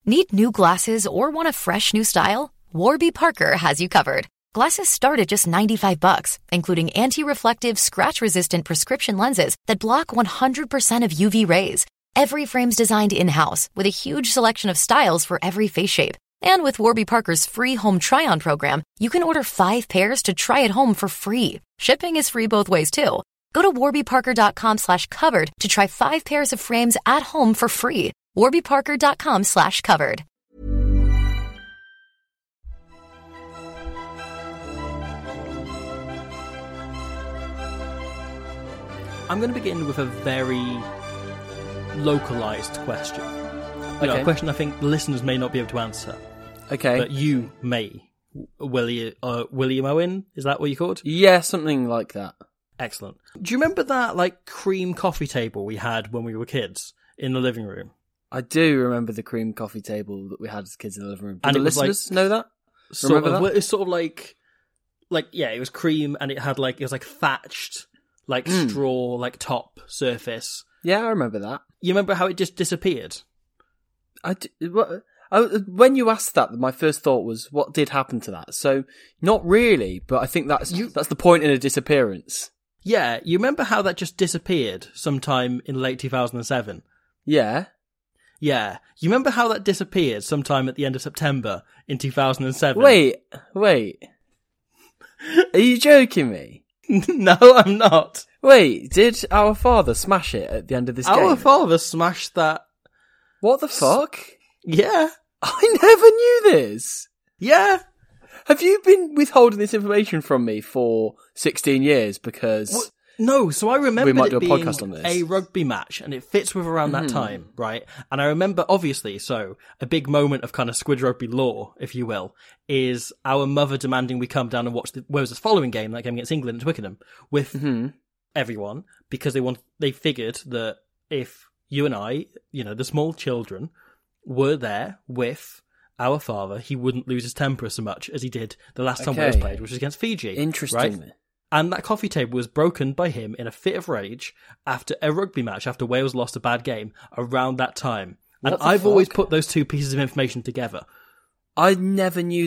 Need new glasses or want a fresh new style? Warby Parker has you covered. Glasses start at just $95, including anti-reflective, scratch-resistant prescription lenses that block 100% of UV rays. Every frame's designed in-house with a huge selection of styles for every face shape. And with Warby Parker's free home try-on program, you can order 5 pairs to try at home for free. Shipping is free both ways, too. Go to warbyparker.com/covered to try 5 pairs of frames at home for free. warbyparker.com/covered. I'm going to begin with a very localized question. A question I think the listeners may not be able to answer. Okay. But you may. William Owen? Is that what you called? Yeah, something like that. Excellent. Do you remember that, cream coffee table we had when we were kids in the living room? I do remember the cream coffee table that we had as kids in the living room. Do the was listeners know that? Remember that? It's sort of it was cream and it had it was thatched, straw, top surface. Yeah, I remember that. You remember how it just disappeared? When you asked that, my first thought was, what did happen to that? So, not really, but I think that's the point in a disappearance. Yeah, you remember how that just disappeared sometime in late 2007? Yeah. Yeah. You remember how that disappeared sometime at the end of September in 2007? Wait. Are you joking me? No, I'm not. Wait, did our father smash it at the end of this game? Our father smashed that. What the fuck? Yeah. I never knew this. Yeah. Have you been withholding this information from me for 16 years? Because... No, so I remember we might do a being podcast on this. A rugby match, and it fits with around that time, right? And I remember, obviously, so a big moment of kind of Squid Rugby lore, if you will, is our mother demanding we come down and watch the Wales' following game, that game against England at Twickenham, with everyone, because they figured that if you and I, the small children, were there with our father, he wouldn't lose his temper so much as he did the last time Wales played, which was against Fiji. Interesting. Right? And that coffee table was broken by him in a fit of rage after a rugby match, after Wales lost a bad game around that time. And I've always put those two pieces of information together. I never knew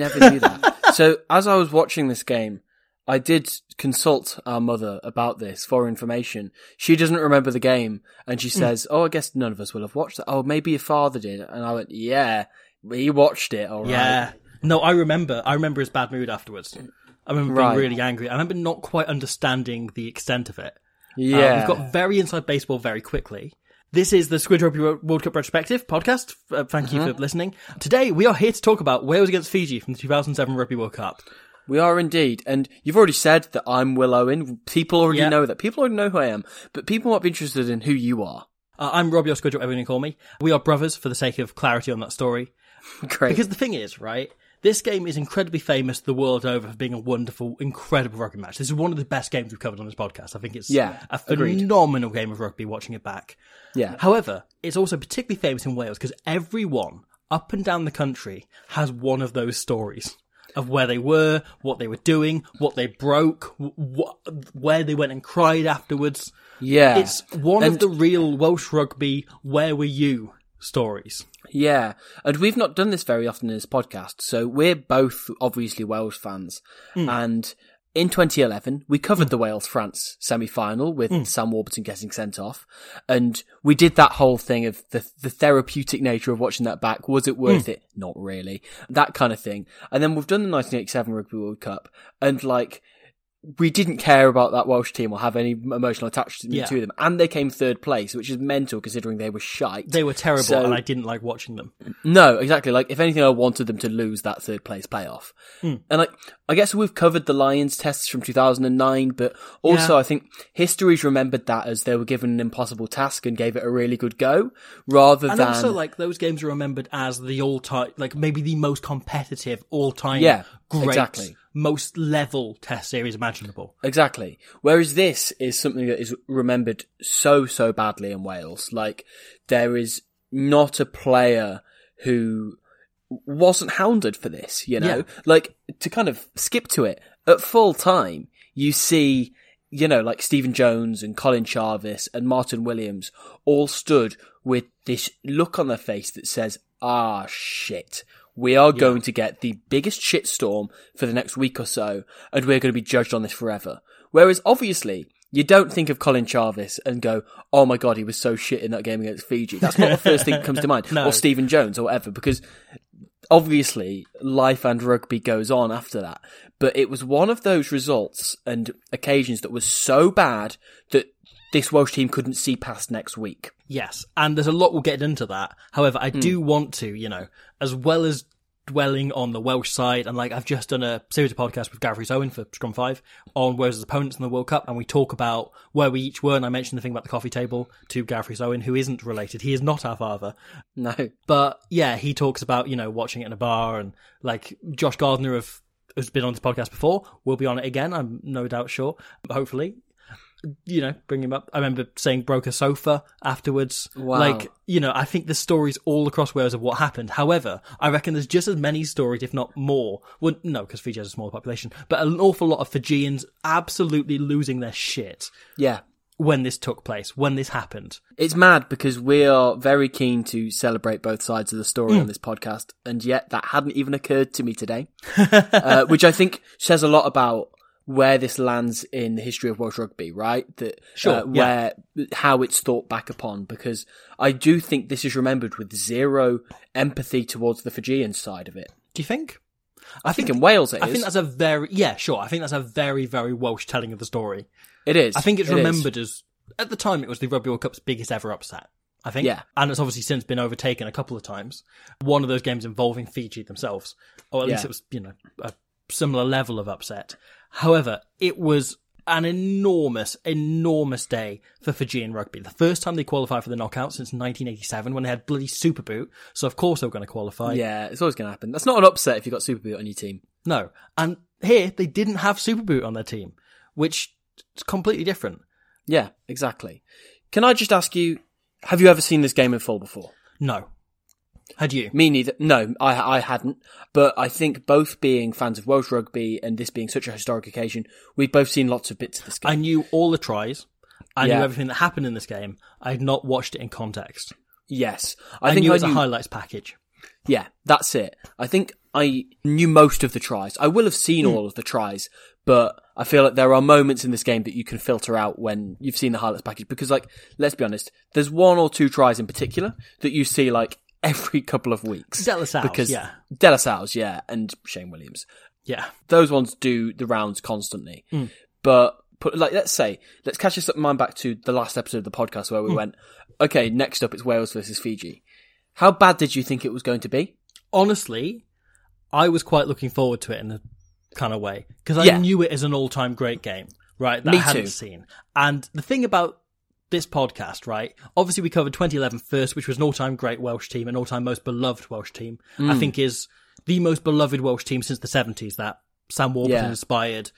that. So as I was watching this game, I did consult our mother about this for information. She doesn't remember the game, and she says, I guess none of us will have watched it. Oh, maybe your father did. And I went, yeah, he watched it, all right. Yeah. No, I remember his bad mood afterwards. I remember being really angry. I remember not quite understanding the extent of it. Yeah. We've got very inside baseball very quickly. This is the Squid Rugby World Cup Retrospective podcast. Thank you for listening. Today, we are here to talk about Wales against Fiji from the 2007 Rugby World Cup. We are indeed. And you've already said that I'm Will Owen. People already know that. People already know who I am. But people might be interested in who you are. I'm Rob, your Squid, whatever you call me. We are brothers for the sake of clarity on that story. Great. Because the thing is, right, this game is incredibly famous the world over for being a wonderful, incredible rugby match. This is one of the best games we've covered on this podcast. I think it's a phenomenal game of rugby watching it back. Yeah. However, it's also particularly famous in Wales because everyone up and down the country has one of those stories of where they were, what they were doing, what they broke, where they went and cried afterwards. Yeah. It's one of the real Welsh rugby, where were you stories. Yeah, and we've not done this very often in this podcast, so we're both obviously Welsh fans, and in 2011, we covered the Wales-France semi-final with Sam Warburton getting sent off, and we did that whole thing of the therapeutic nature of watching that back. Was it worth it? Not really. That kind of thing. And then we've done the 1987 Rugby World Cup, and we didn't care about that Welsh team or have any emotional attachment to them. And they came third place, which is mental considering they were shite. They were terrible and I didn't like watching them. No, exactly. If anything, I wanted them to lose that third place playoff. And I guess we've covered the Lions tests from 2009, but also I think history's remembered that as they were given an impossible task and gave it a really good go, rather than... And also, those games are remembered as the all-time, maybe the most competitive all-time great, most level test series imaginable. Exactly. Whereas this is something that is remembered so badly in Wales. There is not a player who wasn't hounded for this, to kind of skip to it. At full time, you see, Stephen Jones and Colin Jarvis and Martin Williams all stood with this look on their face that says, shit. We are going to get the biggest shitstorm for the next week or so, and we're going to be judged on this forever. Whereas, obviously, you don't think of Colin Jarvis and go, oh my god, he was so shit in that game against Fiji. That's not the first thing that comes to mind. No. Or Stephen Jones or whatever, because obviously life and rugby goes on after that. But it was one of those results and occasions that was so bad that this Welsh team couldn't see past next week. Yes, and there's a lot we'll get into that. However, I do want to, as well as dwelling on the Welsh side, and I've just done a series of podcasts with Gareth Rhys-Owen for Scrum 5 on Wales' opponents in the World Cup, and we talk about where we each were, and I mentioned the thing about the coffee table to Gareth Rhys-Owen, who isn't related. He is not our father. No. But yeah, he talks about, watching it in a bar, and Josh Gardner who's been on this podcast before, will be on it again, I'm no doubt sure, hopefully. Bring him up. I remember saying broke a sofa afterwards. Wow. I think there's stories all across Wales of what happened. However, I reckon there's just as many stories, if not more. Well, no, because Fiji has a smaller population, but an awful lot of Fijians absolutely losing their shit. Yeah. When this took place, when this happened. It's mad because we are very keen to celebrate both sides of the story on this podcast, and yet that hadn't even occurred to me today, which I think says a lot about where this lands in the history of Welsh rugby, right? How it's thought back upon, because I do think this is remembered with zero empathy towards the Fijian side of it. Do you think? I think in Wales it is. I think that's a very, I think that's a very, very Welsh telling of the story. It is. I think it's remembered as, at the time it was the Rugby World Cup's biggest ever upset, I think. Yeah. And it's obviously since been overtaken a couple of times. One of those games involving Fiji themselves, or at least it was, a similar level of upset. However, it was an enormous, enormous day for Fijian rugby. The first time they qualified for the knockout since 1987 when they had bloody Super Boot. So of course they were going to qualify. Yeah, it's always going to happen. That's not an upset if you've got Super Boot on your team. No. And here, they didn't have Super Boot on their team, which is completely different. Yeah, exactly. Can I just ask you, have you ever seen this game in full before? No. Had you? Me neither. No, I hadn't. But I think both being fans of Welsh rugby and this being such a historic occasion, we've both seen lots of bits of this game. I knew all the tries. I knew everything that happened in this game. I had not watched it in context. Yes. I knew it was a highlights package. Yeah, that's it. I think I knew most of the tries. I will have seen all of the tries, but I feel like there are moments in this game that you can filter out when you've seen the highlights package. Because, let's be honest, there's one or two tries in particular that you see, every couple of weeks. De La Salle's, De La Salle's, and Shane Williams. Yeah. Those ones do the rounds constantly. But, let's catch this mind back to the last episode of the podcast where we went, okay, next up it's Wales versus Fiji. How bad did you think it was going to be? Honestly, I was quite looking forward to it in a kind of way. Because I knew it as an all-time great game, right? That I hadn't seen. And the thing about this podcast, right? Obviously, we covered 2011 first, which was an all-time great Welsh team, an all-time most beloved Welsh team. I think is the most beloved Welsh team since the 70s, that Sam Warburton-inspired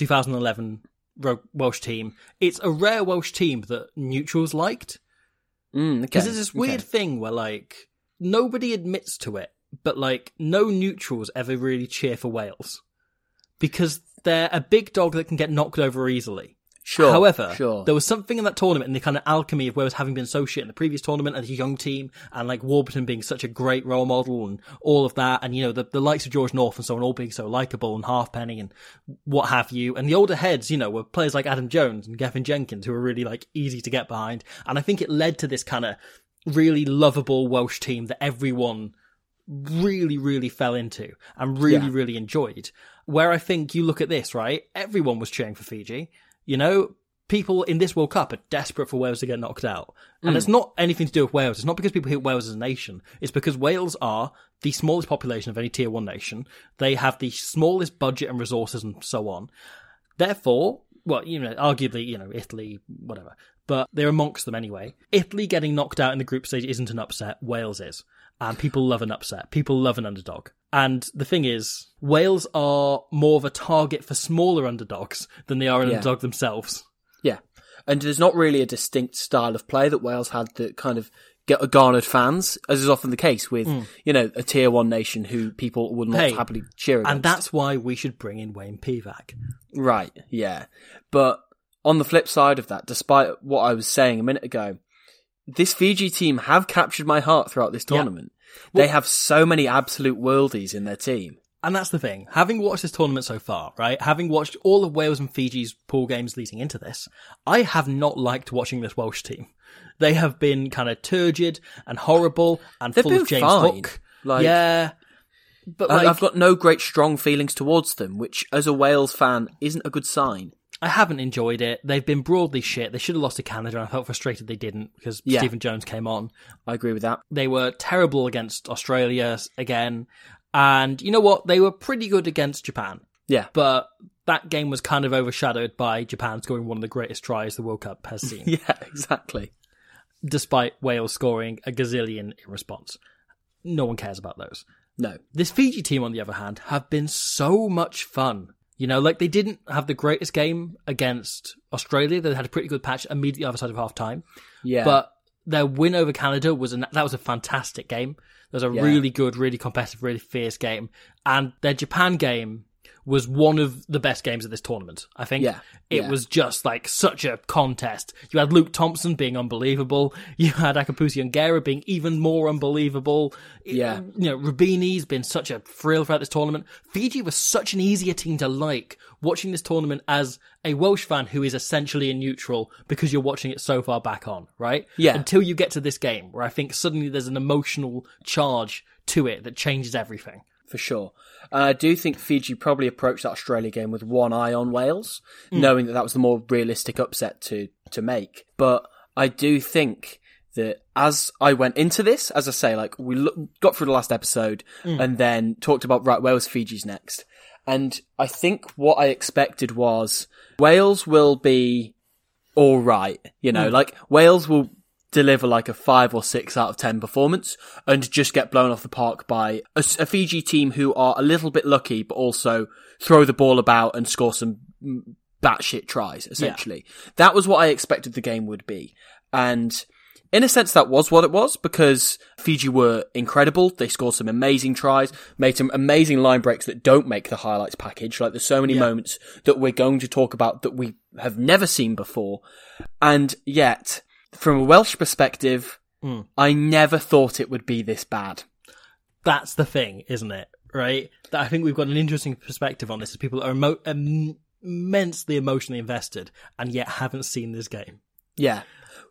2011 Welsh team. It's a rare Welsh team that neutrals liked. Because there's this weird thing where, nobody admits to it, but, no neutrals ever really cheer for Wales. Because they're a big dog that can get knocked over easily. Sure. However, there was something in that tournament and the kind of alchemy of Wales having been so shit in the previous tournament and a young team and Warburton being such a great role model and all of that and, the likes of George North and so on all being so likeable and Halfpenny and what have you. And the older heads, were players like Adam Jones and Gavin Jenkins who were really easy to get behind. And I think it led to this kind of really lovable Welsh team that everyone really, really fell into and really, really enjoyed. Where I think you look at this, right? Everyone was cheering for Fiji. People in this World Cup are desperate for Wales to get knocked out. And it's not anything to do with Wales. It's not because people hate Wales as a nation. It's because Wales are the smallest population of any Tier 1 nation. They have the smallest budget and resources and so on. Therefore, arguably, Italy, whatever. But they're amongst them anyway. Italy getting knocked out in the group stage isn't an upset. Wales is. And people love an upset. People love an underdog. And the thing is, Wales are more of a target for smaller underdogs than they are an underdog themselves. Yeah. And there's not really a distinct style of play that Wales had that kind of garnered fans, as is often the case with, a Tier 1 nation who people would not happily cheer against. And that's why we should bring in Wayne Pivac. Right, yeah. But on the flip side of that, despite what I was saying a minute ago, this Fiji team have captured my heart throughout this tournament. They have so many absolute worldies in their team. And that's the thing. Having watched this tournament so far, right? Having watched all of Wales and Fiji's pool games leading into this, I have not liked watching this Welsh team. They have been kind of turgid and horrible and They've full been of James fine. Hook. Like, yeah. But like, I've got no great strong feelings towards them, which as a Wales fan isn't a good sign. I haven't enjoyed it. They've been broadly shit. They should have lost to Canada, and I felt frustrated they didn't because Stephen Jones came on. I agree with that. They were terrible against Australia again. And you know what? They were pretty good against Japan. Yeah. But that game was kind of overshadowed by Japan scoring one of the greatest tries the World Cup has seen. Yeah, exactly. Despite Wales scoring a gazillion in response. No one cares about those. No. This Fiji team, on the other hand, have been so much fun. You know, like they didn't have the greatest game against Australia. They had a pretty good patch immediately other side of half time. Yeah. But their win over Canada was a fantastic game. It was a really good, really competitive, really fierce game. And their Japan game was one of the best games of this tournament, I think. It was just like such a contest. You had Luke Thompson being unbelievable. You had Akapusi Ongera being even more unbelievable. Yeah. You know, Rubini's been such a thrill throughout this tournament. Fiji was such an easier team to like watching this tournament as a Welsh fan who is essentially a neutral because you're watching it so far back on, right? Yeah. Until you get to this game where I think suddenly there's an emotional charge to it that changes everything. For sure. I do think Fiji probably approached that Australia game with one eye on Wales, knowing that was the more realistic upset to make. But I do think that as I went into this, as I say, like we got through the last episode and then talked about, right, Wales, Fiji's next. And I think what I expected was Wales will be all right. You know, like Wales will deliver like a 5 or 6 out of 10 performance and just get blown off the park by a Fiji team who are a little bit lucky, but also throw the ball about and score some batshit tries, essentially. Yeah. That was what I expected the game would be. And in a sense, that was what it was, because Fiji were incredible. They scored some amazing tries, made some amazing line breaks that don't make the highlights package. Like, there's so many moments that we're going to talk about that we have never seen before. And yet, from a Welsh perspective, I never thought it would be this bad. That's the thing, isn't it? Right? I think we've got an interesting perspective on this, as people are immensely emotionally invested and yet haven't seen this game. Yeah.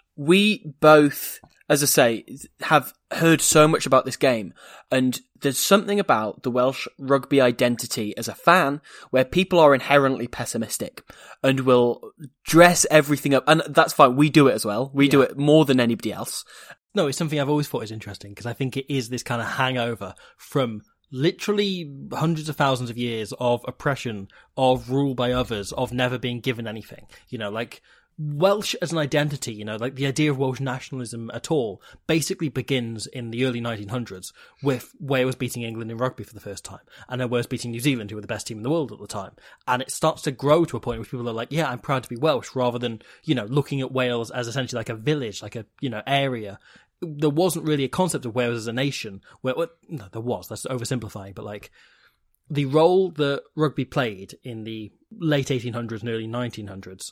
We both, as I say, have heard so much about this game, and there's something about the Welsh rugby identity as a fan where people are inherently pessimistic and will dress everything up, and that's fine. We do it as well. We do it more than anybody else. No, it's something I've always thought is interesting, because I think it is this kind of hangover from literally hundreds of thousands of years of oppression, of rule by others, of never being given anything. You know, like Welsh as an identity, you know, like the idea of Welsh nationalism at all basically begins in the early 1900s with Wales beating England in rugby for the first time, and then Wales beating New Zealand, who were the best team in the world at the time. And it starts to grow to a point where people are like, yeah, I'm proud to be Welsh, rather than, you know, looking at Wales as essentially like a village, like a, you know, area. There wasn't really a concept of Wales as a nation. No, there was. That's oversimplifying, but like the role that rugby played in the late 1800s and early 1900s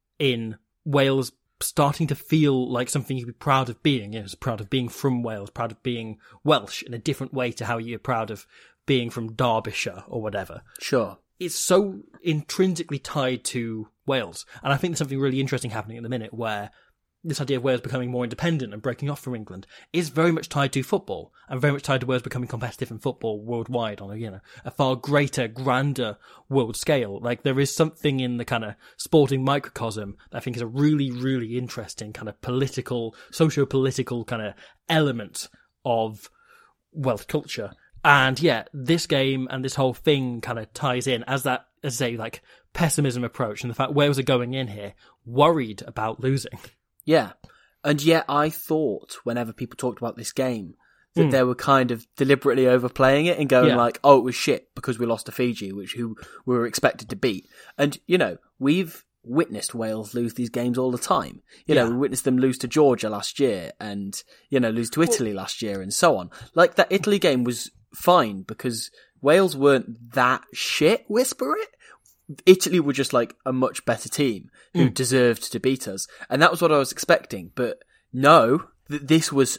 in Wales starting to feel like something you'd be proud of being. You know, proud of being from Wales, proud of being Welsh in a different way to how you're proud of being from Derbyshire or whatever. Sure. It's so intrinsically tied to Wales. And I think there's something really interesting happening at the minute where this idea of Wales becoming more independent and breaking off from England is very much tied to football, and very much tied to Wales becoming competitive in football worldwide on a, you know, a far greater, grander world scale. Like, there is something in the kind of sporting microcosm that I think is a really, really interesting kind of political, socio-political kind of element of Welsh culture. And yeah, this game and this whole thing kind of ties in as that, as I say, like pessimism approach, and the fact Wales are going in here worried about losing. Yeah. And yet I thought whenever people talked about this game that they were kind of deliberately overplaying it and going like, oh, it was shit because we lost to Fiji, who we were expected to beat. And, you know, we've witnessed Wales lose these games all the time. You know, we witnessed them lose to Georgia last year and, you know, lose to Italy last year and so on. Like, that Italy game was fine because Wales weren't that shit, whisper it. Italy were just like a much better team who deserved to beat us. And that was what I was expecting. But no, This was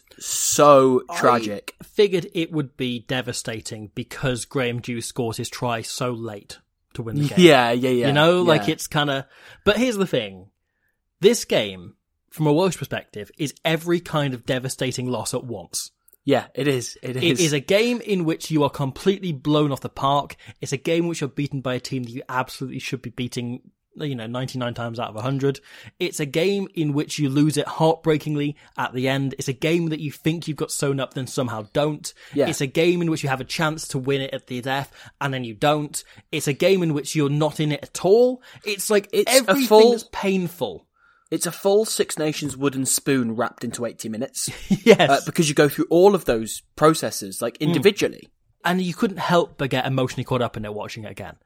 so tragic. I figured it would be devastating because Graham Hughes scores his try so late to win the game. Yeah. You know, like it's kind of... But here's the thing. This game, from a Welsh perspective, is every kind of devastating loss at once. Yeah, it is. It is a game in which you are completely blown off the park. It's a game in which you're beaten by a team that you absolutely should be beating, 99 times out of 100. It's a game in which you lose it heartbreakingly at the end. It's a game that you think you've got sewn up, then somehow don't. Yeah. It's a game in which you have a chance to win it at the death, and then you don't. It's a game in which you're not in it at all. It's like everything that's painful. It's a full Six Nations wooden spoon wrapped into 80 minutes. Yes. Because you go through all of those processes, like, individually. And you couldn't help but get emotionally caught up in it watching it again.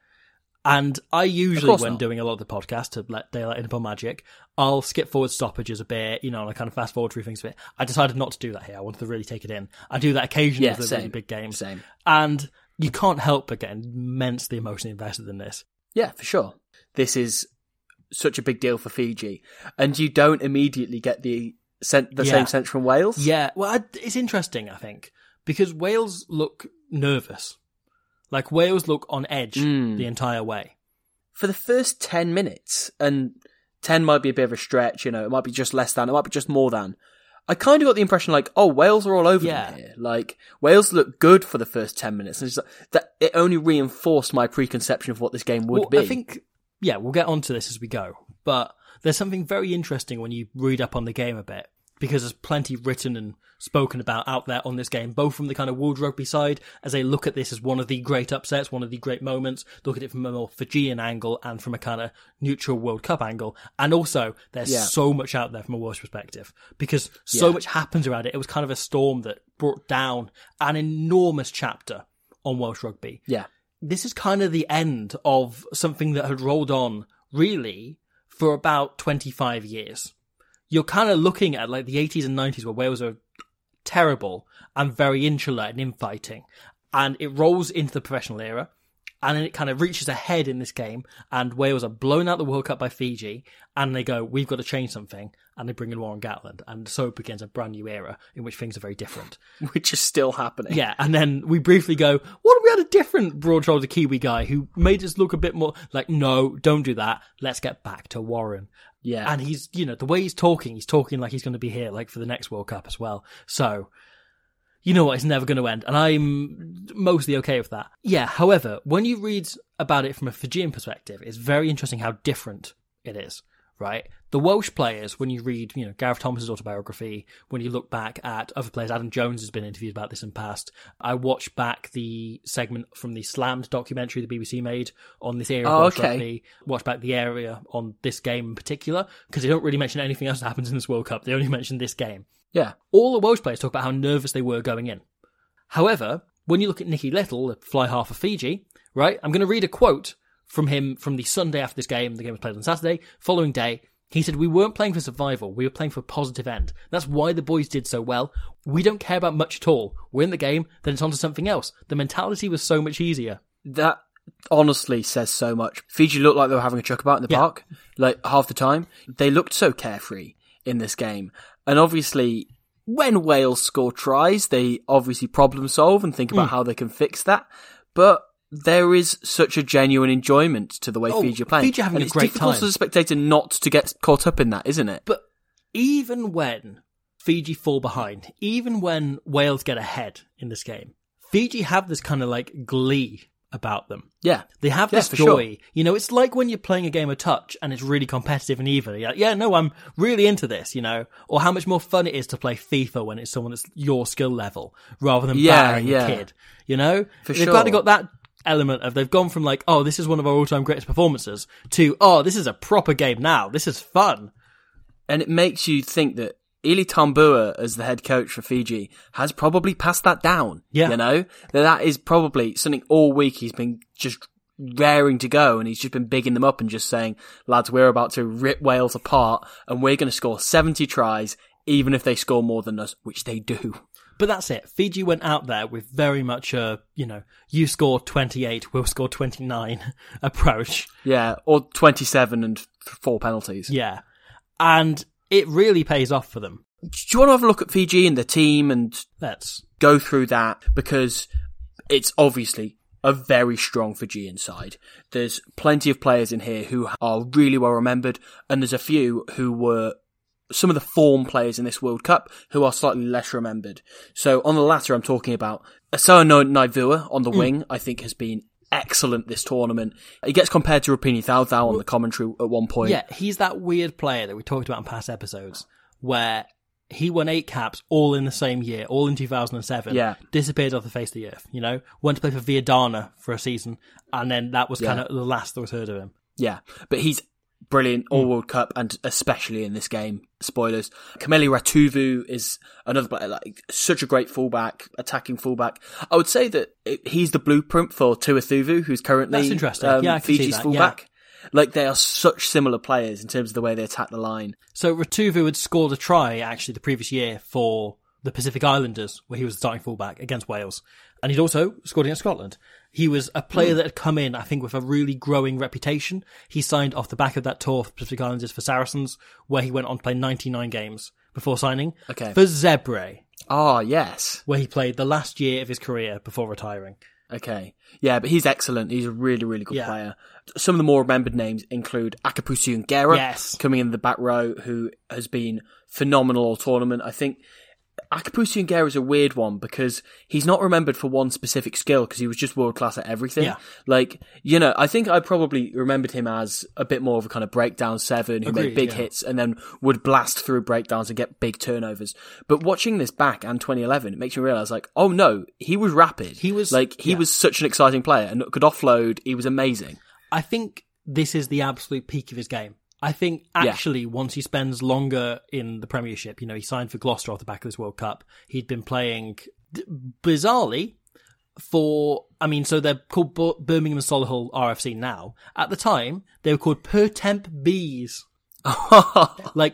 And I usually, when doing a lot of the podcast to let daylight in upon Magic, I'll skip forward stoppages a bit, and I kind of fast forward through things a bit. I decided not to do that here. I wanted to really take it in. I do that occasionally with the really big games. Same. And you can't help but get immensely emotionally invested in this. Yeah, for sure. This is such a big deal for Fiji, and you don't immediately get the same sense from Wales. Yeah, well, it's interesting, I think, because Wales look nervous. Like, Wales look on edge the entire way. For the first 10 minutes, and 10 might be a bit of a stretch, it might be just less than, it might be just more than. I kind of got the impression like, oh, Wales are all over them here. Like, Wales look good for the first 10 minutes. And it's like, that it only reinforced my preconception of what this game would be. I think... Yeah, we'll get onto this as we go. But there's something very interesting when you read up on the game a bit, because there's plenty written and spoken about out there on this game, both from the kind of World Rugby side, as they look at this as one of the great upsets, one of the great moments, look at it from a more Fijian angle and from a kind of neutral World Cup angle. And also, there's so much out there from a Welsh perspective, because so much happens around it. It was kind of a storm that brought down an enormous chapter on Welsh rugby. Yeah. This is kind of the end of something that had rolled on, really, for about 25 years. You're kind of looking at like the 80s and 90s where Wales are terrible and very insular and infighting. And it rolls into the professional era. And then it kind of reaches a head in this game, and Wales are blown out the World Cup by Fiji, and they go, we've got to change something, and they bring in Warren Gatland, and so it begins a brand new era in which things are very different. Which is still happening. Yeah, and then we briefly go, what if we had a different broad-shouldered Kiwi guy who made us look a bit more like, no, don't do that, let's get back to Warren. Yeah. And he's, the way he's talking like he's going to be here like for the next World Cup as well. So... you know what, it's never going to end, and I'm mostly okay with that. Yeah, however, when you read about it from a Fijian perspective, it's very interesting how different it is, right? The Welsh players, when you read, Gareth Thomas's autobiography, when you look back at other players, Adam Jones has been interviewed about this in the past. I watched back the segment from the Slammed documentary the BBC made on this era of Welsh rugby. Watched back the area on this game in particular, because they don't really mention anything else that happens in this World Cup. They only mention this game. Yeah. All the Welsh players talk about how nervous they were going in. However, when you look at Nicky Little, the fly half of Fiji, right? I'm going to read a quote from him from the Sunday after this game. The game was played on Saturday. Following day, he said, "We weren't playing for survival. We were playing for a positive end. That's why the boys did so well. We don't care about much at all. We're in the game, then it's on to something else. The mentality was so much easier." That honestly says so much. Fiji looked like they were having a chuck about in the park, like half the time. They looked so carefree in this game. And obviously, when Wales score tries, they obviously problem solve and think about how they can fix that. But there is such a genuine enjoyment to the way Fiji are playing. Fiji having and a great time. It's difficult as a spectator not to get caught up in that, isn't it? But even when Fiji fall behind, even when Wales get ahead in this game, Fiji have this kind of like glee about them. Yeah. They have this joy. Sure. It's like when you're playing a game of touch and it's really competitive and even. You're like, yeah, no, I'm really into this, Or how much more fun it is to play FIFA when it's someone that's your skill level rather than battering a kid, For They've sure. kind of got that element of, they've gone from like, oh, this is one of our all-time greatest performances to, oh, this is a proper game now. This is fun. And it makes you think that Eli Tambua, as the head coach for Fiji, has probably passed that down. Yeah. That is probably something all week he's been just raring to go, and he's just been bigging them up and just saying, lads, we're about to rip Wales apart, and we're going to score 70 tries, even if they score more than us, which they do. But that's it. Fiji went out there with very much a, you score 28, we'll score 29 approach. Yeah, or 27 and 4 penalties. Yeah. And it really pays off for them. you want to have a look at Fiji and the team and Let's go through that? Because it's obviously a very strong Fijian side. There's plenty of players in here who are really well remembered, and there's a few who were some of the form players in this World Cup who are slightly less remembered. So on the latter, I'm talking about Asamoah Naivua on the wing, I think has been excellent this tournament. He gets compared to Rapini Thao on the commentary at one point. Yeah, he's that weird player that we talked about in past episodes where he won 8 caps all in the same year, all in 2007. Yeah. Disappeared off the face of the earth, you know? Went to play for Viadana for a season, and then that was kind of the last that was heard of him. Yeah, but he's brilliant all World Cup, and especially in this game. Spoilers. Kameli Ratuvu is another player, like such a great fullback, attacking fullback. I would say that he's the blueprint for Tuathuvu, who's currently That's interesting. Yeah, I can see Fiji's that. fullback. Yeah. Like, they are such similar players in terms of the way they attack the line. So Ratuvu had scored a try, actually, the previous year for the Pacific Islanders, where he was the starting fullback against Wales. And he'd also scored against Scotland. He was a player that had come in, I think, with a really growing reputation. He signed off the back of that tour for Pacific Islanders for Saracens, where he went on to play 99 games before signing for Zebre. Ah, yes. Where he played the last year of his career before retiring. Okay. Yeah, but he's excellent. He's a really, really good player. Some of the more remembered names include Akapusi Ngera, coming in the back row, who has been phenomenal all tournament. I think Akapusi Ngera is a weird one because he's not remembered for one specific skill because he was just world class at everything. Yeah. Like, you know, I think I probably remembered him as a bit more of a kind of breakdown 7 who made big hits and then would blast through breakdowns and get big turnovers. But watching this back and 2011, it makes me realise, like, oh no, he was rapid. He was such an exciting player and could offload. He was amazing. I think this is the absolute peak of his game. I think actually once he spends longer in the Premiership, you know, he signed for Gloucester off the back of this World Cup. He'd been playing bizarrely for, I mean, so they're called Birmingham and Solihull RFC now. At the time, they were called Pertemp Bees. Like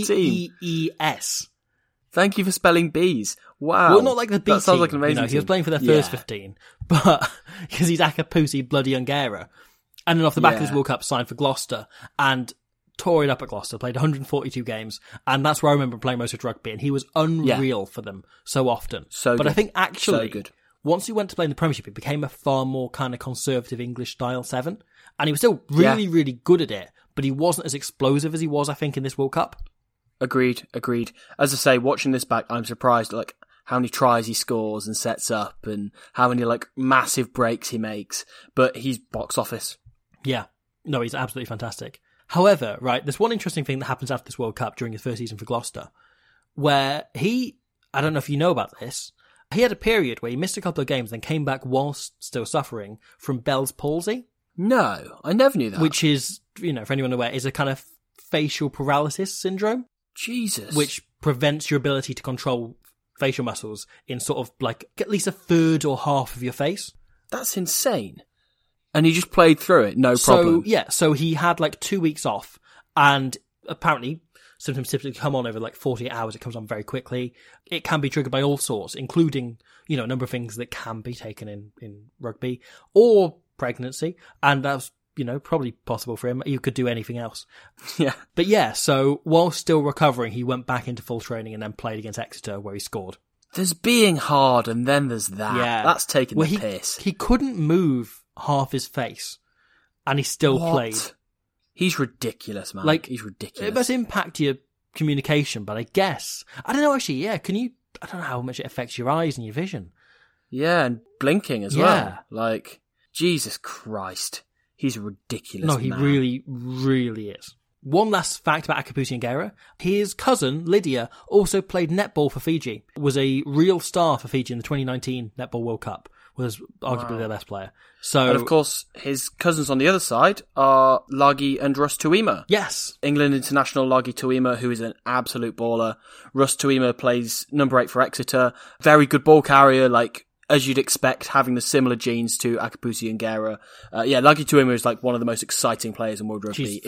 Bees. Thank you for spelling bees. Wow. Well, not like the B That sounds team, like an amazing you know, he was team. playing for their first 15, but because he's Akapusi bloody Ungera. And then off the back of this World Cup, signed for Gloucester and tore it up at Gloucester, played 142 games, and that's where I remember playing most of rugby, and he was unreal for them so often. But I think actually, once he went to play in the Premiership, it became a far more kind of conservative English-style 7, and he was still really good at it, but he wasn't as explosive as he was, I think, in this World Cup. Agreed. As I say, watching this back, I'm surprised, like, how many tries he scores and sets up, and how many, like, massive breaks he makes, but he's box office. Yeah. No, he's absolutely fantastic. However, right, there's one interesting thing that happens after this World Cup during his first season for Gloucester, where I don't know if you know about this, he had a period where he missed a couple of games, then came back whilst still suffering from Bell's palsy. No, I never knew that. Which is, you know, for anyone aware, is a kind of facial paralysis syndrome. Jesus. Which prevents your ability to control facial muscles in sort of like at least a third or half of your face. That's insane. And he just played through it, no problem. So he had like 2 weeks off, and apparently symptoms typically come on over like 48 hours. It comes on very quickly. It can be triggered by all sorts, including, you know, a number of things that can be taken in rugby or pregnancy. And that's, you know, probably possible for him. You could do anything else. Yeah. But yeah, so while still recovering, he went back into full training and then played against Exeter where he scored. There's being hard and then there's that. Yeah. That's taking the piss. He couldn't move half his face, and he still played. He's ridiculous, man. Like, he's ridiculous. It must impact your communication, but I guess I don't know. Actually, yeah. Can you? I don't know how much it affects your eyes and your vision. Yeah, and blinking as well. Like, Jesus Christ, he's ridiculous. No, he really, really is. One last fact about Akapusi Ngera. His cousin, Lydia, also played netball for Fiji, was a real star for Fiji in the 2019 Netball World Cup, was arguably their best player. So, and of course, his cousins on the other side are Lagi and Russ Tuima. Yes. England international Lagi Tuima, who is an absolute baller. Russ Tuima plays number 8 for Exeter. Very good ball carrier, like, as you'd expect, having the similar genes to Akapusi Ngera. Lagi Tuima is like one of the most exciting players in world rugby.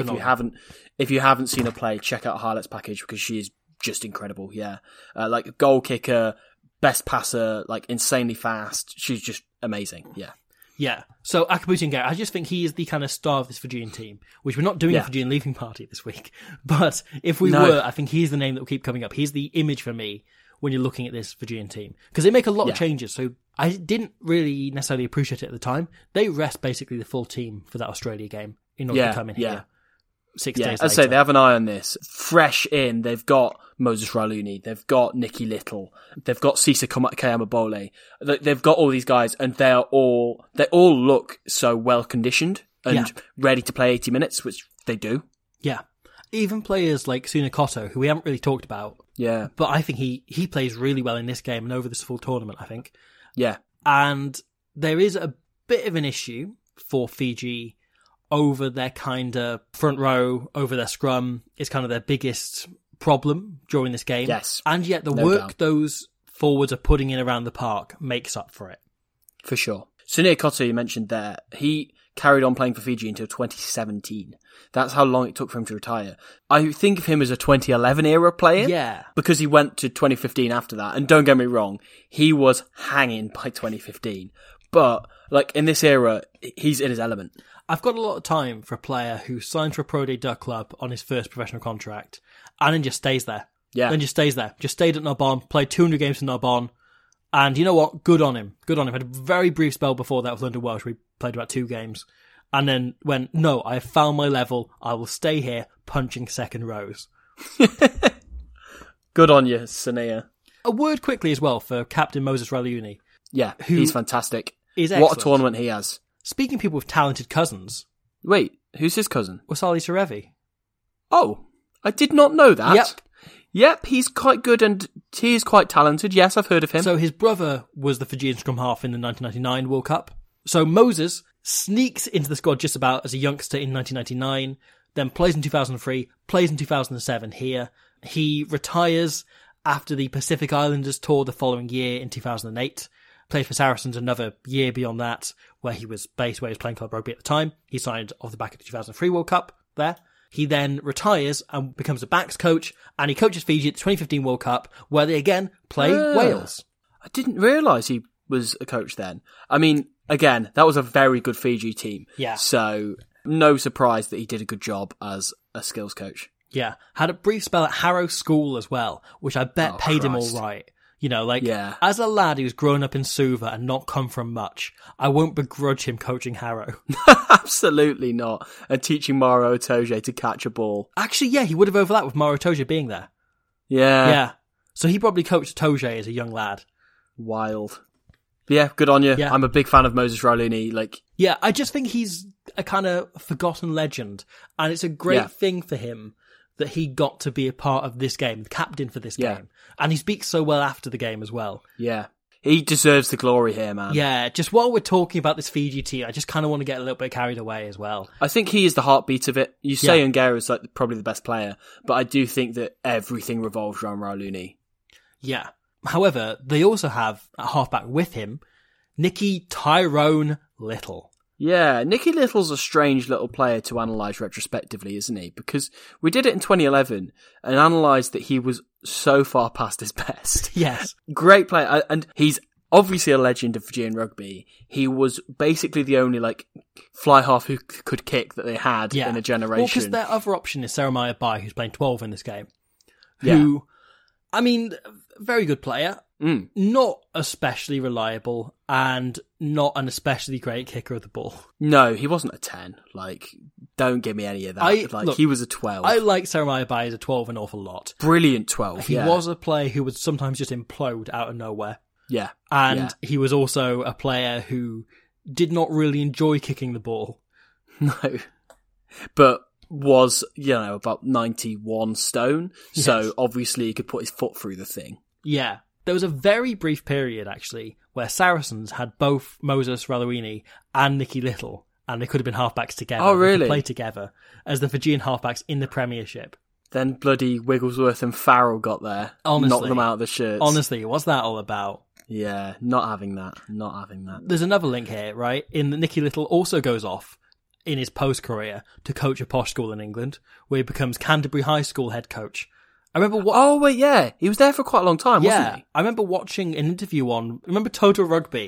If you haven't seen her play, check out her highlights package because she is just incredible. Yeah, like a goal kicker, best passer, like insanely fast. She's just amazing. Yeah. Yeah. So Akabuti and Gary, I just think he is the kind of star of this Fijian team, which we're not doing a Fijian leaving party this week. But if we were, I think he's the name that will keep coming up. He's the image for me when you're looking at this Fijian team. Because they make a lot of changes, so I didn't really necessarily appreciate it at the time. They rest basically the full team for that Australia game in order to come in here 6 days later. I'd say they have an eye on this. Fresh in, they've got Moses Rauluni, they've got Nicky Little, they've got Cesar Kayamabole. They've got all these guys, and they all look so well conditioned and ready to play 80 minutes, which they do. Yeah. Even players like Sunakoto, who we haven't really talked about. Yeah. But I think he plays really well in this game and over this full tournament, I think. Yeah. And there is a bit of an issue for Fiji over their kind of front row, over their scrum. It's kind of their biggest problem during this game. Yes. And yet the work those forwards are putting in around the park makes up for it. For sure. Sunir Koto, you mentioned there, he carried on playing for Fiji until 2017. That's how long it took for him to retire. I think of him as a 2011 era player. Yeah. Because he went to 2015 after that. And don't get me wrong, he was hanging by 2015. But, like, in this era, he's in his element. I've got a lot of time for a player who signs for a Pro Day Duck Club on his first professional contract and then just stays there. Yeah. Then just stays there. Just stayed at Narbonne, played 200 games for Narbonne. And you know what? Good on him. Good on him. Had a very brief spell before that with London Welsh where he played about 2 games. And then went, no, I have found my level. I will stay here punching second rows. Good on you, Sunir. A word quickly as well for Captain Moses Rauluni. Yeah, he's fantastic. Is what a tournament he has. Speaking of people with talented cousins. Wait, who's his cousin? Wasali Sarevi. Oh, I did not know that. Yep, he's quite good and he is quite talented. Yes, I've heard of him. So his brother was the Fijian scrum half in the 1999 World Cup. So Moses sneaks into the squad just about as a youngster in 1999, then plays in 2003, plays in 2007 here. He retires after the Pacific Islanders tour the following year in 2008. Played for Saracens another year beyond that, where he was based, where he was playing club rugby at the time. He signed off the back of the 2003 World Cup there. He then retires and becomes a backs coach, and he coaches Fiji at the 2015 World Cup, where they again play Wales. I didn't realise he was a coach then. I mean, again, that was a very good Fiji team. Yeah. So, no surprise that he did a good job as a skills coach. Yeah. Had a brief spell at Harrow School as well, which I bet paid him all right. You know, like, as a lad who's grown up in Suva and not come from much, I won't begrudge him coaching Harrow. Absolutely not. And teaching Maro Itoje to catch a ball. Actually, yeah, he would have overlapped with Maro Itoje being there. Yeah. Yeah. So he probably coached Itoje as a young lad. Wild. Yeah, good on you. Yeah. I'm a big fan of Moses Rauluni. Yeah, I just think he's a kind of forgotten legend. And it's a great thing for him that he got to be a part of this game, the captain for this game. And he speaks so well after the game as well. Yeah. He deserves the glory here, man. Yeah, just while we're talking about this Fiji team, I just kind of want to get a little bit carried away as well. I think he is the heartbeat of it. You say Ongera is like probably the best player, but I do think that everything revolves around Rauluni. Yeah. However, they also have a halfback with him, Nicky Tyrone Little. Yeah, Nicky Little's a strange little player to analyse retrospectively, isn't he? Because we did it in 2011 and analysed that he was so far past his best. Yes. Great player. And he's obviously a legend of Fijian rugby. He was basically the only, fly half who could kick that they had in a generation. Well, because their other option is Jeremiah Bai, who's playing 12 in this game. Who, I mean, very good player. Not especially reliable and not an especially great kicker of the ball. No, he wasn't a 10. Don't give me any of that. He was a 12. I like Jeremiah Bai as a 12 an awful lot. Brilliant 12. He was a player who would sometimes just implode out of nowhere. Yeah. And he was also a player who did not really enjoy kicking the ball. No. But was, about 91 stone. Yes. So obviously he could put his foot through the thing. Yeah. There was a very brief period, actually, where Saracens had both Moses Rauluni and Nicky Little, and they could have been halfbacks together. Oh, really? They could play together as the Fijian halfbacks in the Premiership. Then bloody Wigglesworth and Farrell got there. Honestly. Knocked them out of the shirts. Honestly, what's that all about? Yeah, not having that. Not having that. There's another link here, right? In that Nicky Little also goes off in his post-career to coach a posh school in England, where he becomes Canterbury High School head coach. I remember Oh, wait, yeah. He was there for quite a long time, wasn't he? I remember watching an interview on... Remember Total Rugby?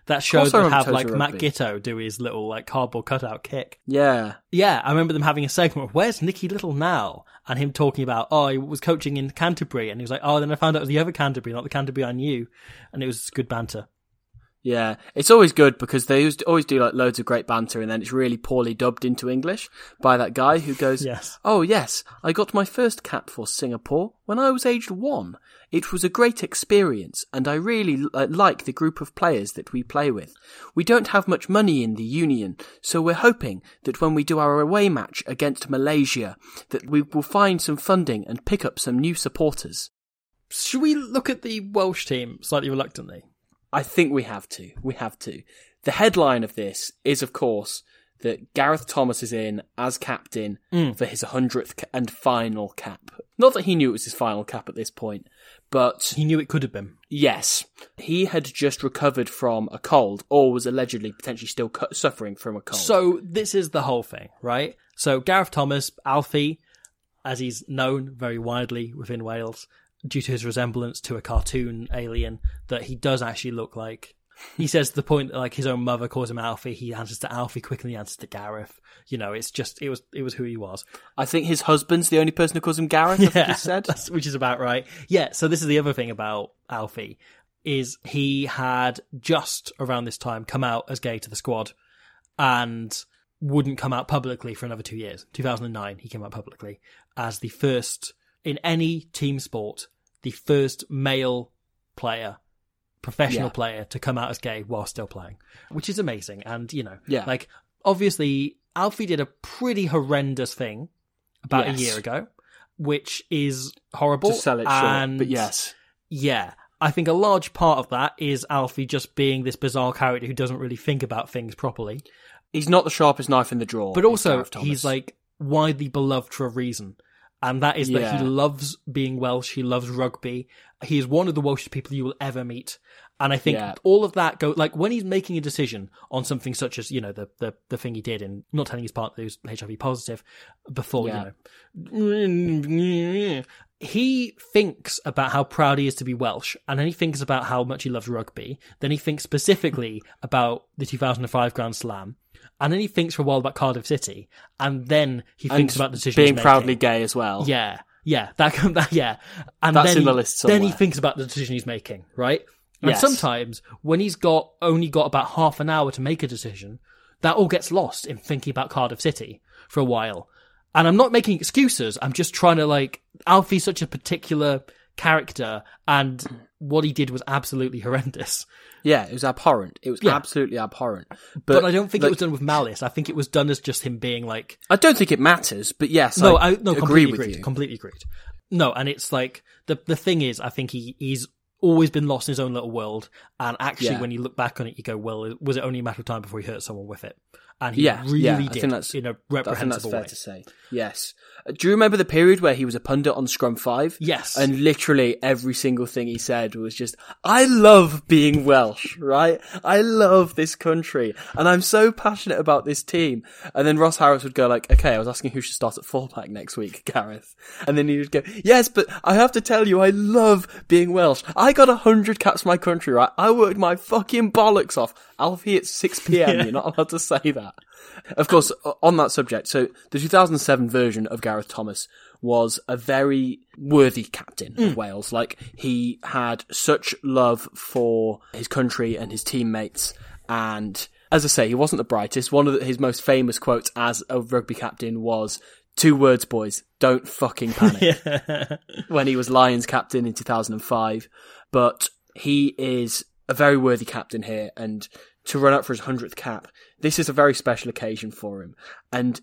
That show that have Total like Matt Rugby. Gitto do his little like cardboard cutout kick. Yeah. Yeah, I remember them having a segment of, where's Nicky Little now? And him talking about, he was coaching in Canterbury. And he was like, then I found out it was the other Canterbury, not the Canterbury I knew. And it was good banter. Yeah, it's always good because they always do like loads of great banter and then it's really poorly dubbed into English by that guy who goes, Yes. "Oh yes, I got my first cap for Singapore when I was aged 1. It was a great experience and I really like the group of players that we play with. We don't have much money in the union, so we're hoping that when we do our away match against Malaysia that we will find some funding and pick up some new supporters." Should we look at the Welsh team slightly reluctantly? I think we have to. We have to. The headline of this is, of course, that Gareth Thomas is in as captain for his 100th and final cap. Not that he knew it was his final cap at this point, but... He knew it could have been. Yes. He had just recovered from a cold, or was allegedly potentially still suffering from a cold. So this is the whole thing, right? So Gareth Thomas, Alfie, as he's known very widely within Wales, due to his resemblance to a cartoon alien that he does actually look like. He says to the point that like his own mother calls him Alfie, he answers to Alfie quicker than he answers to Gareth. You know, it's just, it was who he was. I think his husband's the only person who calls him Gareth, I think he said. Which is about right. Yeah, so this is the other thing about Alfie, is he had just around this time come out as gay to the squad and wouldn't come out publicly for another 2 years. 2009, he came out publicly as the first, in any team sport, the first male player, professional player to come out as gay while still playing, which is amazing. And, you know, like, obviously, Alfie did a pretty horrendous thing about a year ago, which is horrible. To sell it short, but yes. Yeah. I think a large part of that is Alfie just being this bizarre character who doesn't really think about things properly. He's not the sharpest knife in the drawer. But also, he's, like, widely beloved for a reason. And that is that he loves being Welsh, he loves rugby, he is one of the Welsh people you will ever meet. And I think all of that like when he's making a decision on something such as, you know, the thing he did in not telling his partner he was HIV positive before, you know, he thinks about how proud he is to be Welsh, and then he thinks about how much he loves rugby, then he thinks specifically about the 2005 Grand Slam, and then he thinks for a while about Cardiff City, and then he thinks about the decisions being making. proudly gay as well. Yeah, that yeah. And that's then in the list somewhere. Then he thinks about the decision he's making, right? And Yes. sometimes when he's only got about half an hour to make a decision, that all gets lost in thinking about Cardiff City for a while. And I'm not making excuses. I'm just trying to like, Alfie's such a particular character, and what he did was absolutely horrendous. Yeah, it was abhorrent. It was absolutely abhorrent. But I don't think it was done with malice. I think it was done as just him being like... I don't think it matters, but yes, I agree completely with agreed. you. Completely agreed. No, and it's like, the thing is, I think he's always been lost in his own little world, and actually when you look back on it, you go, well, was it only a matter of time before he hurt someone with it? And he really did, in a reprehensible I think that's fair way. to say. Yes. Do you remember the period where he was a pundit on Scrum 5? Yes. And literally every single thing he said was just, I love being Welsh, right? I love this country, and I'm so passionate about this team. And then Ross Harris would go like, okay, I was asking who should start at fullback next week, Gareth. And then he would go, yes, but I have to tell you, I love being Welsh. I got 100 caps for my country, right? I worked my fucking bollocks off. Alfie, it's 6 p.m. You're not allowed to say that. Of course, on that subject, so the 2007 version of Gareth Thomas was a very worthy captain of Wales. Like, he had such love for his country and his teammates, and as I say, he wasn't the brightest. One of his most famous quotes as a rugby captain was, 2 words, boys, don't fucking panic, when he was Lions captain in 2005. But he is a very worthy captain here, and to run up for his 100th cap, this is a very special occasion for him. And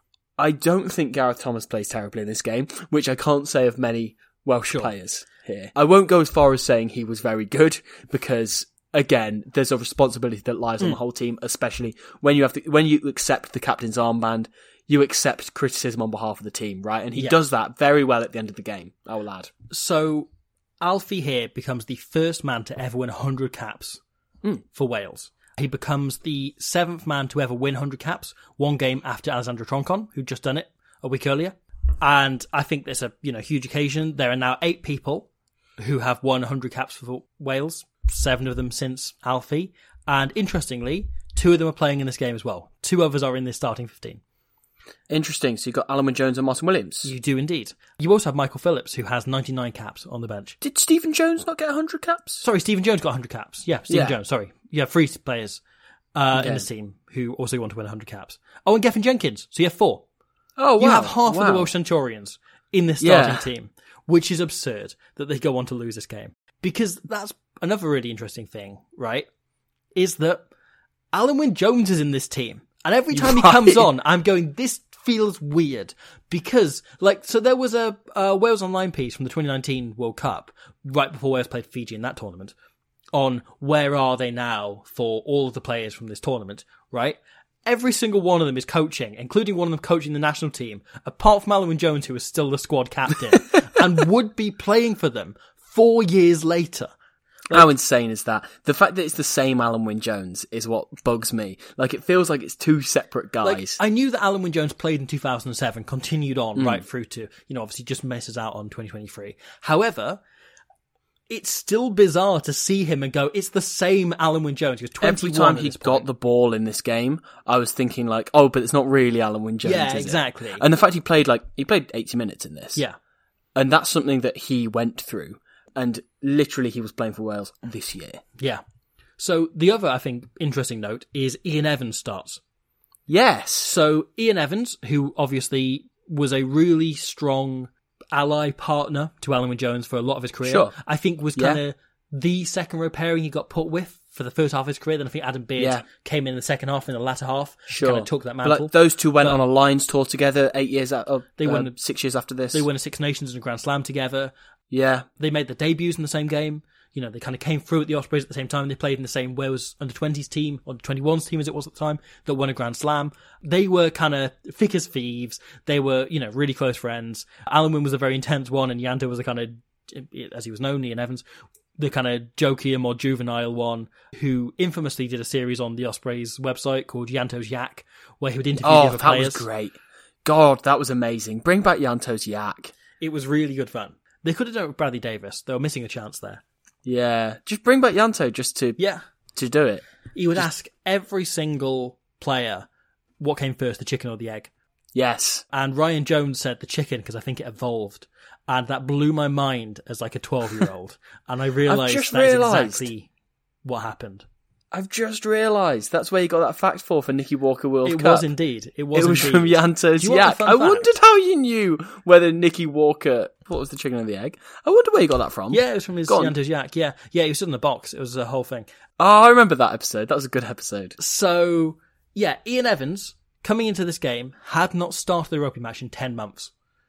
I don't think Gareth Thomas plays terribly in this game, which I can't say of many Welsh players here. I won't go as far as saying he was very good, because again, there's a responsibility that lies on the whole team, especially when you accept the captain's armband, you accept criticism on behalf of the team, right? And he does that very well at the end of the game, our lad. So Alfie here becomes the first man to ever win 100 caps for Wales. He becomes the 7th man to ever win 100 caps, one game after Alexander Troncon, who'd just done it a week earlier. And I think there's a huge occasion. There are now 8 people who have won 100 caps for Wales, 7 of them since Alfie. And interestingly, 2 of them are playing in this game as well. 2 others are in this starting 15. Interesting. So you've got Alan Wynne-Jones and Martin Williams. You do indeed. You also have Michael Phillips, who has 99 caps on the bench. Did Stephen Jones not get 100 caps? Sorry, Stephen Jones got 100 caps. Yeah, Stephen Jones, sorry. You have 3 players in this team who also want to win 100 caps. Oh, and Geffen Jenkins. So you have 4. Oh, wow. You have half of the Welsh Centurions in this starting team, which is absurd that they go on to lose this game. Because that's another really interesting thing, right? Is that Alan Wynne-Jones is in this team. And every time he comes on, I'm going, this feels weird. Because, so there was a Wales Online piece from the 2019 World Cup, right before Wales played Fiji in that tournament, on where are they now for all of the players from this tournament, right? Every single one of them is coaching, including one of them coaching the national team, apart from Alan Wynne-Jones, who is still the squad captain, and would be playing for them 4 years later. How insane is that? The fact that it's the same Alan Wynne-Jones is what bugs me. It feels like it's 2 separate guys. I knew that Alan Wynne-Jones played in 2007, continued on right through to, obviously just messes out on 2023. However, it's still bizarre to see him and go, it's the same Alan Wynne-Jones. He was 21 Every time he got the ball in this game, I was thinking but it's not really Alan Wynne-Jones, yeah, is exactly. It? And the fact he played 80 minutes in this. Yeah. And that's something that he went through. And literally he was playing for Wales this year. Yeah. So the other, I think, interesting note is Ian Evans starts. Yes. So Ian Evans, who obviously was a really strong ally partner to Alan Wynne-Jones for a lot of his career, I think was kind of the second row pairing he got put with for the first half of his career. Then I think Adam Beard came in the second half, in the latter half, kind of took that mantle. But those two went on a Lions tour together 8 years they won 6 years after this. They won a Six Nations and a Grand Slam together. Yeah. They made their debuts in the same game. They kind of came through at the Ospreys at the same time. They played in the same Wales under-20s team, or under-21s team as it was at the time, that won a Grand Slam. They were kind of thick as thieves. They were, really close friends. Alan Wynne was a very intense one, and Ianto was a kind of, as he was known, Ian Evans, the kind of jokier, more juvenile one, who infamously did a series on the Ospreys website called Ianto's Yak, where he would interview the other players. Oh, that was great. God, that was amazing. Bring back Ianto's Yak. It was really good fun. They could have done it with Bradley Davis. They were missing a chance there. Yeah. Just bring back Ianto just to do it. He would ask every single player what came first, the chicken or the egg. Yes. And Ryan Jones said the chicken because I think it evolved. And that blew my mind as a 12-year-old. And I realised that's exactly what happened. I've just realised that's where you got that fact for Nicky Walker World Cup. It was indeed. It was from Ianto's Yak. I wondered how you knew whether Nicky Walker... What was the chicken or the egg? I wonder where you got that from. Yeah, it was from his Ianto's Yak. Yeah, he was in the box. It was a whole thing. Oh, I remember that episode. That was a good episode. So, Ian Evans, coming into this game, had not started the rugby match in 10 months.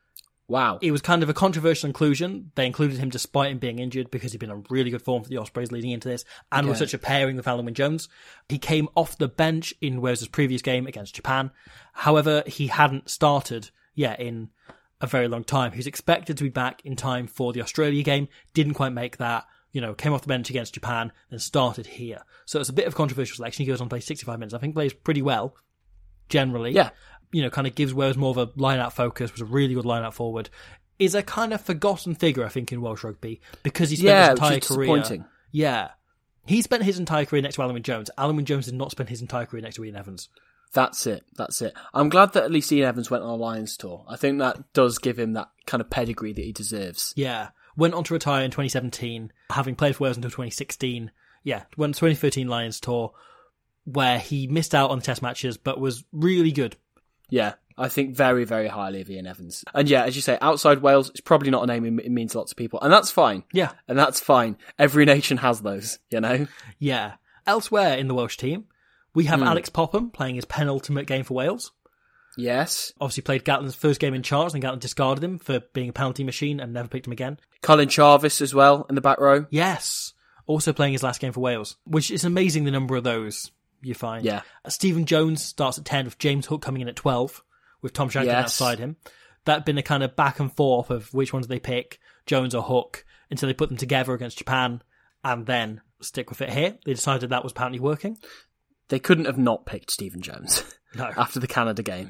Wow. It was kind of a controversial inclusion. They included him despite him being injured because he'd been on really good form for the Ospreys leading into this and was such a pairing with Alan Wynne-Jones. He came off the bench in Wales' previous game against Japan. However, he hadn't started in a very long time. He was expected to be back in time for the Australia game. Didn't quite make that. Came off the bench against Japan, then started here. So it's a bit of a controversial selection. He goes on to play 65 minutes. I think plays pretty well, generally. Yeah. Kind of gives Wales more of a line-out focus, was a really good line-out forward. Is a kind of forgotten figure, I think, in Welsh rugby, because he spent his entire career... Yeah. He spent his entire career next to Alan Wynne-Jones. Alan Wynne-Jones did not spend his entire career next to Ian Evans. That's it. I'm glad that at least Ian Evans went on a Lions tour. I think that does give him that kind of pedigree that he deserves. Yeah. Went on to retire in 2017, having played for Wales until 2016. Yeah, went to 2013 Lions tour, where he missed out on the test matches, but was really good. Yeah, I think very, very highly of Ian Evans. And as you say, outside Wales, it's probably not a name it means to lots of people. And that's fine. Yeah. And that's fine. Every nation has those, Yeah. Elsewhere in the Welsh team, we have Alex Popham playing his penultimate game for Wales. Yes. Obviously played Gatland's first game in charge, and Gatland discarded him for being a penalty machine and never picked him again. Colin Jarvis as well in the back row. Yes. Also playing his last game for Wales, which is amazing the number of those you find. Yeah. Stephen Jones starts at 10 with James Hook coming in at 12 with Tom Shanklin outside him. That'd been a kind of back and forth of which ones they pick, Jones or Hook, until they put them together against Japan and then stick with it here. They decided that was apparently working. They couldn't have not picked Stephen Jones after the Canada game.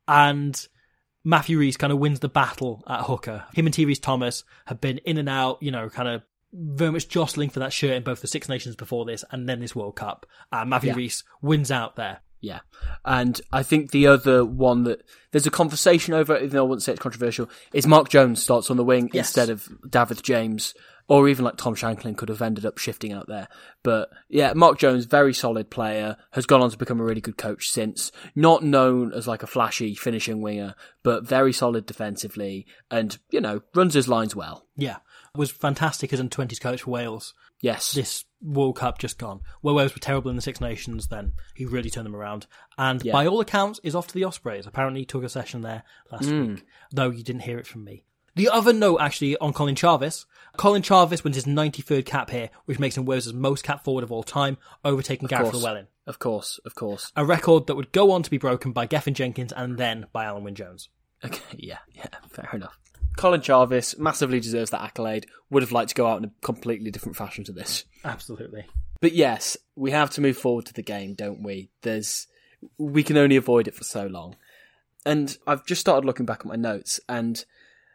And Matthew Rees kind of wins the battle at hooker. Him and T. Rees Thomas have been in and out, kind of very much jostling for that shirt in both the Six Nations before this and then this World Cup. Matthew Rees wins out there. Yeah. And I think the other one that there's a conversation over, even though I wouldn't say it's controversial, is Mark Jones starts on the wing instead of David James, or even like Tom Shanklin could have ended up shifting out there. But yeah, Mark Jones, very solid player, has gone on to become a really good coach since. Not known as like a flashy finishing winger, but very solid defensively and, you know, runs his lines well. Yeah. Was fantastic as under-20s coach for Wales. Yes. This World Cup just gone. Where Wales were terrible in the Six Nations, then he really turned them around. And by all accounts, is off to the Ospreys. Apparently he took a session there last week, though you didn't hear it from me. The other note, actually, on Colin Charvis. Colin Charvis wins his 93rd cap here, which makes him Wales' most cap forward of all time, overtaking Gareth Llewellyn. Of course. A record that would go on to be broken by Gethin Jenkins and then by Alan Wynne-Jones. Okay, yeah, fair enough. Colin Charvis massively deserves that accolade. Would have liked to go out in a completely different fashion to this. Absolutely. But yes, we have to move forward to the game, don't we? We can only avoid it for so long. And I've just started looking back at my notes, and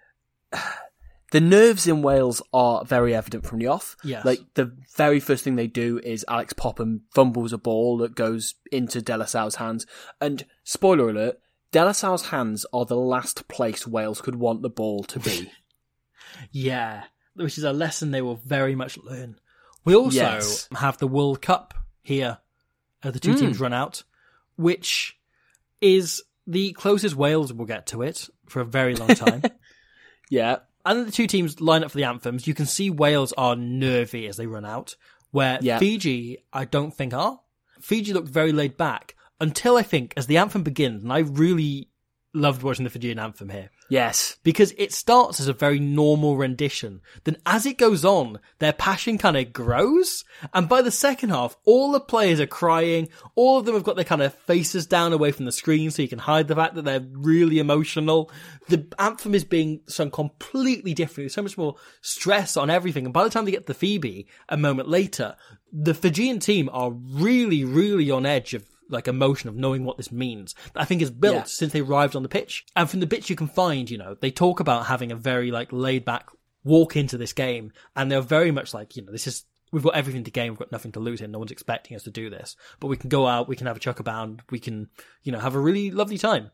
the nerves in Wales are very evident from the off. Yes. Like, the very first thing they do is Alex Popham fumbles a ball that goes into De La Salle's hands. And, spoiler alert, De La Salle's hands are the last place Wales could want the ball to be. Yeah, which is a lesson they will very much learn. We also have the World Cup here. The two teams run out, which is the closest Wales will get to it for a very long time. Yeah. And the two teams line up for the anthems. You can see Wales are nervy as they run out, where Fiji, I don't think are. Fiji looked very laid back. Until I think, as the anthem begins, and I really loved watching the Fijian anthem here. Yes. Because it starts as a very normal rendition. Then as it goes on, their passion kind of grows. And by the second half, all the players are crying. All of them have got their kind of faces down away from the screen so you can hide the fact that they're really emotional. The anthem is being sung completely differently. There's so much more stress on everything. And by the time they get to Phoebe, a moment later, the Fijian team are really, really on edge of like emotion of knowing what this means. I think is built since they arrived on the pitch. And from the bits you can find, you know, they talk about having a very like laid back walk into this game. And they're very much like, you know, we've got everything to gain. We've got nothing to lose here. No one's expecting us to do this, but we can go out. We can have a chuck-a-bound. We can, you know, have a really lovely time.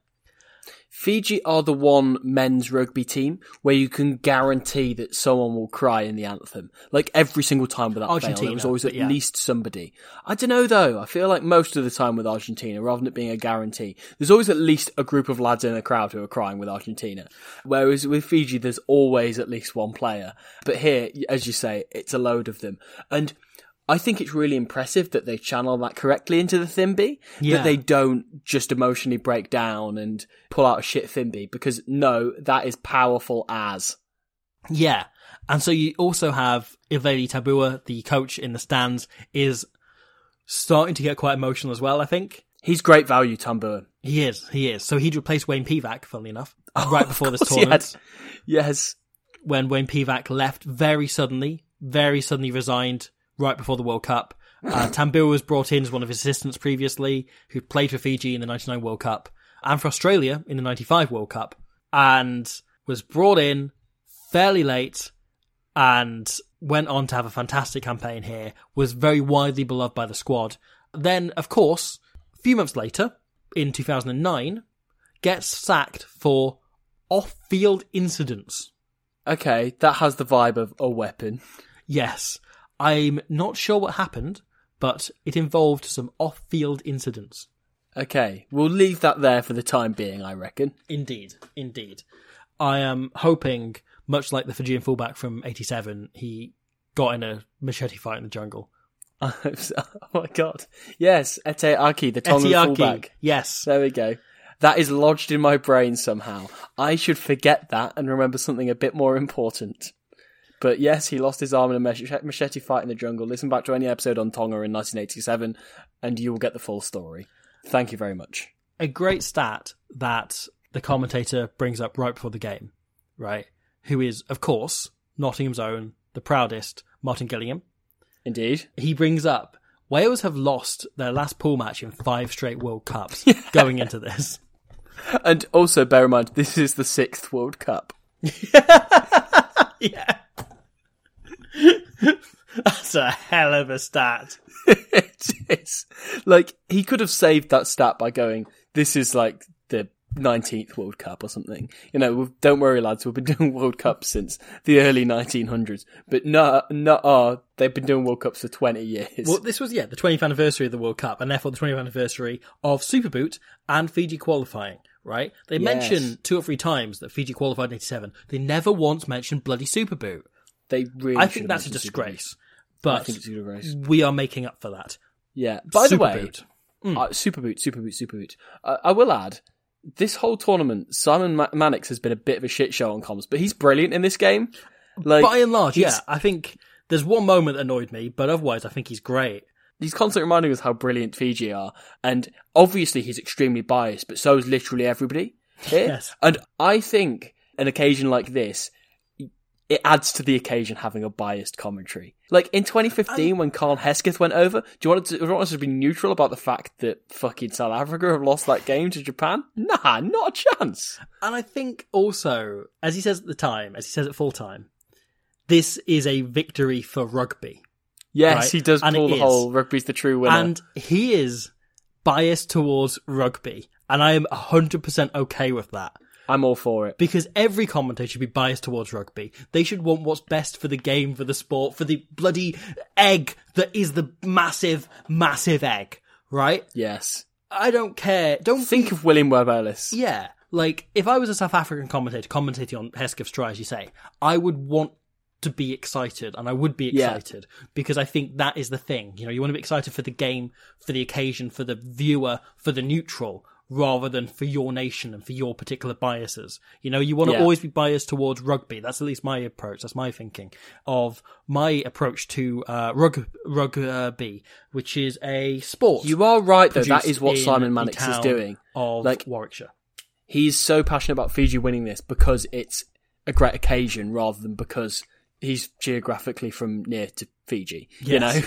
Fiji are the one men's rugby team where you can guarantee that someone will cry in the anthem. Like every single time without fail, there was always at least somebody. I don't know though, I feel like most of the time with Argentina, rather than it being a guarantee, there's always at least a group of lads in a crowd who are crying with Argentina. Whereas with Fiji, there's always at least one player. But here, as you say, it's a load of them. And I think it's really impressive that they channel that correctly into the Thimby, that they don't just emotionally break down and pull out a shit Thimby, because no, that is powerful as. Yeah. And so you also have Iveli Tabua, the coach in the stands, is starting to get quite emotional as well, I think. He's great value, Tambua. He is. So he'd replaced Wayne Pivac, funnily enough, right before this tournament. Yes. When Wayne Pivac left very suddenly resigned right before the World Cup. Tambua was brought in as one of his assistants previously, who played for Fiji in the 99 World Cup and for Australia in the 95 World Cup, and was brought in fairly late and went on to have a fantastic campaign here, was very widely beloved by the squad. Then, of course, a few months later, in 2009, gets sacked for off-field incidents. Okay, that has the vibe of a weapon. Yes. I'm not sure what happened, but it involved some off-field incidents. Okay, we'll leave that there for the time being, I reckon. Indeed. I am hoping, much like the Fijian fullback from 87, he got in a machete fight in the jungle. I hope so. Oh my god. Yes, Ete Aki, the Tongan fullback. Yes. There we go. That is lodged in my brain somehow. I should forget that and remember something a bit more important. But yes, he lost his arm in a machete fight in the jungle. Listen back to any episode on Tonga in 1987 and you will get the full story. Thank you very much. A great stat that the commentator brings up right before the game, right? Who is, of course, Nottingham's own, the proudest, Martin Gillingham. Indeed. He brings up, Wales have lost their last pool match in 5 straight World Cups going into this. And also bear in mind, this is the 6th World Cup. Yeah. That's a hell of a stat. It's like, he could have saved that stat by going, this is like the 19th World Cup or something. You know, don't worry lads, we've been doing World Cups since the early 1900s. But no, they've been doing World Cups for 20 years. Well, this was, the 20th anniversary of the World Cup, and therefore the 20th anniversary of Superboot and Fiji qualifying, right? They mentioned 2 or 3 times that Fiji qualified in 87. They never once mentioned bloody Superboot. They really I think that's a disgrace. But I think it's a disgrace. We are making up for that. Yeah. By the way, Superboot. Superboot. I will add, this whole tournament, Simon Mannix has been a bit of a shit show on comms, but he's brilliant in this game. Like, by and large, yeah. I think there's one moment that annoyed me, but otherwise I think he's great. He's constantly reminding us how brilliant Fiji are, and obviously he's extremely biased, but so is literally everybody here. Yes. And I think an occasion like this, it adds to the occasion having a biased commentary. Like in 2015 when Carl Hesketh went over, do you want us to be neutral about the fact that fucking South Africa have lost that game to Japan? Nah, not a chance. And I think also, as he says at the time, as he says at full time, this is a victory for rugby. Yes, right? he does and pull the whole rugby's the true winner. And he is biased towards rugby. And I am 100% okay with that. I'm all for it. Because every commentator should be biased towards rugby. They should want what's best for the game, for the sport, for the bloody egg that is the massive, massive egg, right? Yes. I don't care. Don't think of William Webb Ellis. Yeah. Like, if I was a South African commentator commentating on Hesketh's try, as you say, I would want to be excited, and I would be excited, because I think that is the thing. You know, you want to be excited for the game, for the occasion, for the viewer, for the neutral, rather than for your nation and for your particular biases. You know, you want to always be biased towards rugby. That's at least my approach. That's my thinking of my approach to rugby, which is a sport. You are right, though. That is what Simon Mannix is doing. Of like, Warwickshire. He's so passionate about Fiji winning this because it's a great occasion rather than because he's geographically from near to Fiji, you know?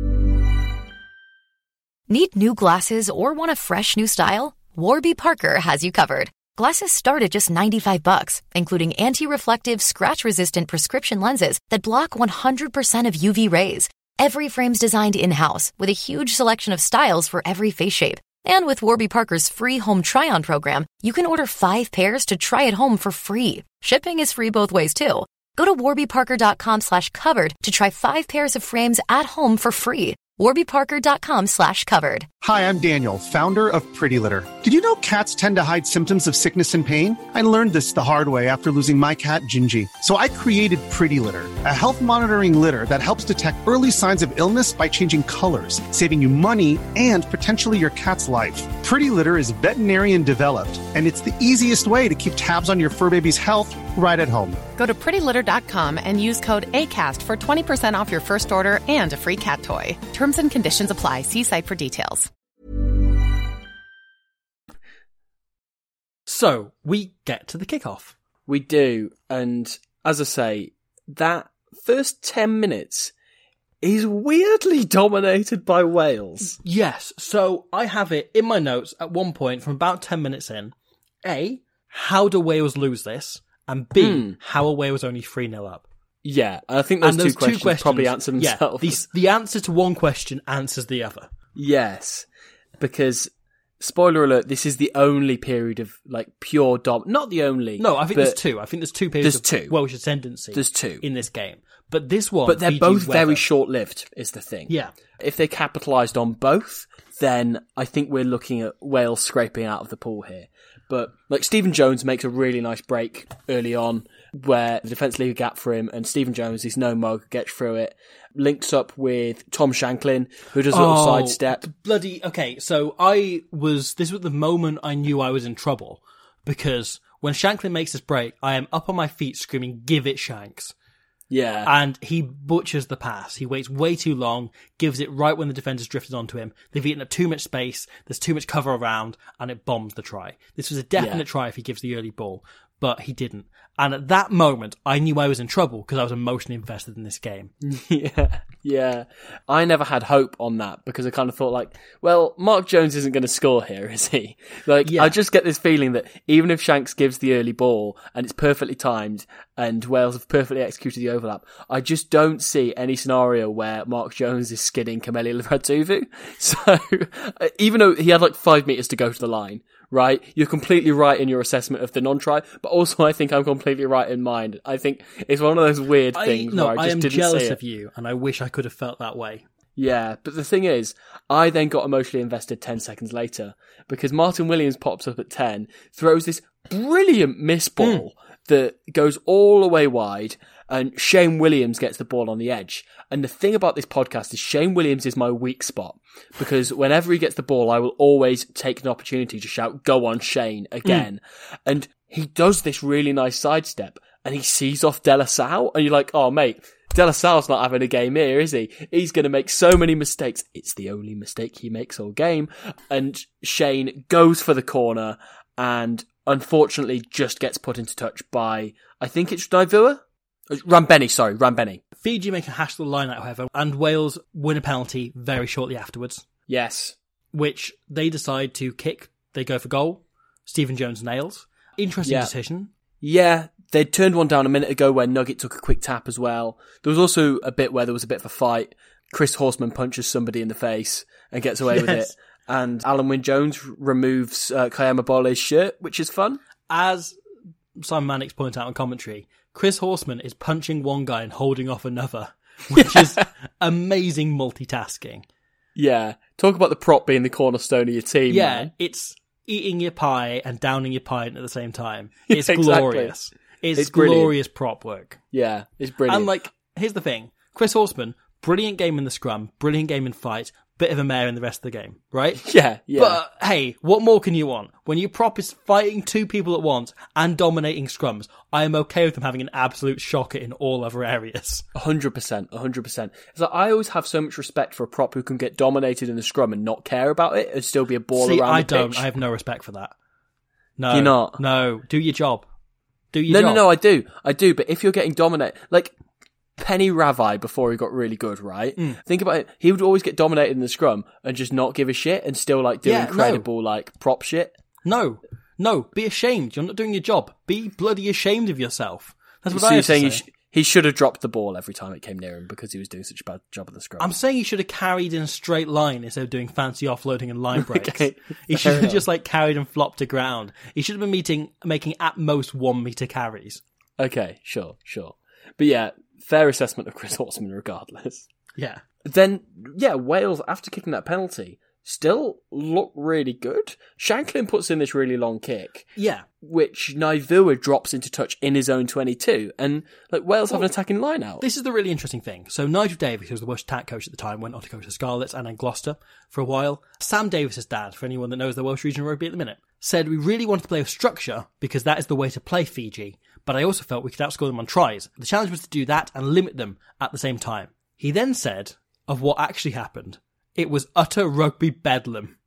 Need new glasses or want a fresh new style? Warby Parker has you covered. Glasses start at just $95, including anti-reflective, scratch-resistant prescription lenses that block 100% of UV rays. Every frame's designed in-house with a huge selection of styles for every face shape. And with Warby Parker's free home try-on program, you can order 5 pairs to try at home for free. Shipping is free both ways, too. Go to warbyparker.com/covered to try 5 pairs of frames at home for free. warbyparker.com/covered. Hi, I'm Daniel, founder of Pretty Litter. Did you know cats tend to hide symptoms of sickness and pain? I learned this the hard way after losing my cat, Gingy. So I created Pretty Litter, a health monitoring litter that helps detect early signs of illness by changing colors, saving you money and potentially your cat's life. Pretty Litter is veterinarian developed, and it's the easiest way to keep tabs on your fur baby's health right at home. Go to prettylitter.com and use code ACAST for 20% off your first order and a free cat toy. Terms and conditions apply. See site for details. So, we get to the kickoff. We do, and as I say, that first 10 minutes is weirdly dominated by Wales. Yes, so I have it in my notes at one point from about 10 minutes in. A, how do Wales lose this? And B, how are Wales only 3-0 up? Yeah, I think those two questions probably answer themselves. Yeah, the answer to one question answers the other. Yes, because, spoiler alert, this is the only period of, like, pure not the only. No, I think there's 2. I think there's 2 periods of Welsh ascendancy. There's 2. In this game. But this one, but they're Fiji both weather. very short-lived, is the thing. Yeah. If they capitalised on both, then I think we're looking at Wales scraping out of the pool here. But, like, Stephen Jones makes a really nice break early on where the defence leave a gap for him, and Stephen Jones, he's no mug, gets through it, links up with Tom Shanklin, who does a little sidestep. Bloody, okay, so this was the moment I knew I was in trouble, because when Shanklin makes this break, I am up on my feet screaming, "Give it, Shanks." Yeah. And he butchers the pass. He waits way too long, gives it right when the defender's drifted onto him. They've eaten up too much space, there's too much cover around, and it bombs the try. This was a definite try if he gives the early ball. but he didn't. And at that moment, I knew I was in trouble because I was emotionally invested in this game. Yeah. I never had hope on that because I kind of thought like, well, Mark Jones isn't going to score here, is he? Like, I just get this feeling that even if Shanks gives the early ball and it's perfectly timed and Wales have perfectly executed the overlap, I just don't see any scenario where Mark Jones is skidding Kameli Levratuvu. So, even though he had like 5 meters to go to the line, right? You're completely right in your assessment of the non-try, but also I think I'm completely right in mine. I think it's one of those weird things where I just didn't see it. I am jealous of you, and I wish I could have felt that way. Yeah, but the thing is, I then got emotionally invested 10 seconds later, because Martin Williams pops up at 10, throws this brilliant miss ball that goes all the way wide, and Shane Williams gets the ball on the edge. And the thing about this podcast is Shane Williams is my weak spot, because whenever he gets the ball, I will always take an opportunity to shout, "Go on, Shane," again. And he does this really nice sidestep, and he sees off De La Salle, and you're like, oh, mate, De La Salle's not having a game here, is he? He's going to make so many mistakes. It's the only mistake he makes all game. And Shane goes for the corner, and unfortunately just gets put into touch by, I think it's Naivua? Rambeni. Fiji make a hash of the line out, however, and Wales win a penalty very shortly afterwards. Yes. Which they decide to kick. They go for goal. Stephen Jones nails. Interesting decision. Yeah, they'd turned one down a minute ago where Nugget took a quick tap as well. There was also a bit where there was a bit of a fight. Chris Horseman punches somebody in the face and gets away with it. And Alan Wynne-Jones removes Kayama Bole's shirt, which is fun. As Simon Mannix pointed out in commentary, Chris Horseman is punching one guy and holding off another, which is amazing multitasking. Yeah. Talk about the prop being the cornerstone of your team. Yeah, man. It's eating your pie and downing your pint at the same time. It's Exactly. glorious. It's glorious prop work. Yeah, it's brilliant. And like, here's the thing. Chris Horseman, brilliant game in the scrum, brilliant game in fight, bit of a mare in the rest of the game, right? Yeah. But hey, what more can you want? When your prop is fighting two people at once and dominating scrums, I am okay with them having an absolute shocker in all other areas. 100%. It's like, I always have so much respect for a prop who can get dominated in the scrum and not care about it and still be a ball around the pitch. don't. I have no respect for that. No. Do you not? No. Do your job. No, I do. But if you're getting dominated, like Penny Ravai before he got really good, right? Think about it. He would always get dominated in the scrum and just not give a shit and still like do incredible like prop shit. No, be ashamed. You're not doing your job. Be bloody ashamed of yourself. That's what So I you're have to saying say. he should have dropped the ball every time it came near him because he was doing such a bad job of the scrum. I'm saying he should have carried in a straight line instead of doing fancy offloading and line breaks. Okay, He should have just like carried and flopped to ground. He should have been making at most 1 meter carries. Okay, sure. But yeah, fair assessment of Chris Horseman regardless. Yeah. Then, Wales, after kicking that penalty, still look really good. Shanklin puts in this really long kick. Yeah. Which Naivua drops into touch in his own 22. And like Wales have an attacking line out. This is the really interesting thing. So Nigel Davis, who was the Welsh attack coach at the time, went on to coach the Scarlets and then Gloucester for a while. Sam Davis's dad, for anyone that knows the Welsh regional rugby at the minute, said we really wanted to play with structure because that is the way to play Fiji. But I also felt we could outscore them on tries. The challenge was to do that and limit them at the same time. He then said of what actually happened, it was utter rugby bedlam.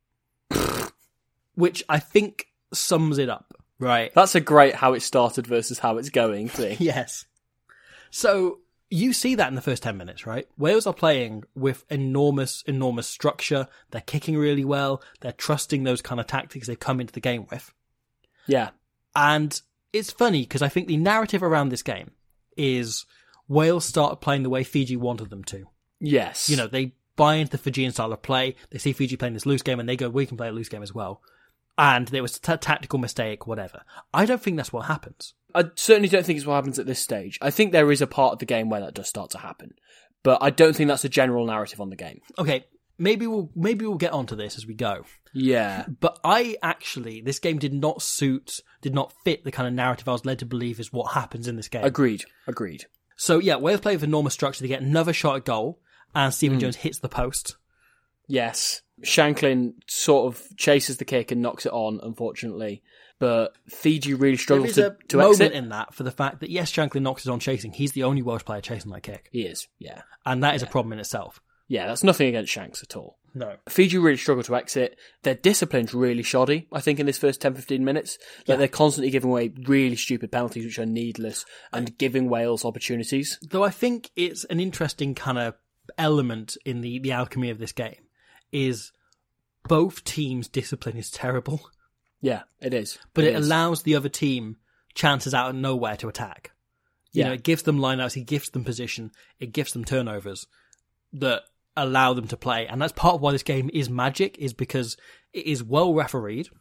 Which I think sums it up, right? That's a great how it started versus how it's going thing. Yes. So you see that in the first 10 minutes, right? Wales are playing with enormous structure. They're kicking really well. They're trusting those kind of tactics they come into the game with. Yeah. And it's funny because I think the narrative around this game is Wales started playing the way Fiji wanted them to. Yes. You know, they buy into the Fijian style of play. They see Fiji playing this loose game and they go, we can play a loose game as well. And there was a tactical mistake, whatever. I don't think that's what happens. I certainly don't think it's what happens at this stage. I think there is a part of the game where that does start to happen. But I don't think that's a general narrative on the game. Okay, maybe we'll get onto this as we go. Yeah. But this game did not fit the kind of narrative I was led to believe is what happens in this game. Agreed. So yeah, Wales play with enormous structure. They get another shot at goal, and Stephen Jones hits the post. Yes. Shanklin sort of chases the kick and knocks it on, unfortunately. But Fiji really struggles to exit. There is a moment in that for the fact that, yes, Shanklin knocks it on chasing. He's the only Welsh player chasing that kick. He is, yeah. And that is a problem in itself. Yeah, that's nothing against Shanks at all. No. Fiji really struggle to exit. Their discipline's really shoddy, I think, in this first 10-15 minutes. They're constantly giving away really stupid penalties which are needless and giving Wales opportunities. Though I think it's an interesting kind of element in the alchemy of this game is both teams' discipline is terrible. Yeah, it is. But it allows the other team chances out of nowhere to attack. You know, it gives them lineouts, it gives them position, it gives them turnovers that allow them to play. And that's part of why this game is magic, is because it is well refereed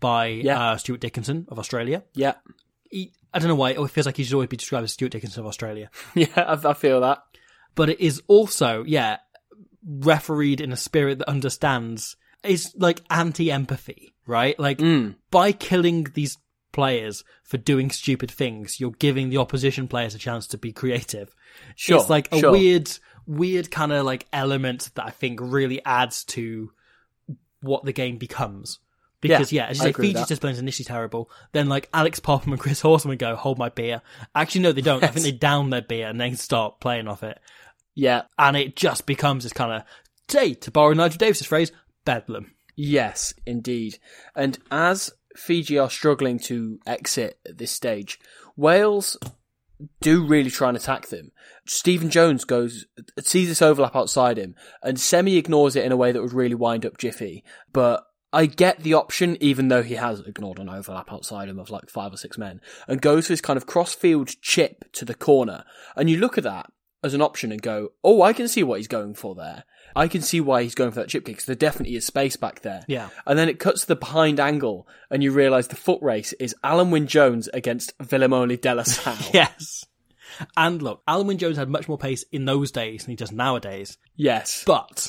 by Stuart Dickinson of Australia. Yeah. I don't know why, it feels like he should always be described as Stuart Dickinson of Australia. Yeah, I feel that. But it is also, refereed in a spirit that understands, is like anti-empathy, right? Like, by killing these players for doing stupid things, you're giving the opposition players a chance to be creative. Sure, it's like a weird kind of like element that I think really adds to what the game becomes. Because as you say, Fiji's discipline is initially terrible. Then like Alex Popham and Chris Horseman go, hold my beer. Actually, no, they don't. I think they down their beer and then start playing off it. Yeah. And it just becomes this kind of, to borrow Nigel Davis's phrase, bedlam. Yes, indeed. And as Fiji are struggling to exit at this stage, Wales do really try and attack them. Stephen Jones sees this overlap outside him and semi-ignores it in a way that would really wind up Jiffy. But I get the option, even though he has ignored an overlap outside him of like 5 or 6 men, and goes for this kind of cross-field chip to the corner. And you look at that as an option and go, oh, I can see what he's going for there. I can see why he's going for that chip kick, because there definitely is space back there. Yeah. And then it cuts to the behind angle, and you realise the foot race is Alan Wynne-Jones against Vilimoni de la Salle. Yes. And look, Alan Wynne-Jones had much more pace in those days than he does nowadays. Yes. But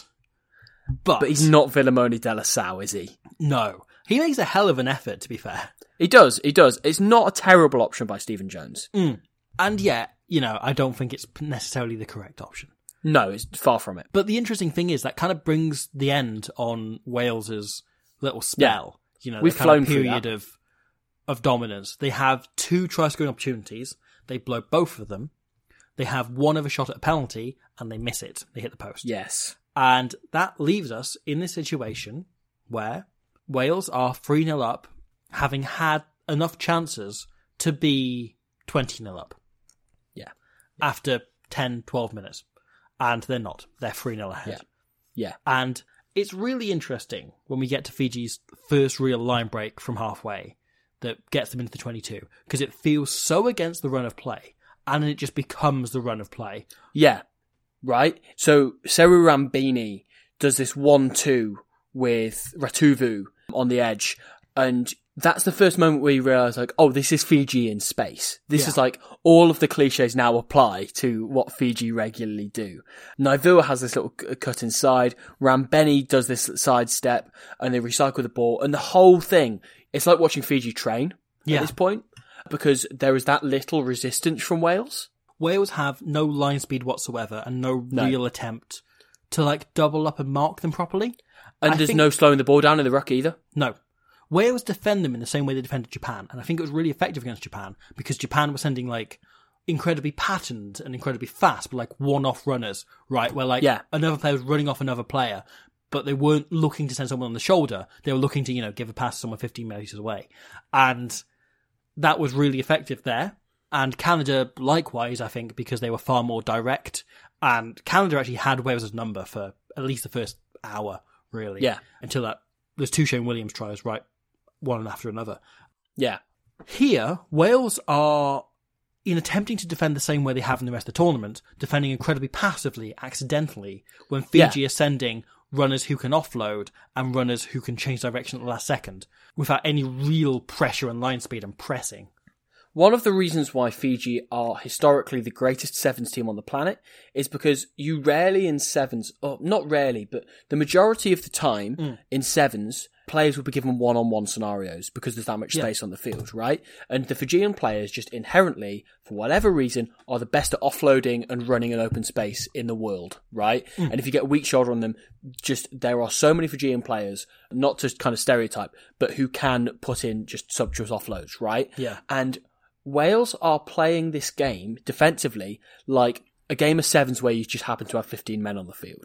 he's not Vilimoni de la Salle, is he? No. He makes a hell of an effort, to be fair. He does. It's not a terrible option by Stephen Jones. And yet, I don't think it's necessarily the correct option. No, it's far from it. But the interesting thing is that kind of brings the end on Wales's little spell. Yeah. We've flown through that period of dominance. They have 2 try-scoring opportunities. They blow both of them. They have one other shot at a penalty, and they miss it. They hit the post. Yes. And that leaves us in this situation where Wales are 3-0 up, having had enough chances to be 20-0 up. Yeah. After 10, 12 minutes. And they're not. They're 3-0 ahead. Yeah. And it's really interesting when we get to Fiji's first real line break from halfway that gets them into the 22, because it feels so against the run of play, and then it just becomes the run of play. Yeah. Right? So Seru Rambini does this 1-2 with Ratuvu on the edge, and that's the first moment where you realise, like, oh, this is Fiji in space. This is like, all of the cliches now apply to what Fiji regularly do. Naivua has this little cut inside, Rambeni does this side step, and they recycle the ball, and the whole thing, it's like watching Fiji train at this point, because there is that little resistance from Wales. Wales have no line speed whatsoever, and no real attempt to, like, double up and mark them properly. And there's no slowing the ball down in the ruck either. No. Wales defend them in the same way they defended Japan, and I think it was really effective against Japan, because Japan was sending, like, incredibly patterned and incredibly fast, but, like, one-off runners, right? Where, like, another player was running off another player, but they weren't looking to send someone on the shoulder. They were looking to, give a pass to someone 15 metres away. And that was really effective there. And Canada, likewise, I think, because they were far more direct. And Canada actually had Wales' number for at least the first hour, really. Yeah. Until there's 2 Shane Williams tries, right, one after another. Yeah. Here, Wales are, in attempting to defend the same way they have in the rest of the tournament, defending incredibly passively, accidentally, when Fiji are sending runners who can offload and runners who can change direction at the last second, without any real pressure and line speed and pressing. One of the reasons why Fiji are historically the greatest sevens team on the planet is because you rarely in sevens, or not rarely, but the majority of the time in sevens, players will be given one-on-one scenarios because there's that much space on the field, right? And the Fijian players just inherently, for whatever reason, are the best at offloading and running an open space in the world, right? And if you get a weak shoulder on them, there are so many Fijian players, not to kind of stereotype, but who can put in just sumptuous offloads, right? Yeah. And Wales are playing this game defensively like a game of sevens where you just happen to have 15 men on the field.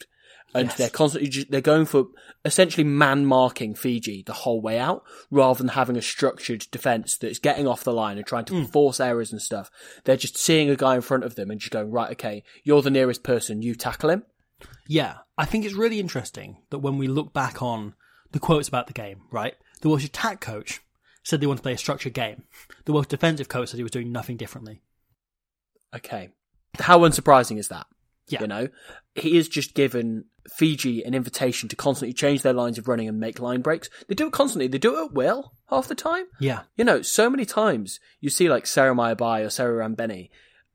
And Yes. they're constantly they're going for essentially man marking Fiji the whole way out, rather than having a structured defence that's getting off the line and trying to force errors and stuff. They're just seeing a guy in front of them and just going, right, okay, you're the nearest person, you tackle him. Yeah, I think it's really interesting that when we look back on the quotes about the game, right, the Welsh attack coach said they want to play a structured game. The Welsh defensive coach said he was doing nothing differently. Okay. How unsurprising is that? Yeah. You know, he has just given Fiji an invitation to constantly change their lines of running and make line breaks. They do it constantly. They do it at will half the time. Yeah. You know, so many times you see like Sarah Bai or Sarah Rambeni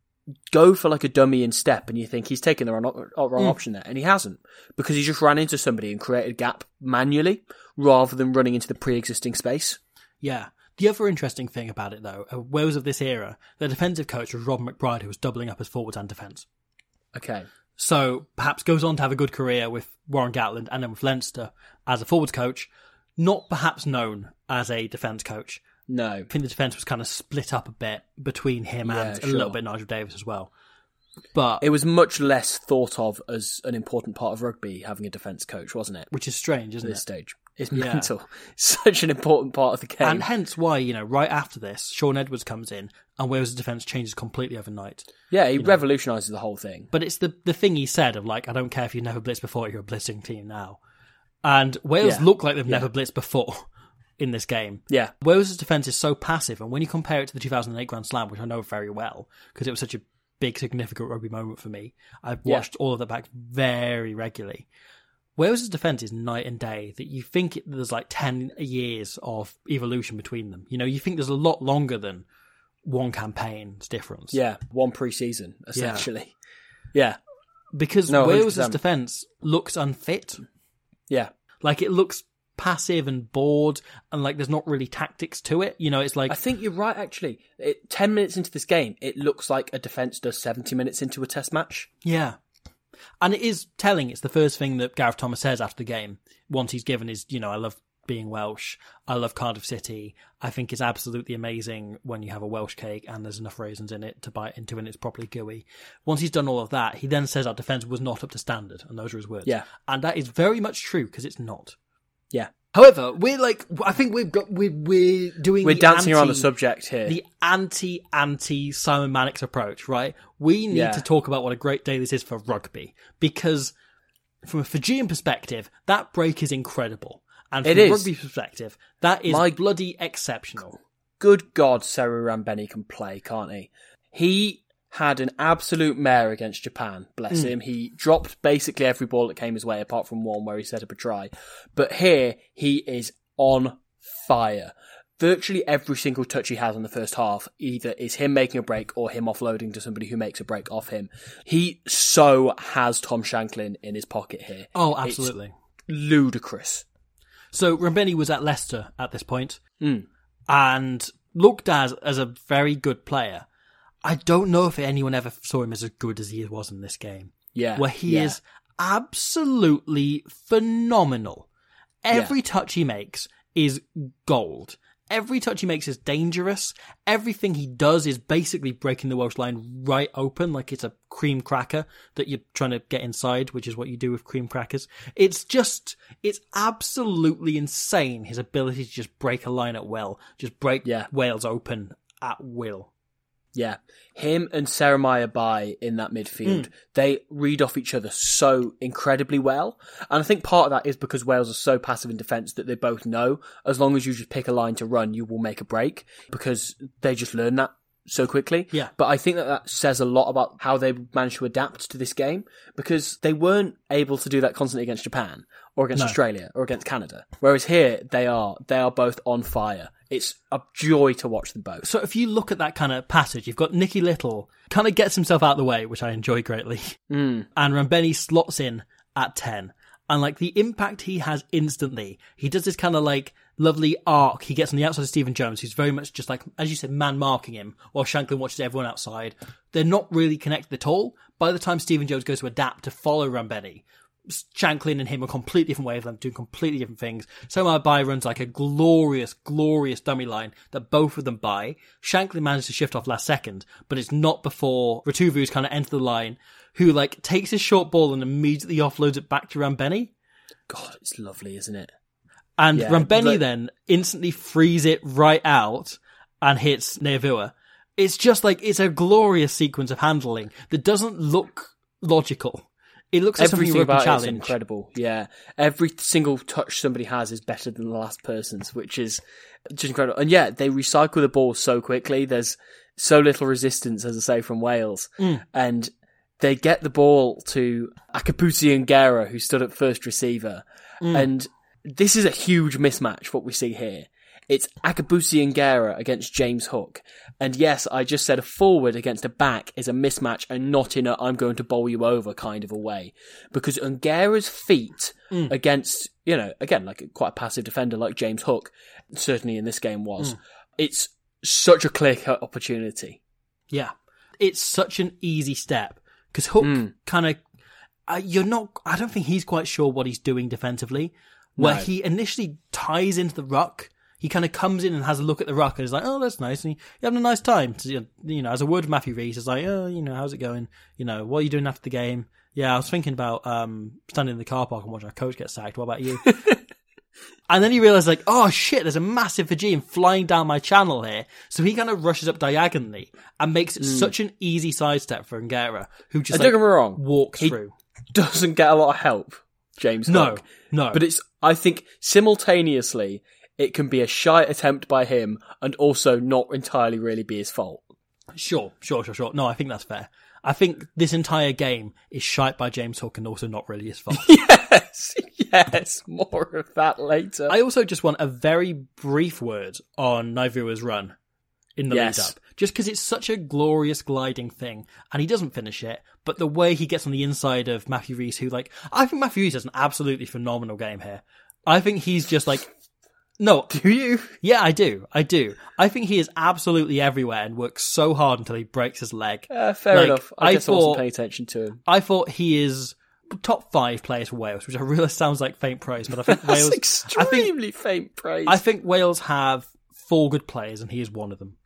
go for like a dummy in step and you think he's taken the wrong option there. And he hasn't, because he just ran into somebody and created a gap manually rather than running into the pre-existing space. Yeah. The other interesting thing about it, though, Wales of this era, the defensive coach was Rob McBride, who was doubling up as forwards and defence. Okay. So perhaps goes on to have a good career with Warren Gatland and then with Leinster as a forwards coach, not perhaps known as a defence coach. No. I think the defence was kind of split up a bit between him and a little bit Nigel Davis as well. But it was much less thought of as an important part of rugby, having a defence coach, wasn't it? which is strange, isn't At this it? stage. It's mental. Such an important part of the game. And hence why, you know, right after this, Sean Edwards comes in and Wales' defence changes completely overnight. Yeah, he revolutionises the whole thing. But it's the thing he said of like, I don't care if you've never blitzed before, you're a blitzing team now. And Wales look like they've never blitzed before in this game. Yeah. Wales' defence is so passive, and when you compare it to the 2008 Grand Slam, which I know very well, because it was such a big, significant rugby moment for me, I've watched all of that back very regularly. Wales' defence is night and day, that you think there's like 10 years of evolution between them. You know, you think there's a lot longer than one campaign's difference. Yeah, one pre-season, essentially. Yeah. Because No, Wales' 100%. defence looks unfit. Yeah. Like, it looks passive and bored, and like there's not really tactics to it. You know, it's like... I think you're right, actually. 10 minutes into this game, it looks like a defence does 70 minutes into a test match. Yeah. And it is telling. It's the first thing that Gareth Thomas says after the game, once he's given his, you know, I love being Welsh, I love Cardiff City, I think it's absolutely amazing when you have a Welsh cake and there's enough raisins in it to bite into and it's properly gooey. Once he's done all of that, he then says our defence was not up to standard, and those are his words. Yeah. And that is very much true, because it's not. Yeah. However, we're like, I think we're doing We're the dancing around the subject here. The anti Simon Mannix approach, right? We need to talk about what a great day this is for rugby, because from a Fijian perspective, that break is incredible. And from a rugby perspective, that is bloody exceptional. Good God, Seru Rambeni can play, can't he? He had an absolute mare against Japan, bless him. He dropped basically every ball that came his way, apart from one where he set up a try. But here, he is on fire. Virtually every single touch he has in the first half either is him making a break or him offloading to somebody who makes a break off him. He so has Tom Shanklin in his pocket here. Oh, absolutely. It's ludicrous. So Rambeni was at Leicester at this point, and looked as a very good player. I don't know if anyone ever saw him as good as he was in this game. Yeah. Where he is absolutely phenomenal. Every touch he makes is gold. Every touch he makes is dangerous. Everything he does is basically breaking the Welsh line right open, like it's a cream cracker that you're trying to get inside, which is what you do with cream crackers. It's absolutely insane, his ability to just break a line at will, just break Wales open at will. Yeah. Him and Sarah Bai in that midfield, they read off each other so incredibly well. And I think part of that is because Wales are so passive in defence that they both know as long as you just pick a line to run, you will make a break, because they just learn that so quickly. Yeah. But I think that says a lot about how they managed to adapt to this game, because they weren't able to do that constantly against Japan or against Australia or against Canada. Whereas here, they are both on fire. It's a joy to watch them both. So if you look at that kind of passage, you've got Nicky Little kind of gets himself out of the way, which I enjoy greatly. And Rambeni slots in at 10. And like the impact he has instantly, he does this kind of like lovely arc. He gets on the outside of Stephen Jones, who's very much just like, as you said, man marking him, while Shanklin watches everyone outside. They're not really connected at all. By the time Stephen Jones goes to adapt to follow Rambeni, Shanklin and him are completely different ways, doing completely different things. Somar Bai runs like a glorious dummy line that both of them buy. Shanklin manages to shift off last second, but it's not before Retuvu's kind of entered the line, who like takes his short ball and immediately offloads it back to Rambeni. God, it's lovely, isn't it? And Rambeni then instantly frees it right out and hits Neavua. It's just like, it's a glorious sequence of handling that doesn't look logical. It looks like something Everything about challenge. it's incredible. Yeah. Every single touch somebody has is better than the last person's, which is just incredible. And yeah, they recycle the ball so quickly. There's so little resistance, as I say, from Wales. And they get the ball to Akabusi and Guerra, who stood at first receiver. And this is a huge mismatch, what we see here. It's Akabusi and Guerra against James Hook. And yes, I just said a forward against a back is a mismatch and not in a I'm going to bowl you over kind of a way. Because Nguera's feet against, you know, again, like quite a passive defender like James Hook, certainly in this game was, it's such a clear-cut opportunity. Yeah. It's such an easy step. Because Hook kind of, I don't think he's quite sure what he's doing defensively. Where he initially ties into the ruck, he kind of comes in and has a look at the ruck and is like, oh, that's nice. And you're having a nice time. So, you know, as a word of Matthew Rees, it's like, oh, you know, how's it going? You know, what are you doing after the game? Yeah, I was thinking about standing in the car park and watching our coach get sacked. What about you? And then he realizes, like, oh shit, there's a massive Fijian flying down my channel here. So he kind of rushes up diagonally and makes it such an easy sidestep for Nguera, who just Don't get me wrong, walks through. Doesn't get a lot of help, James Hook. No. But it's, I think, simultaneously, it can be a shy attempt by him and also not entirely really be his fault. Sure. No, I think that's fair. I think this entire game is shite by James Hook and also not really his fault. Yes, more of that later. I also just want a very brief word on Naivua's run in the lead up. Just because it's such a glorious gliding thing, and he doesn't finish it, but the way he gets on the inside of Matthew Rees, who, like, I think Matthew Rees has an absolutely phenomenal game here. I think he's just like, no. Do you? Yeah, I do. I think he is absolutely everywhere and works so hard until he breaks his leg. Fair enough. I guess I wasn't paying attention to him. I thought he is top 5 players for Wales, which I realize sounds like faint praise, but I think That's Wales... extremely faint praise. I think Wales have 4 good players, and he is one of them.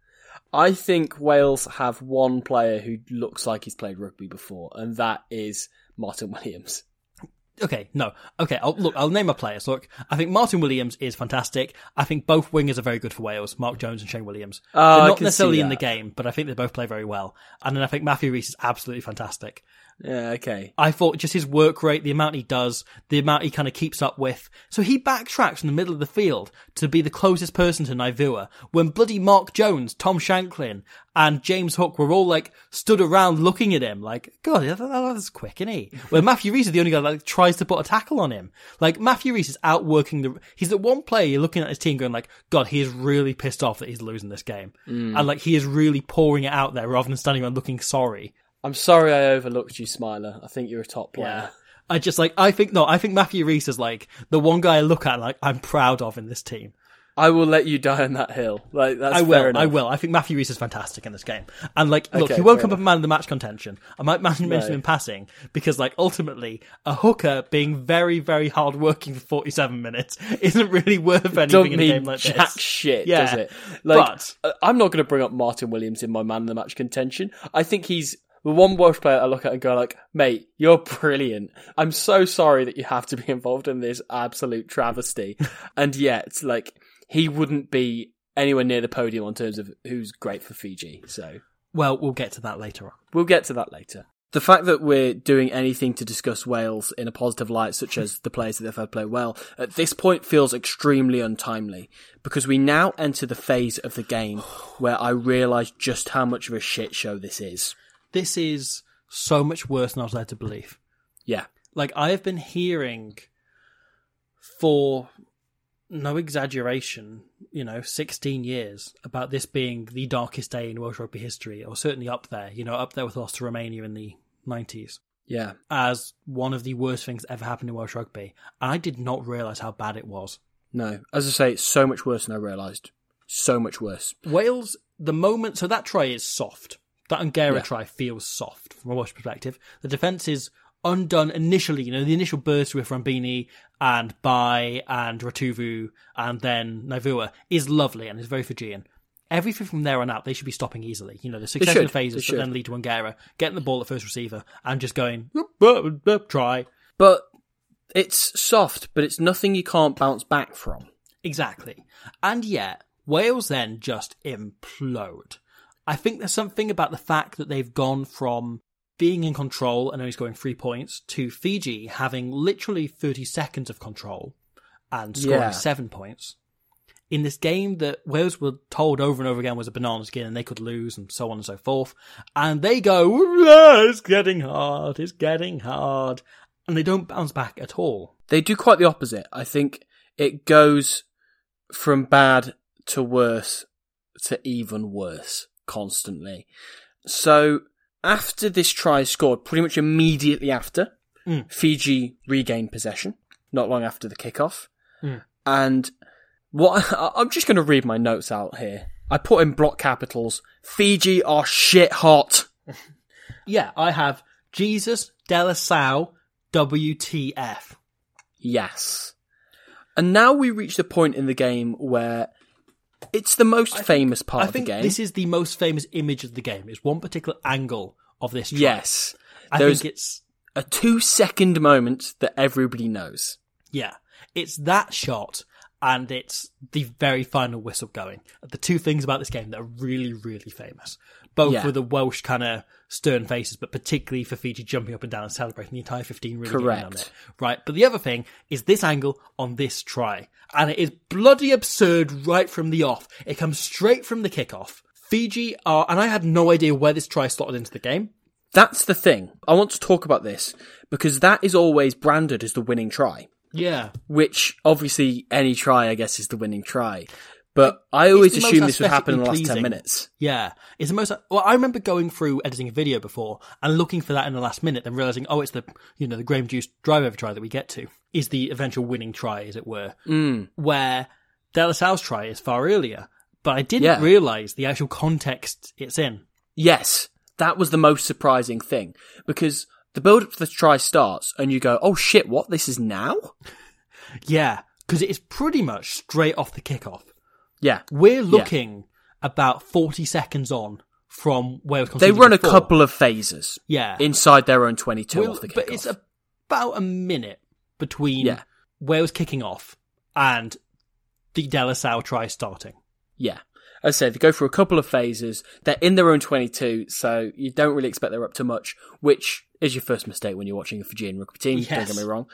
I think Wales have one player who looks like he's played rugby before, and that is Martin Williams. Okay, no. Okay, I'll name my players. Look, I think Martin Williams is fantastic. I think both wingers are very good for Wales, Mark Jones and Shane Williams. They're not necessarily in the game, but I think they both play very well. And then I think Matthew Rees is absolutely fantastic. Yeah, okay. I thought just his work rate, the amount he does, the amount he kind of keeps up with. So he backtracks from the middle of the field to be the closest person to Naivua when bloody Mark Jones, Tom Shanklin, and James Hook were all like stood around looking at him like, God, that's quick, isn't he? Where Matthew Rees is the only guy that like, tries to put a tackle on him. Like Matthew Rees is outworking he's the one player you're looking at his team going like, God, he is really pissed off that he's losing this game. And like he is really pouring it out there rather than standing around looking sorry. I'm sorry I overlooked you, Smiler. I think you're a top player. Yeah. I think Matthew Rees is like the one guy I look at and like I'm proud of in this team. I will let you die on that hill. Like that's fair enough. I will. I think Matthew Rees is fantastic in this game. And like, look, he won't come up man of the match contention. I might mention him in passing because like ultimately a hooker being very, very hard working for 47 minutes isn't really worth anything in a game like jack this. Shit, Yeah. does it? Like, I'm not going to bring up Martin Williams in my man of the match contention. I think he's the one Welsh player I look at and go like, mate, you're brilliant. I'm so sorry that you have to be involved in this absolute travesty. And yet, like, he wouldn't be anywhere near the podium in terms of who's great for Fiji. So, well, we'll get to that later on. We'll get to that later. The fact that we're doing anything to discuss Wales in a positive light, such as the players that they've had play well, at this point feels extremely untimely, because we now enter the phase of the game where I realise just how much of a shit show this is. This is so much worse than I was led to believe. Yeah. Like, I have been hearing for, no exaggeration, 16 years about this being the darkest day in Welsh rugby history, or certainly up there, up there with loss to Romania in the 90s. Yeah. As one of the worst things that ever happened in Welsh rugby. And I did not realise how bad it was. No. As I say, it's so much worse than I realised. So much worse. Wales, so that try is soft. That Nguera try feels soft from a Welsh perspective. The defence is undone initially, the initial burst with Rambini and Bai and Ratuvu and then Naivua is lovely and is very Fijian. Everything from there on out, they should be stopping easily. The succession of phases that then lead to Ongara, getting the ball at first receiver and just going, try. But it's soft, but it's nothing you can't bounce back from. Exactly. And yet, Wales then just implode. I think there's something about the fact that they've gone from being in control and only scoring 3 points to Fiji having literally 30 seconds of control and scoring 7 points. In this game that Wales were told over and over again was a banana skin and they could lose and so on and so forth. And they go, it's getting hard. And they don't bounce back at all. They do quite the opposite. I think it goes from bad to worse to even worse constantly. So after this try is scored, pretty much immediately after, Fiji regained possession, not long after the kickoff. And I'm just going to read my notes out here. I put in block capitals, Fiji are shit hot. Yeah, I have Jesus, Delasau, WTF. Yes. And now we reach the point in the game where it's the most famous part of the game. I think this is the most famous image of the game. It's one particular angle of this try. Yes. I think it's a 2-second moment that everybody knows. Yeah. It's that shot and it's the very final whistle going. The two things about this game that are really, really famous. Both for the Welsh kind of stern faces, but particularly for Fiji jumping up and down and celebrating the entire 15 really getting on it. Right. But the other thing is this angle on this try. And it is bloody absurd right from the off. It comes straight from the kickoff. Fiji are, and I had no idea where this try slotted into the game. That's the thing. I want to talk about this because that is always branded as the winning try. Yeah. Which, obviously, any try, I guess, is the winning try. But I always assumed this would happen in the last 10 minutes. Yeah. It's the most... Well, I remember going through editing a video before and looking for that in the last minute and realising, it's the, the grape juice drive-over try that we get to is the eventual winning try, as it were. Where Delasau's try is far earlier. But I didn't realise the actual context it's in. Yes. That was the most surprising thing. Because the build-up to the try starts and you go, oh shit, what? This is now? Yeah. Because it is pretty much straight off the kickoff. Yeah. We're looking about 40 seconds on from Wales conceding. They run a couple of phases. Yeah. Inside their own 22 off the kickoff. But it's about a minute between Wales kicking off and the Delasau try starting. Yeah. As I said, they go through a couple of phases. They're in their own 22, so you don't really expect they're up to much, which is your first mistake when you're watching a Fijian rugby team, don't get me wrong.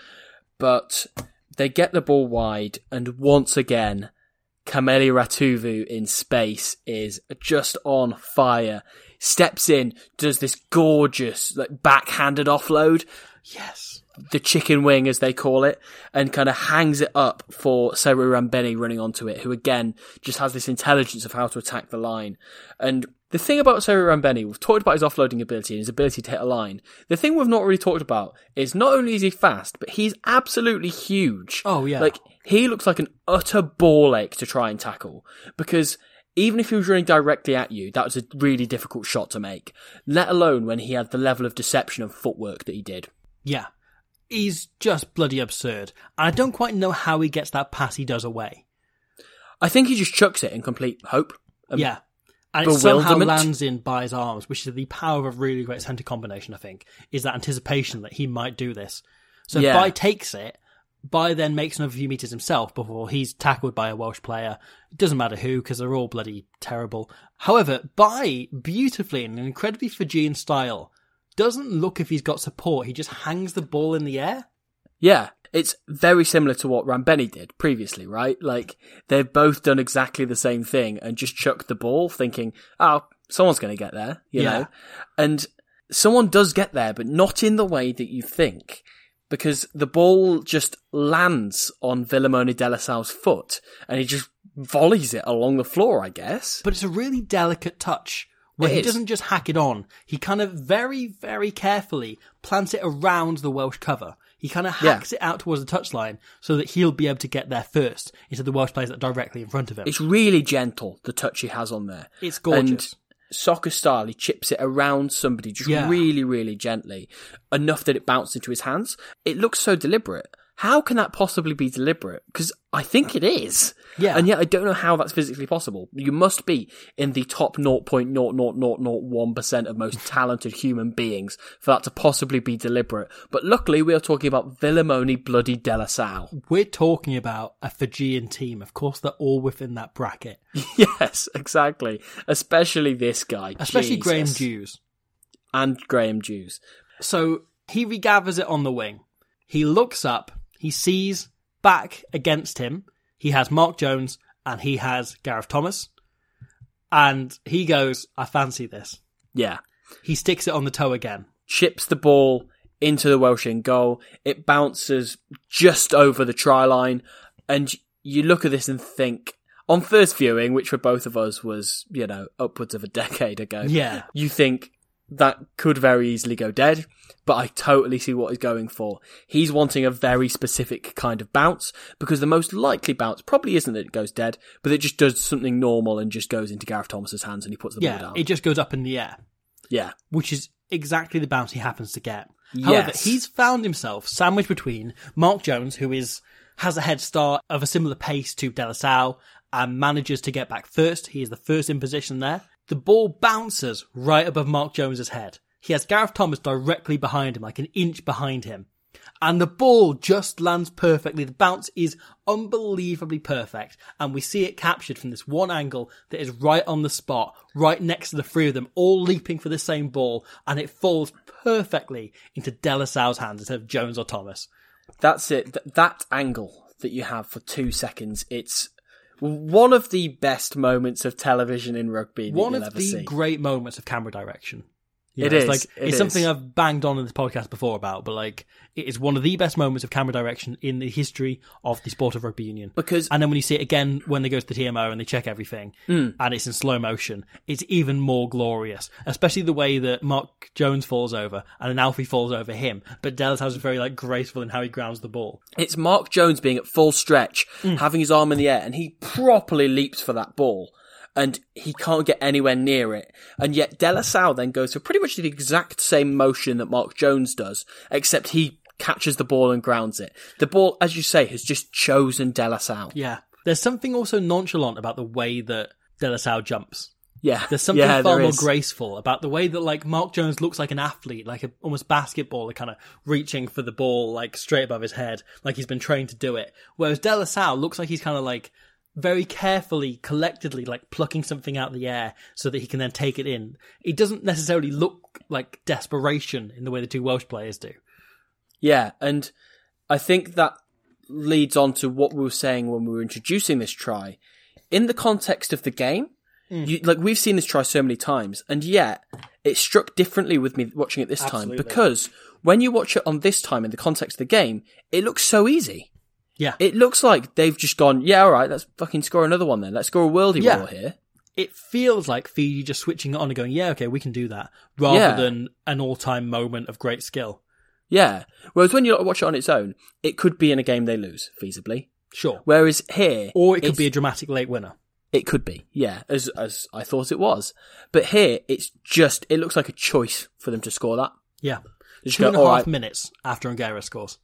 But they get the ball wide, and once again, Kameli Ratuvu in space is just on fire. Steps in, does this gorgeous backhanded offload. Yes. The chicken wing, as they call it, and kind of hangs it up for Seru Rambeni running onto it, who again just has this intelligence of how to attack the line. And the thing about Seru Rambeni, we've talked about his offloading ability and his ability to hit a line. The thing we've not really talked about is not only is he fast, but he's absolutely huge. Oh, yeah. He looks like an utter ball ache to try and tackle, because even if he was running directly at you, that was a really difficult shot to make, let alone when he had the level of deception and footwork that he did. Yeah. He's just bloody absurd. And I don't quite know how he gets that pass he does away. I think he just chucks it in complete hope. Yeah. And it somehow lands in Bai's arms, which is the power of a really great centre combination, I think, is that anticipation that he might do this. So Bai takes it, Bai then makes another few metres himself before he's tackled by a Welsh player. It doesn't matter who, because they're all bloody terrible. However, Bai, beautifully, in an incredibly Fijian style, doesn't look if he's got support. He just hangs the ball in the air. Yeah, it's very similar to what Rambeni did previously, right? They've both done exactly the same thing and just chucked the ball thinking, someone's going to get there, you know? And someone does get there, but not in the way that you think, because the ball just lands on Vilimone Delasau's foot and he just volleys it along the floor, I guess. But it's a really delicate touch. Where he doesn't just hack it on. He kind of very, very carefully plants it around the Welsh cover. He kind of hacks it out towards the touchline so that he'll be able to get there first instead of the Welsh players that are directly in front of him. It's really gentle, the touch he has on there. It's gorgeous. soccer style, he chips it around somebody just really, really gently, enough that it bounced into his hands. It looks so deliberate. How can that possibly be deliberate? Because I think it is. Yeah. And yet I don't know how that's physically possible. You must be in the top 0.00001% of most talented human beings for that to possibly be deliberate. But luckily we are talking about Villamoni bloody De La Salle. We're talking about a Fijian team. Of course, they're all within that bracket. Yes, exactly. Especially this guy. Especially Jesus. Graham Hughes. And Graham Hughes. So he regathers it on the wing. He looks up. He sees back against him, he has Mark Jones and he has Gareth Thomas. And he goes, I fancy this. Yeah. He sticks it on the toe again. Chips the ball into the Welsh in goal. It bounces just over the try line. And you look at this and think, on first viewing, which for both of us was, upwards of a decade ago. Yeah. You think that could very easily go dead. But I totally see what he's going for. He's wanting a very specific kind of bounce, because the most likely bounce probably isn't that it goes dead, but it just does something normal and just goes into Gareth Thomas's hands and he puts the ball down. It just goes up in the air. Yeah. Which is exactly the bounce he happens to get. Yes. However, he's found himself sandwiched between Mark Jones, who has a head start of a similar pace to De La Salle and manages to get back first. He is the first in position there. The ball bounces right above Mark Jones's head. He has Gareth Thomas directly behind him, like an inch behind him. And the ball just lands perfectly. The bounce is unbelievably perfect. And we see it captured from this one angle that is right on the spot, right next to the three of them, all leaping for the same ball. And it falls perfectly into De La Salle's hands instead of Jones or Thomas. That's it. That angle that you have for 2 seconds, it's one of the best moments of television in rugby that One you'll of ever the see. great moments of camera direction. It's something I've banged on in this podcast before about, but it is one of the best moments of camera direction in the history of the sport of rugby union. And then when you see it again, when they go to the TMO and they check everything, and it's in slow motion, it's even more glorious. Especially the way that Mark Jones falls over and then Alfie falls over him, but De La Salle is very graceful in how he grounds the ball. It's Mark Jones being at full stretch, having his arm in the air, and he properly leaps for that ball. And he can't get anywhere near it. And yet De La Salle then goes for pretty much the exact same motion that Mark Jones does, except he catches the ball and grounds it. The ball, as you say, has just chosen De La Salle. Yeah. There's something also nonchalant about the way that De La Salle jumps. Yeah. There's something far more graceful about the way that Mark Jones looks like an athlete, like almost basketballer, kind of reaching for the ball straight above his head, like he's been trained to do it. Whereas De La Salle looks like he's kind of very carefully, collectedly, plucking something out of the air so that he can then take it in. It doesn't necessarily look like desperation in the way the two Welsh players do. Yeah, and I think that leads on to what we were saying when we were introducing this try. In the context of the game, we've seen this try so many times, and yet it struck differently with me watching it this time, because when you watch it on this time in the context of the game, it looks so easy. Yeah. It looks like they've just gone, yeah, all right, let's fucking score another one then. Let's score a worldie ball here. It feels like Fiji just switching it on and going, yeah, okay, we can do that, rather than an all-time moment of great skill. Yeah. Whereas when you watch it on its own, it could be in a game they lose, feasibly. Sure. Whereas here... Or it could be a dramatic late winner. It could be, yeah, as I thought it was. But here, it looks like a choice for them to score that. Yeah. Just 2.5 minutes after Angera scores.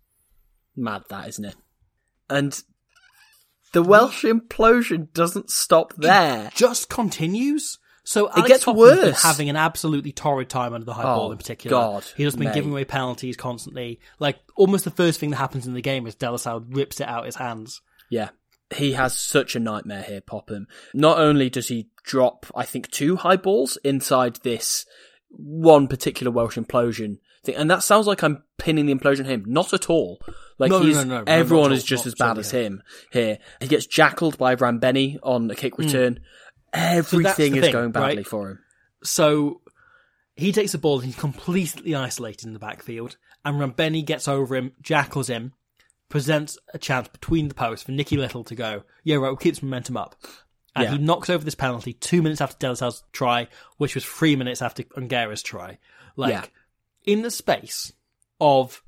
Mad that, isn't it? And the Welsh implosion doesn't stop there. It just continues. So Alex it gets Topham has been worse. having an absolutely torrid time under the high ball in particular. God, he's just been giving away penalties constantly. Almost the first thing that happens in the game is De La Salle rips it out his hands. Yeah. He has such a nightmare here, Popham. Not only does he drop, I think, 2 high balls inside this one particular Welsh implosion thing, and that sounds like I'm pinning the implosion on him. Not at all. No, everyone is just as bad as him here. He gets jackled by Rambeni on a kick return. Everything is going badly for him. So he takes the ball and he's completely isolated in the backfield, and Rambeni gets over him, jackals him, presents a chance between the posts for Nicky Little to go, yeah, right, we'll keep this momentum up. And he knocks over this penalty 2 minutes after De La Salle's try, which was 3 minutes after Angera's try. In the space of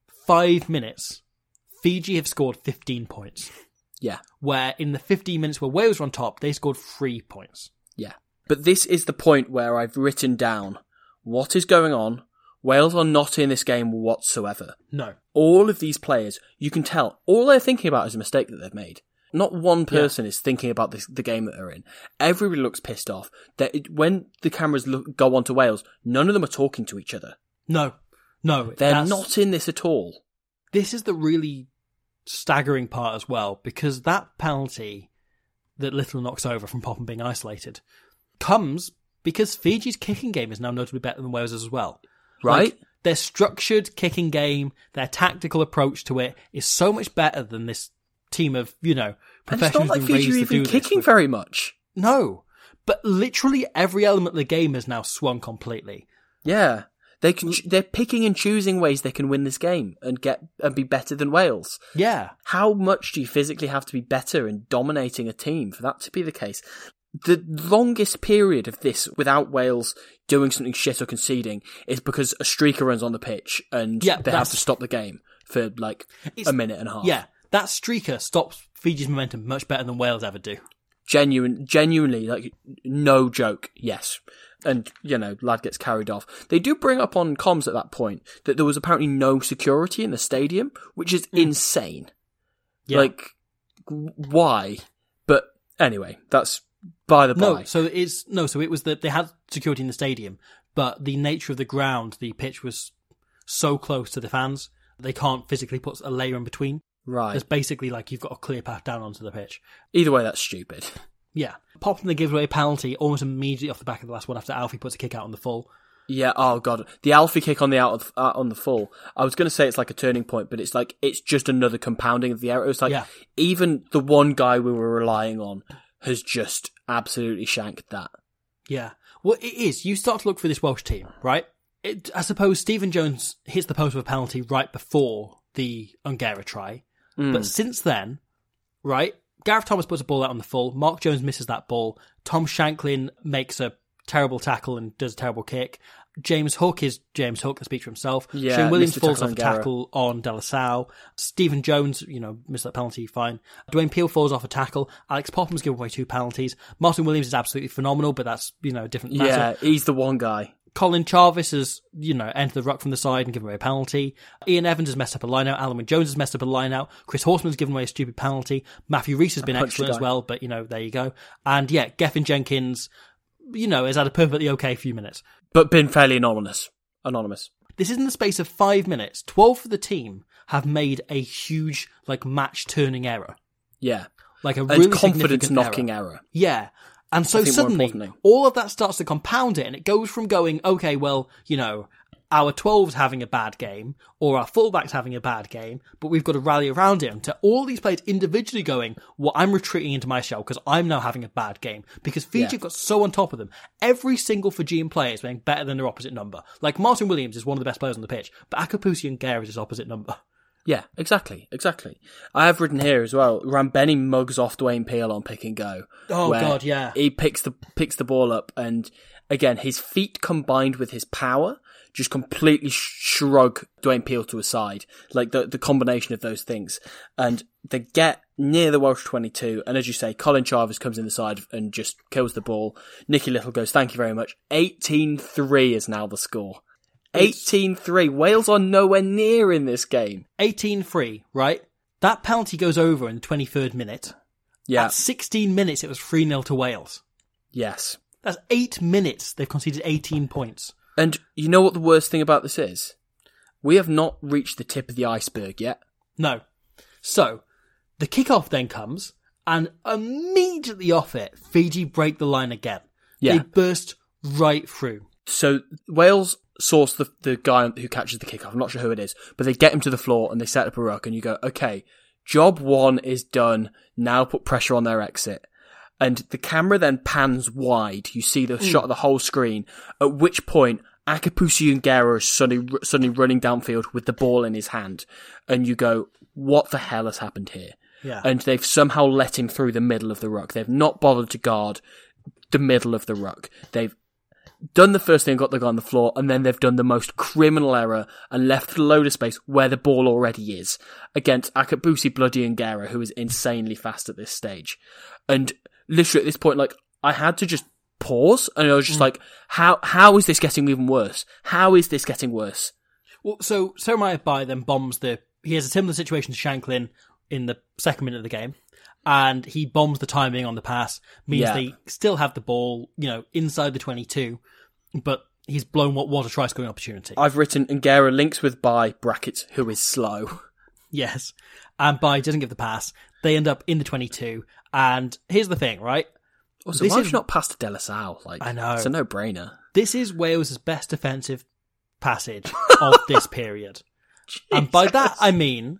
5 minutes, Fiji have scored 15 points. Yeah. Where in the 15 minutes where Wales were on top, they scored 3 points. Yeah. But this is the point where I've written down what is going on. Wales are not in this game whatsoever. No. All of these players, you can tell, all they're thinking about is a mistake that they've made. Not one person is thinking about the game that they're in. Everybody looks pissed off. When the cameras go onto Wales, none of them are talking to each other. No. They're not in this at all. This is the really staggering part as well, because that penalty that Little knocks over from Popham being isolated comes because Fiji's kicking game is now notably better than Wales's as well. Right? Like, their structured kicking game, their tactical approach to it is so much better than this team of, professionals. And it's not like Fiji are even kicking very much. No. But literally every element of the game has now swung completely. Yeah. They're picking and choosing ways they can win this game and be better than Wales. Yeah. How much do you physically have to be better in dominating a team for that to be the case? The longest period of this without Wales doing something shit or conceding is because a streaker runs on the pitch and they have to stop the game for a minute and a half. Yeah, that streaker stops Fiji's momentum much better than Wales ever do. Genuinely, no joke, yes. And, lad gets carried off. They do bring up on comms at that point that there was apparently no security in the stadium, which is insane. Yeah. Why? But anyway, that's by the by. So it was that they had security in the stadium, but the nature of the ground, the pitch was so close to the fans, they can't physically put a layer in between. Right. It's basically you've got a clear path down onto the pitch. Either way, that's stupid. Yeah. Popham then gives away a penalty almost immediately off the back of the last one after Alfie puts a kick out on the full. Yeah, oh god. The Alfie kick on the on the full. I was going to say it's like a turning point, but it's just another compounding of the error. It's even the one guy we were relying on has just absolutely shanked that. Yeah. Well, it is. You start to look for this Welsh team, right? I suppose Stephen Jones hits the post with a penalty right before the Ongera try. But since then, right, Gareth Thomas puts a ball out on the full. Mark Jones misses that ball. Tom Shanklin makes a terrible tackle and does a terrible kick. James Hook is James Hook, that speaks for himself. Yeah, Shane Williams Mr. falls off a Tackle tackle on De La Salle. Stephen Jones, missed that penalty, fine. Dwayne Peel falls off a tackle. Alex Popham's given away 2 penalties. Martin Williams is absolutely phenomenal, but that's, a different matter. Yeah, he's the one guy. Colin Jarvis has, entered the ruck from the side and given away a penalty. Ian Evans has messed up a line-out. Alan Wynne Jones has messed up a line-out. Chris Horseman's given away a stupid penalty. Matthew Rees has been excellent as well, but, there you go. And, Geffen Jenkins, has had a perfectly okay few minutes. But been fairly anonymous. This is in the space of 5 minutes. 12 for the team have made a huge, match-turning error. Yeah. A really confidence-knocking error. Yeah. And so suddenly, all of that starts to compound it, and it goes from going, okay, well, our 12's having a bad game, or our fullback's having a bad game, but we've got to rally around him, to all these players individually going, well, I'm retreating into my shell because I'm now having a bad game. Because Fiji got so on top of them. Every single Fijian player is playing better than their opposite number. Martin Williams is one of the best players on the pitch, but Akapusi Ongera is his opposite number. Yeah, exactly. I have written here as well, Rambeni mugs off Dwayne Peel on pick and go. Oh god, yeah. He picks the ball up, and again, his feet combined with his power just completely shrug Dwayne Peel to a side. The combination of those things. And they get near the Welsh 22, and as you say, Colin Jarvis comes in the side and just kills the ball. Nicky Little goes, thank you very much. 18-3 is now the score. 18-3. Wales are nowhere near in this game. 18-3, right? That penalty goes over in the 23rd minute. Yeah. At 16 minutes, it was 3-0 to Wales. Yes. That's 8 minutes. They've conceded 18 points. And you know what the worst thing about this is? We have not reached the tip of the iceberg yet. No. So, the kickoff then comes, and immediately off it, Fiji break the line again. Yeah. They burst right through. So, Wales source the guy who catches the kickoff. I'm not sure who it is, but they get him to the floor and they set up a ruck, and you go, okay, job 1 is done. Now put pressure on their exit. And the camera then pans wide. You see the shot of the whole screen, at which point Akapusi Ongera is suddenly running downfield with the ball in his hand. And you go, what the hell has happened here? Yeah. And they've somehow let him through the middle of the ruck. They've not bothered to guard the middle of the ruck. They've done the first thing, got the guy on the floor, and then they've done the most criminal error and left a load of space where the ball already is against Akapusi Bloody Ongera, who is insanely fast at this stage. And literally at this point, I had to just pause, and I was just like, how is this getting even worse? How is this getting worse? Well, so Sarah Bai then bombs he has a similar situation to Shanklin in the second minute of the game, and he bombs the timing on the pass, means they still have the ball, inside the 22, but he's blown what was a try-scoring opportunity. I've written Ngera links with Bai, brackets, who is slow. Yes. And Bai doesn't give the pass. They end up in the 22, and here's the thing, right? Also, why have you not passed to De La Salle? I know. It's a no-brainer. This is Wales' best defensive passage of this period. And by that, I mean,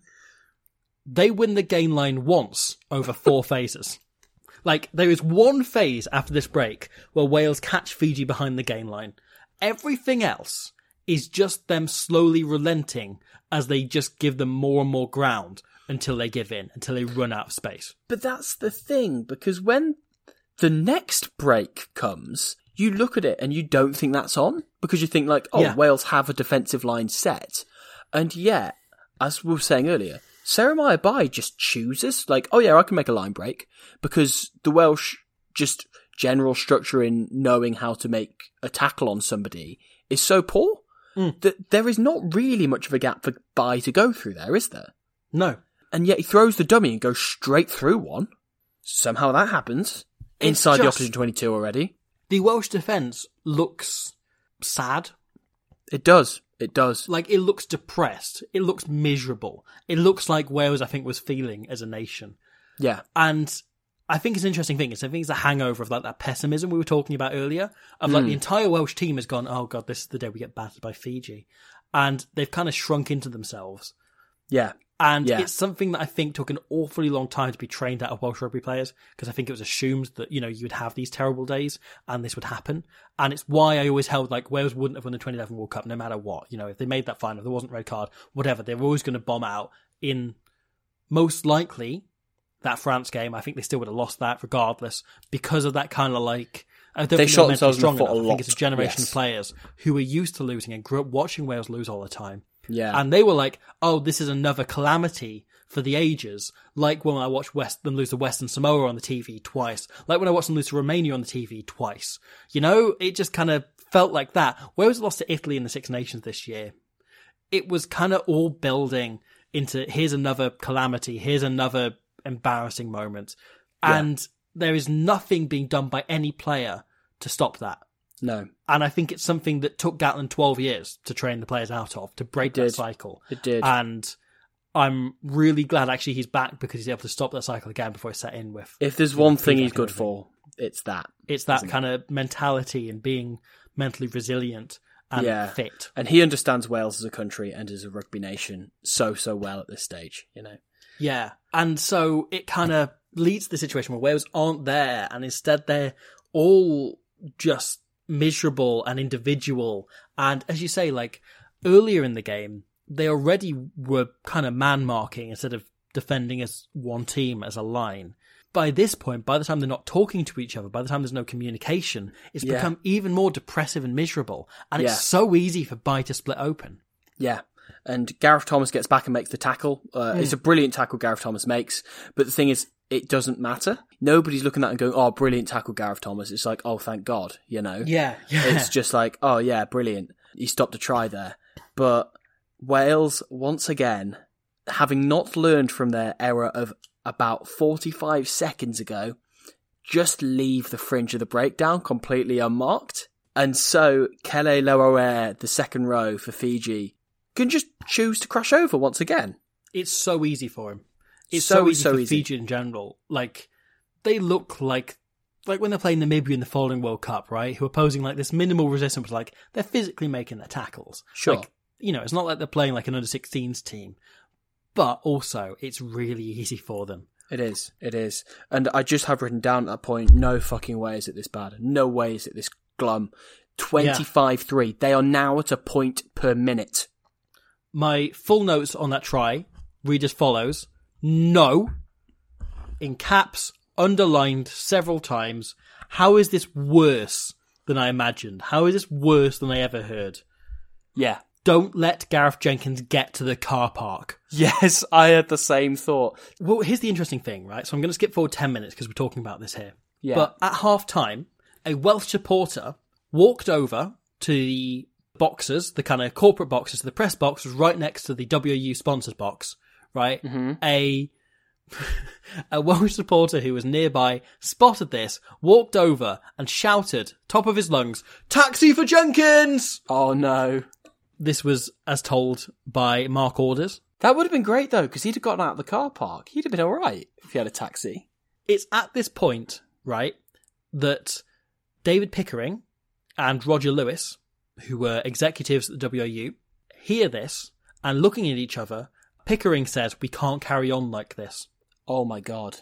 they win the gain line once over 4 phases. Like, there is one phase after this break where Wales catch Fiji behind the gain line. Everything else is just them slowly relenting as they just give them more and more ground until they give in, until they run out of space. But that's the thing, because when the next break comes, you look at it and you don't think that's on, because you think Wales have a defensive line set. And yet, as we were saying earlier, Jeremiah Bai just chooses, I can make a line break, because the Welsh just general structure in knowing how to make a tackle on somebody is so poor that there is not really much of a gap for Bai to go through there, is there? No. And yet he throws the dummy and goes straight through one. Somehow that happens. Inside the opposition 22 already. The Welsh defence looks sad. It does. It does. It looks depressed. It looks miserable. It looks like Wales, I think, was feeling as a nation. Yeah. And I think it's an interesting thing. I think it's a hangover of that pessimism we were talking about earlier. Of the entire Welsh team has gone, oh God, this is the day we get battered by Fiji. And they've kind of shrunk into themselves. Yeah. And it's something that I think took an awfully long time to be trained out of Welsh rugby players, because I think it was assumed that, you would have these terrible days and this would happen. And it's why I always held Wales wouldn't have won the 2011 World Cup no matter what. If they made that final, if there wasn't a red card, whatever, they were always going to bomb out in most likely that France game. I think they still would have lost that regardless, because of that kind of I don't they think shot they're themselves strong in the foot enough. a lot. I think it's a generation of players who were used to losing and grew up watching Wales lose all the time. Yeah. And they were like, oh, this is another calamity for the ages. Like when I watched them lose to Western Samoa on the TV twice. Like when I watched them lose to Romania on the TV twice. It just kind of felt like that. Wales lost to Italy in the Six Nations this year. It was kind of all building into, here's another calamity, here's another embarrassing moment. Yeah. And there is nothing being done by any player to stop that. No. And I think it's something that took Gatland 12 years to train the players out of, to break that cycle. It did. And I'm really glad actually he's back, because he's able to stop that cycle again before it's set in with. If there's one thing he's good for, it's that. It's that kind of mentality and being mentally resilient and fit. And he understands Wales as a country and as a rugby nation so well at this stage, Yeah. And so it kind of leads to the situation where Wales aren't there, and instead they're all just miserable and individual. And as you say, earlier in the game, they already were kind of man-marking instead of defending as one team, as a line. By this point, by the time they're not talking to each other, by the time there's no communication, it's become even more depressive and miserable. And it's so easy for Bai to split open. Yeah. And Gareth Thomas gets back and makes the tackle. It's a brilliant tackle Gareth Thomas makes. But the thing is, it doesn't matter. Nobody's looking at it and going, oh, brilliant tackle Gareth Thomas. It's like, oh, thank God, Yeah. It's just like, oh, yeah, brilliant. He stopped a try there. But Wales, once again, having not learned from their error of about 45 seconds ago, just leave the fringe of the breakdown completely unmarked. And so Kele Loaer, the second row for Fiji, can just choose to crash over once again. It's so easy for him. It's so easy for Fiji in general. They look like when they're playing Namibia in the following World Cup, right? Who are posing this minimal resistance, they're physically making their tackles. Sure. It's not like they're playing an under-16s team, but also it's really easy for them. It is. And I just have written down at that point, no fucking way is it this bad. No way is it this glum. 25-3. They are now at a point per minute. My full notes on that try read as follows. No. In caps, underlined several times. How is this worse than I imagined? How is this worse than I ever heard? Yeah. Don't let Gareth Jenkins get to the car park. Yes, I had the same thought. Well, here's the interesting thing, right? So I'm going to skip forward 10 minutes because we're talking about this here. Yeah. But at half time, a Welsh supporter walked over to the boxes, the kind of corporate boxes, the press box was right next to the WU sponsors box, right? Mm-hmm. A Welsh supporter who was nearby spotted this, walked over and shouted, top of his lungs, "Taxi for Jenkins!" Oh no. This was as told by Mark Orders. That would have been great though, because he'd have gotten out of the car park. He'd have been alright if he had a taxi. It's at this point, right, that David Pickering and Roger Lewis, who were executives at the WU, hear this, and looking at each other, Pickering says, "We can't carry on like this." Oh my god.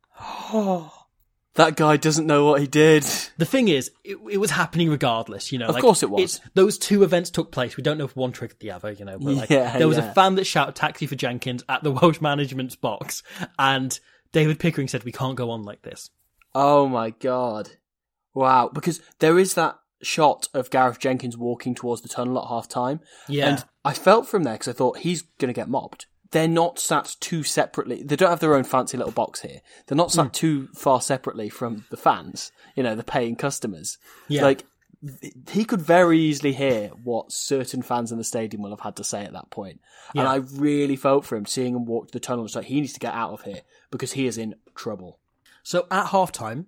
That guy doesn't know what he did. The thing is, it was happening regardless, you know. Of course it was. Those two events took place. We don't know if one triggered the other, you know. But there was a fan that shouted "Taxi for Jenkins" at the Welsh management's box, and David Pickering said, "We can't go on like this." Oh my god. Wow. Because there is that shot of Gareth Jenkins walking towards the tunnel at half time. Yeah. And I felt from there, because I thought, he's going to get mobbed. They're not sat too separately. They don't have their own fancy little box here. They're not sat too far separately from the fans, you know, the paying customers. Yeah. Like, he could very easily hear what certain fans in the stadium will have had to say at that point. Yeah. And I really felt for him, seeing him walk to the tunnel. It's like, he needs to get out of here because he is in trouble. So at half-time,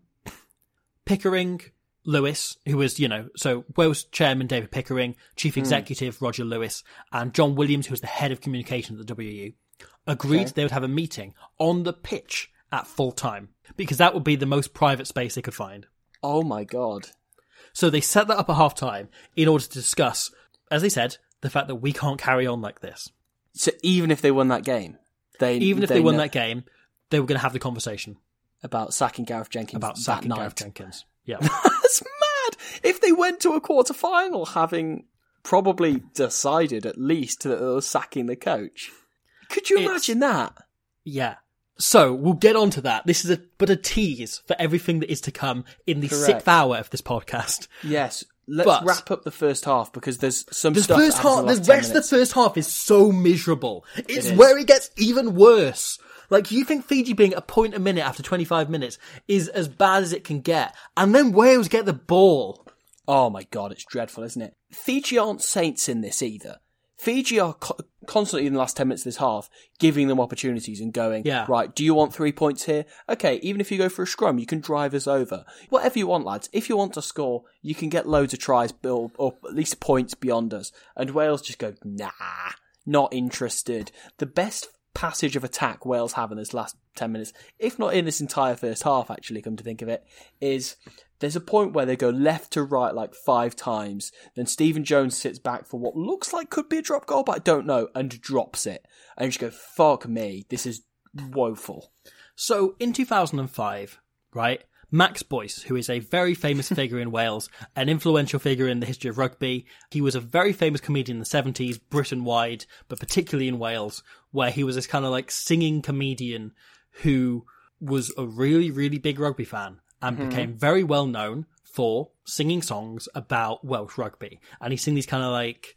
Pickering, Lewis, who was, you know, so Wales chairman David Pickering, chief executive Roger Lewis, and John Williams, who was the head of communication at the WU, agreed they would have a meeting on the pitch at full time, because that would be the most private space they could find. Oh my god. So they set that up at half time in order to discuss, as they said, the fact that we can't carry on like this. So even if they won that game, they won that game, they were going to have the conversation about sacking Gareth Jenkins. About sacking Gareth Jenkins. Yeah. That's mad! If they went to a quarter-final having probably decided at least that they were sacking the coach. Could you imagine that? Yeah. So, we'll get on to that. This is but a tease for everything that is to come in the 6th hour of this podcast. Yes. Let's wrap up the first half, because there's some stuff the rest of the first half is so miserable. It's where it gets even worse. Like, you think Fiji being a point a minute after 25 minutes is as bad as it can get, and then Wales get the ball. Oh my god, it's dreadful, isn't it? Fiji aren't saints in this either. Fiji are constantly in the last 10 minutes of this half giving them opportunities and going, right, do you want 3 points here? Okay, even if you go for a scrum, you can drive us over. Whatever you want, lads. If you want to score, you can get loads of tries or at least points beyond us. And Wales just go, nah, not interested. The best passage of attack Wales have in this last 10 minutes, if not in this entire first half, actually, come to think of it, is there's a point where they go left to right like 5 times. Then Stephen Jones sits back for what looks like could be a drop goal, but I don't know, and drops it. And you just go, fuck me, this is woeful. So in 2005, right, Max Boyce, who is a very famous figure in Wales, an influential figure in the history of rugby. He was a very famous comedian in the 70s, Britain-wide, but particularly in Wales, where he was this kind of like singing comedian who was a really, really big rugby fan and became very well known for singing songs about Welsh rugby. And he sang these kind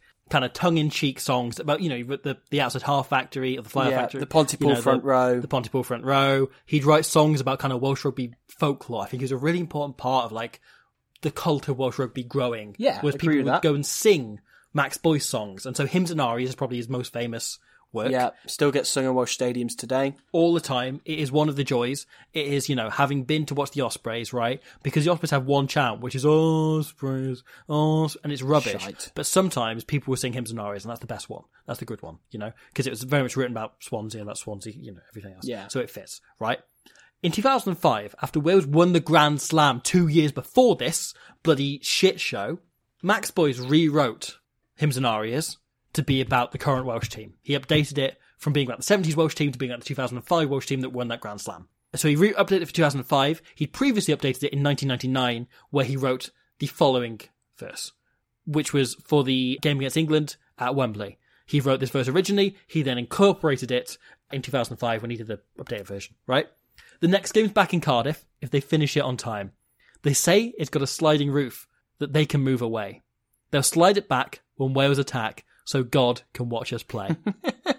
of tongue-in-cheek songs about, you know, the Outside Half Factory or the Flyer Factory. The Pontypool Front Row. The Pontypool Front Row. He'd write songs about kind of Welsh rugby folklore. I think it was a really important part of like the cult of Welsh rugby growing. Yeah, was people would go and sing Max Boyce songs. And so Hymns and Arias is probably his most famous work. Yeah, still gets sung in Welsh stadiums today. All the time. It is one of the joys. It is, you know, having been to watch the Ospreys, right? Because the Ospreys have one chant, which is Ospreys, and it's rubbish. Shite. But sometimes people will sing Hymns and Arias, and that's the best one. That's the good one, you know? Because it was very much written about Swansea and about Swansea, you know, everything else. Yeah. So it fits, right? In 2005, after Wales won the Grand Slam 2 years before this bloody shit show, Max Boyce rewrote Hymns and Arias to be about the current Welsh team. He updated it from being about the 70s Welsh team to being about the 2005 Welsh team that won that Grand Slam. So he updated it for 2005. He'd previously updated it in 1999, where he wrote the following verse, which was for the game against England at Wembley. He wrote this verse originally. He then incorporated it in 2005 when he did the updated version, right? The next game's back in Cardiff if they finish it on time. They say it's got a sliding roof that they can move away. They'll slide it back when Wales attack, so God can watch us play.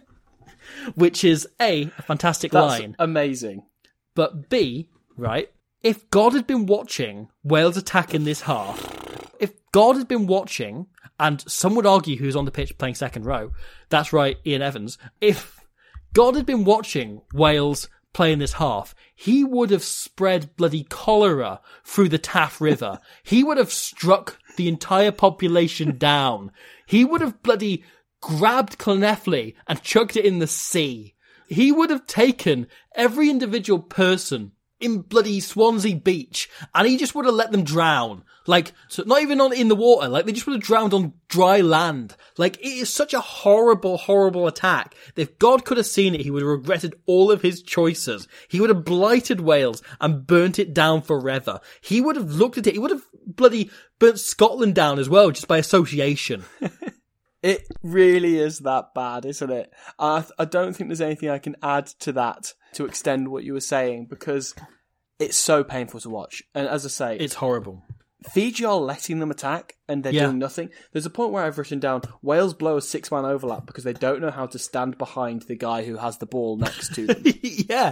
Which is A fantastic line. Amazing. But B, right, if God had been watching Wales attack in this half, if God had been watching, and some would argue who's on the pitch playing second row, that's right, Ian Evans, if God had been watching Wales play in this half, he would have spread bloody cholera through the Taff River. He would have struck the entire population down. He would have bloody grabbed Llanelli and chucked it in the sea. He would have taken every individual person in bloody Swansea Beach, and he just would have let them drown. Like, so not even in the water, like, they just would have drowned on dry land. Like, it is such a horrible, horrible attack. If God could have seen it, he would have regretted all of his choices. He would have blighted Wales and burnt it down forever. He would have looked at it, he would have bloody burnt Scotland down as well, just by association. It really is that bad, isn't it? I don't think there's anything I can add to that to extend what you were saying, because it's so painful to watch. And as I say, it's horrible. Fiji are letting them attack, and they're doing nothing. There's a point where I've written down, Wales blow a 6-man overlap because they don't know how to stand behind the guy who has the ball next to them. Yeah.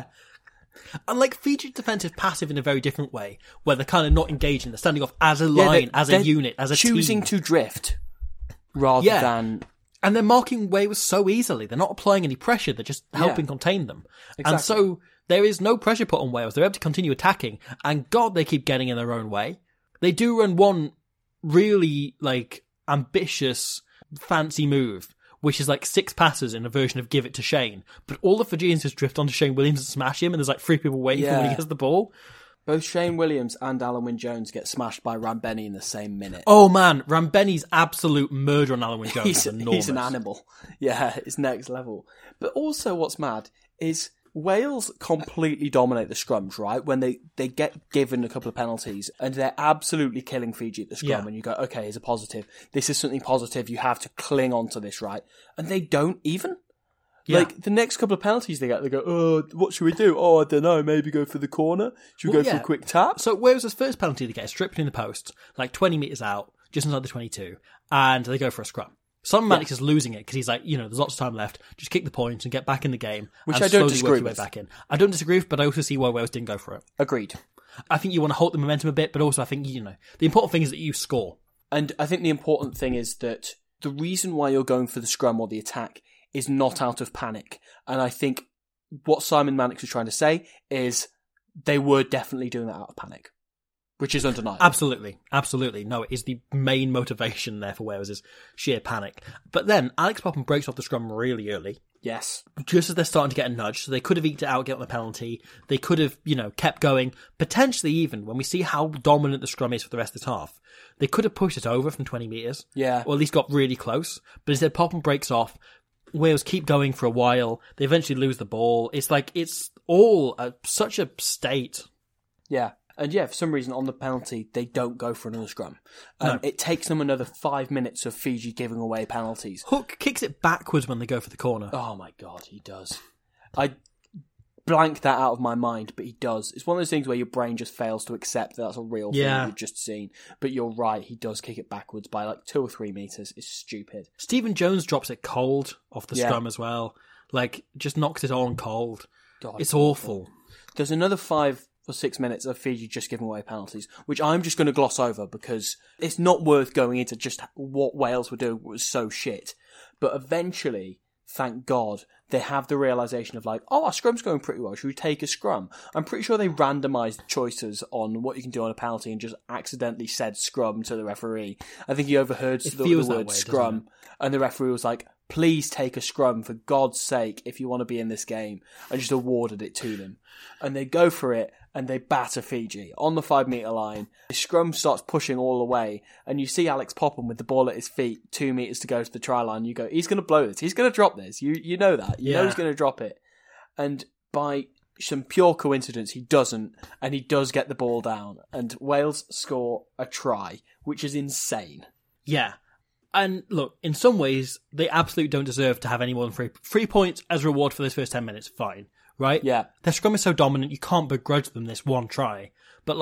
And like, Fiji's defence is passive in a very different way, where they're kind of not engaging, they're standing off as a line, as a unit, as a choosing team. to drift rather than... And they're marking Wales so easily. They're not applying any pressure. They're just helping contain them. Exactly. And so there is no pressure put on Wales. They're able to continue attacking. And God, they keep getting in their own way. They do run one really, like, ambitious, fancy move, which is like 6 passes in a version of Give It to Shane. But all the Fijians just drift onto Shane Williams and smash him, and there's like 3 people waiting for him when he gets the ball. Both Shane Williams and Alan Wynne-Jones get smashed by Rambeni in the same minute. Oh man, Rambeni's absolute murder on Alan Wynne-Jones is enormous. He's an animal. Yeah, it's next level. But also what's mad is Wales completely dominate the scrums, right? When they get given a couple of penalties, and they're absolutely killing Fiji at the scrum, and you go, okay, here's a positive. This is something positive. You have to cling on to this, right? And they don't even. Yeah. Like, the next couple of penalties they get, they go, oh, what should we do? Oh, I don't know, maybe go for the corner? Should we go for a quick tap? So Wales' first penalty they get is stripped in the post, like 20 metres out, just inside the 22, and they go for a scrum. Simon Mannix is losing it because he's like, there's lots of time left, just kick the point and get back in the game. Which and I don't slowly disagree work your way with. back in. I don't disagree with, but I also see why Wales didn't go for it. Agreed. I think you want to hold the momentum a bit, but also I think, the important thing is that you score. And I think the important thing is that the reason why you're going for the scrum or the attack is not out of panic. And I think what Simon Mannix was trying to say is they were definitely doing that out of panic, which is undeniable. Absolutely. No, it is the main motivation there for Wales is sheer panic. But then Alex Popham breaks off the scrum really early. Yes. Just as they're starting to get a nudge, so they could have eked it out, get on the penalty. They could have, kept going. Potentially even, when we see how dominant the scrum is for the rest of this half, they could have pushed it over from 20 metres. Yeah. Or at least got really close. But instead, Popham breaks off. Wales keep going for a while. They eventually lose the ball. It's like, it's all such a state. Yeah. And for some reason on the penalty, they don't go for another scrum. It takes them another 5 minutes of Fiji giving away penalties. Hook kicks it backwards when they go for the corner. Oh my God, he does. I blanked that out of my mind, but he does. It's one of those things where your brain just fails to accept that that's a real thing you've just seen. But you're right, he does kick it backwards by like 2 or 3 metres. It's stupid. Stephen Jones drops it cold off the scrum as well. Like, just knocks it on cold. God, it's awful. There's another 5 or 6 minutes of Fiji just giving away penalties, which I'm just going to gloss over because it's not worth going into just what Wales were doing was so shit. But eventually, thank God, they have the realisation of like, oh, our scrum's going pretty well. Should we take a scrum? I'm pretty sure they randomised choices on what you can do on a penalty and just accidentally said scrum to the referee. I think he overheard the word scrum, and the referee was like, please take a scrum for God's sake if you want to be in this game, and just awarded it to them. And they go for it, and they batter Fiji on the 5 metre line. The scrum starts pushing all the way, and you see Alex Popham with the ball at his feet, 2 metres to go to the try line. You go, he's going to blow this. He's going to drop this. You know that. You know he's going to drop it. And by some pure coincidence, he doesn't, and he does get the ball down. And Wales score a try, which is insane. Yeah. And look, in some ways, they absolutely don't deserve to have any more than 3 points as a reward for those first 10 minutes. Fine. Right? Yeah. Their scrum is so dominant, you can't begrudge them this one try. But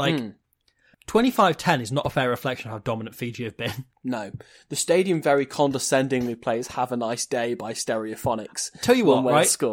25-10 is not a fair reflection of how dominant Fiji have been. No. The stadium very condescendingly plays Have a Nice Day by Stereophonics. Tell you what, right? Score.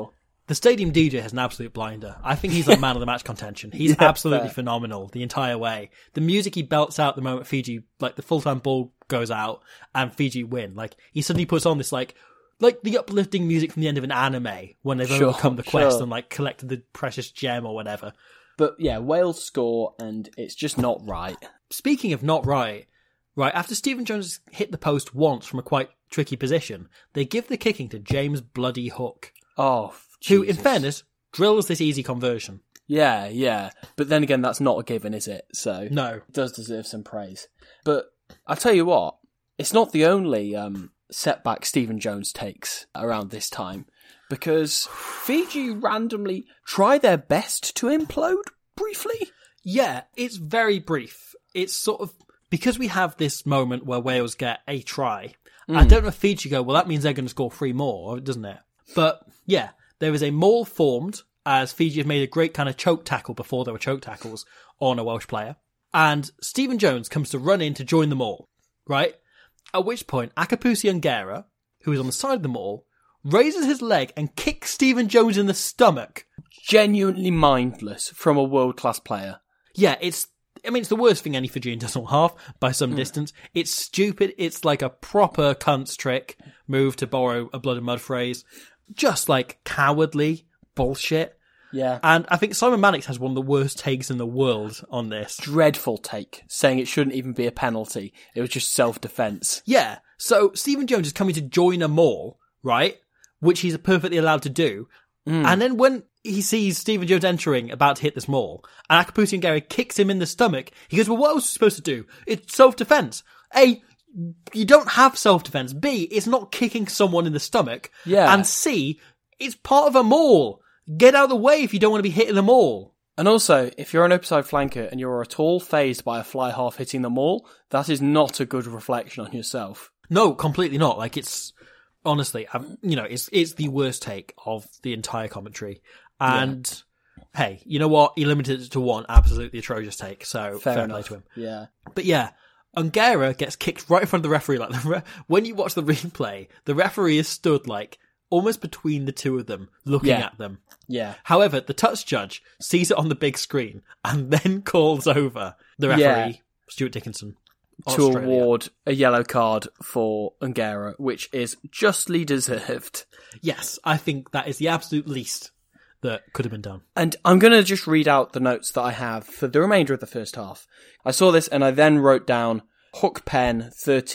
The stadium DJ has an absolute blinder. I think he's like man of the match contention. He's absolutely phenomenal the entire way. The music he belts out the moment Fiji, like the full-time ball goes out and Fiji win. Like he suddenly puts on this like the uplifting music from the end of an anime when they've overcome the quest and like collected the precious gem or whatever. But yeah, Wales score and it's just not right. Speaking of not right, after Stephen Jones hit the post once from a quite tricky position, they give the kicking to James Bloody Hook. Oh, who, Jesus. in fairness, drills this easy conversion. Yeah. But then again, that's not a given, is it? So No. It does deserve some praise. But I'll tell you what, it's not the only setback Stephen Jones takes around this time, because Fiji randomly try their best to implode briefly. Yeah, it's very brief. It's sort of, because we have this moment where Wales get a try, I don't know if Fiji go, well, that means they're going to score 3 more, doesn't it? But yeah, there is a maul formed as Fiji have made a great kind of choke tackle before there were choke tackles on a Welsh player. And Stephen Jones comes to run in to join the maul, right? At which point, Akapusi Ongara, who is on the side of the maul, raises his leg and kicks Stephen Jones in the stomach. Genuinely mindless from a world-class player. Yeah, it's the worst thing any Fijian does on half by some distance. It's stupid. It's like a proper cunt's trick move, to borrow a Blood and Mud phrase. Just like cowardly bullshit. Yeah. And I think Simon Mannix has one of the worst takes in the world on this. Dreadful take, saying it shouldn't even be a penalty. It was just self-defense. Yeah. So Stephen Jones is coming to join a maul, right? Which he's perfectly allowed to do. And then when he sees Stephen Jones entering, about to hit this maul, and Akapusi Ongara kicks him in the stomach, he goes, well, what else are you supposed to do? It's self-defense. A, you don't have self-defense. B, it's not kicking someone in the stomach. Yeah. And C, it's part of a maul. Get out of the way if you don't want to be hitting the maul. And also, if you're an open side flanker and you're at all phased by a fly half hitting the maul, that is not a good reflection on yourself. No, completely not. Like, it's, honestly, it's the worst take of the entire commentary. And, hey, you know what? He limited it to one absolutely atrocious take, so fair play to him. Yeah. But yeah, Ongara gets kicked right in front of the referee. Like, when you watch the replay, the referee is stood, like, almost between the two of them, looking at them. Yeah. However, the touch judge sees it on the big screen and then calls over the referee, Stuart Dickinson, to award a yellow card for Ongara, which is justly deserved. Yes, I think that is the absolute least that could have been done. And I'm going to just read out the notes that I have for the remainder of the first half. I saw this and I then wrote down Hook Pen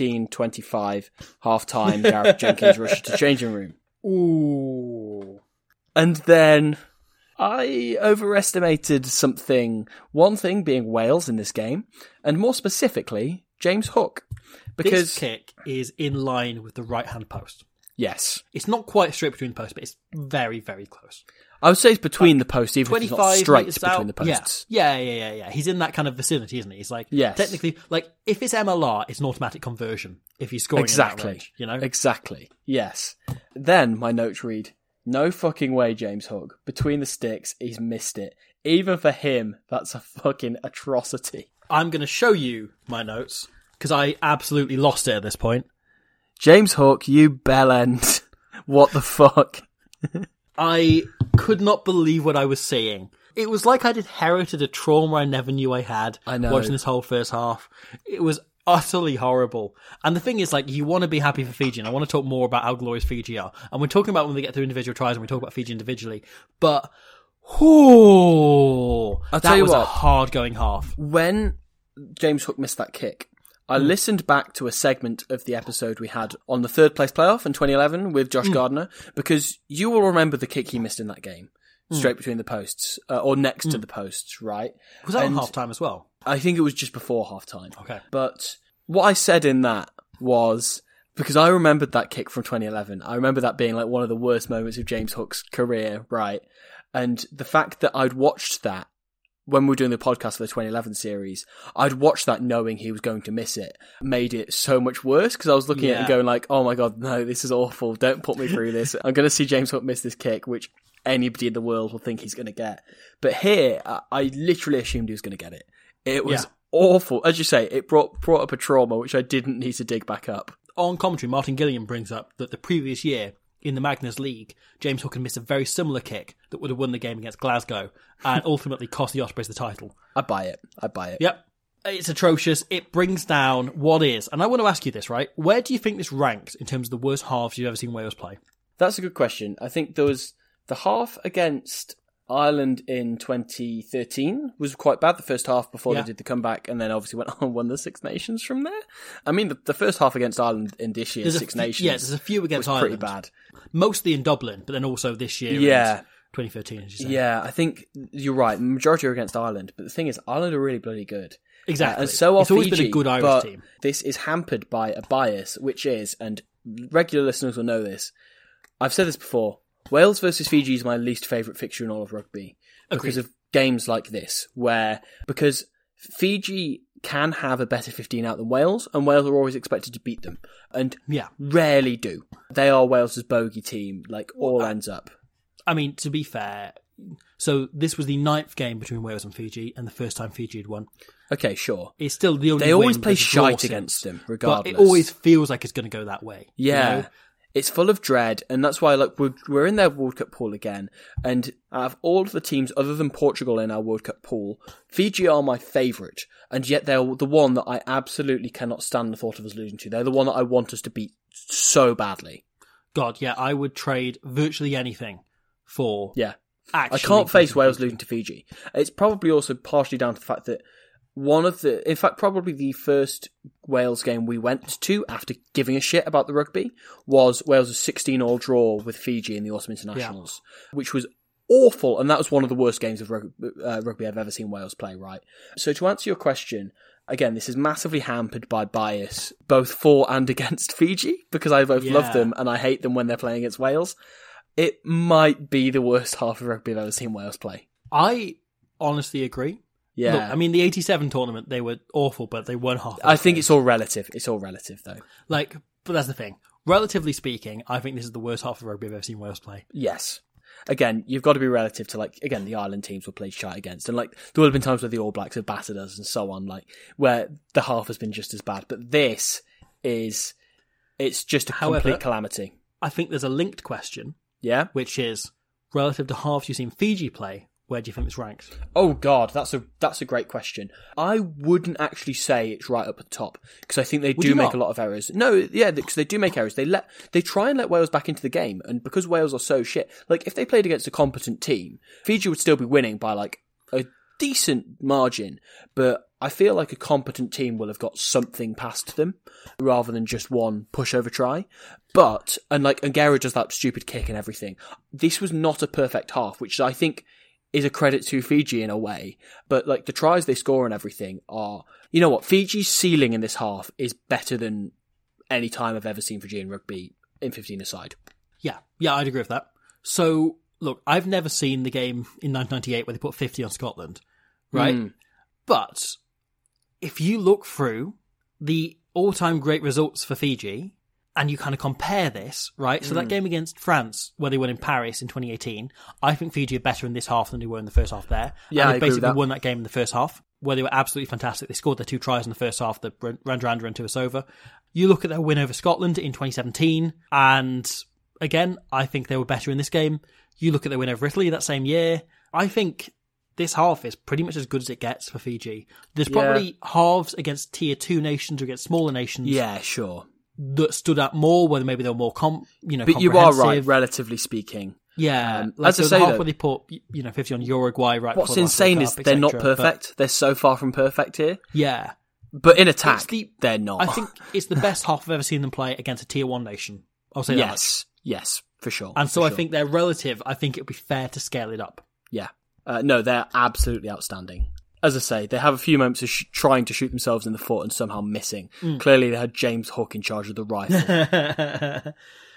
13:25 half-time, Gareth Jenkins rushes to changing room. Ooh. And then I overestimated something. One thing being Wales in this game, and more specifically, James Hook. Because this kick is in line with the right-hand post. Yes. It's not quite straight between the posts, but it's very, very close. I would say it's between the posts, even if it's not straight between the posts. Yeah. He's in that kind of vicinity, isn't he? He's like, technically, like, if it's MLR, it's an automatic conversion if he's scoring in that range, you know? Exactly, yes. Then my notes read, no fucking way, James Hook. Between the sticks, he's missed it. Even for him, that's a fucking atrocity. I'm going to show you my notes, because I absolutely lost it at this point. James Hook, you bellend. What the fuck? I could not believe what I was seeing. It was like I'd inherited a trauma I never knew I had. I know. Watching this whole first half. It was utterly horrible. And the thing is, like, you want to be happy for Fiji, and I want to talk more about how glorious Fiji are. And we're talking about when we get through individual tries, and we talk about Fiji individually. But, I'll tell you was a what, hard-going half. When James Hook missed that kick, I listened back to a segment of the episode we had on the third place playoff in 2011 with Josh Gardner, because you will remember the kick he missed in that game, straight between the posts, or next to the posts, right? Was that on half-time as well? I think it was just before half-time. Okay. But what I said in that was, because I remembered that kick from 2011, I remember that being like one of the worst moments of James Hook's career, right? And the fact that I'd watched that when we were doing the podcast for the 2011 series, I'd watched that knowing he was going to miss it, made it so much worse, because I was looking at it and going like, oh my god, no, this is awful, don't put me through this. I'm going to see James Hook miss this kick, which anybody in the world will think he's going to get. But here, I literally assumed he was going to get it. It was awful. As you say, it brought up a trauma, which I didn't need to dig back up. On commentary, Martin Gilliam brings up that the previous year, in the Magners League, James Hook had missed a very similar kick that would have won the game against Glasgow and ultimately cost the Ospreys the title. I buy it. Yep. It's atrocious. It brings down what is. And I want to ask you this, right? Where do you think this ranks in terms of the worst halves you've ever seen Wales play? That's a good question. I think there was the half against Ireland in 2013 was quite bad, the first half before they did the comeback, and then obviously went on and won the Six Nations from there. I mean, the first half against Ireland in this year's Six Nations there's a few against was Ireland. pretty bad. Mostly in Dublin, but then also this year. Yeah. 2013, as you say. Yeah, I think you're right. The majority are against Ireland, but the thing is, Ireland are really bloody good. Exactly. And so are it's always Fiji, been a good Irish but team. This is hampered by a bias, which is, and regular listeners will know this, I've said this before, Wales versus Fiji is my least favourite fixture in all of rugby. Because of games like this, because Fiji can have a better 15 out than Wales, and Wales are always expected to beat them, and rarely do. They are Wales's bogey team, ends up. I mean, to be fair, so this was the 9th game between Wales and Fiji, and the first time Fiji had won. Okay, sure. It's still the only They always win play because of draw shite since, against them, regardless. But it always feels like it's going to go that way. Yeah. You know? It's full of dread, and that's why we're in their World Cup pool again. And out of all of the teams other than Portugal in our World Cup pool, Fiji are my favourite, and yet they're the one that I absolutely cannot stand the thought of us losing to. They're the one that I want us to beat so badly. God, yeah, I would trade virtually anything for. Yeah, I can't face Wales losing to Fiji. It's probably also partially down to the fact that probably the first Wales game we went to after giving a shit about the rugby was Wales' 16-all draw with Fiji in the Autumn Internationals, which was awful, and that was one of the worst games of rugby I've ever seen Wales play, right? So to answer your question, again, this is massively hampered by bias, both for and against Fiji, because I both love them and I hate them when they're playing against Wales. It might be the worst half of rugby I've ever seen Wales play. I honestly agree. Yeah. Look, I mean, the 87 tournament, they were awful, but they weren't half. I think it's all relative. It's all relative, though. But that's the thing. Relatively speaking, I think this is the worst half of rugby I've ever seen Wales play. Yes. Again, you've got to be relative to, the Ireland teams were played shite against. And, there would have been times where the All Blacks have battered us and so on, where the half has been just as bad. But it's just a complete calamity. I think there's a linked question. Yeah? Which is, relative to halves you've seen Fiji play, where do you think this ranks? Oh God, that's a great question. I wouldn't actually say it's right up at the top because I think they do make a lot of errors. No, yeah, because they do make errors. They try and let Wales back into the game, and because Wales are so shit, if they played against a competent team, Fiji would still be winning by a decent margin. But I feel like a competent team will have got something past them rather than just one pushover try. But and Angera does that stupid kick and everything. This was not a perfect half, which I think is a credit to Fiji in a way. But the tries they score and everything are, you know what, Fiji's ceiling in this half is better than any time I've ever seen Fijian rugby in 15 aside. Yeah, I'd agree with that. So, look, I've never seen the game in 1998 where they put 50 on Scotland, right? But if you look through the all-time great results for Fiji, and you kind of compare this, right? So that game against France, where they won in Paris in 2018, I think Fiji are better in this half than they were in the first half there. Yeah, and they basically won that game in the first half, where they were absolutely fantastic. They scored their 2 tries in the first half that Radradra and Tuivasa-Shevo. You look at their win over Scotland in 2017, and again, I think they were better in this game. You look at their win over Italy that same year. I think this half is pretty much as good as it gets for Fiji. There's probably halves against tier 2 nations or against smaller nations. Yeah, sure. That stood out more, whether maybe they were more But you are right, relatively speaking. Yeah. As I say, half where they put 50 on Uruguay right what's insane is they're not perfect. They're so far from perfect here. Yeah. But in attack, they're not. I think it's the best half I've ever seen them play against a tier 1 nation. I'll say that much. Yes, for sure. And so I think they're relative. I think it would be fair to scale it up. Yeah. No, they're absolutely outstanding. As I say, they have a few moments of trying to shoot themselves in the foot and somehow missing. Clearly, they had James Hook in charge of the rifle.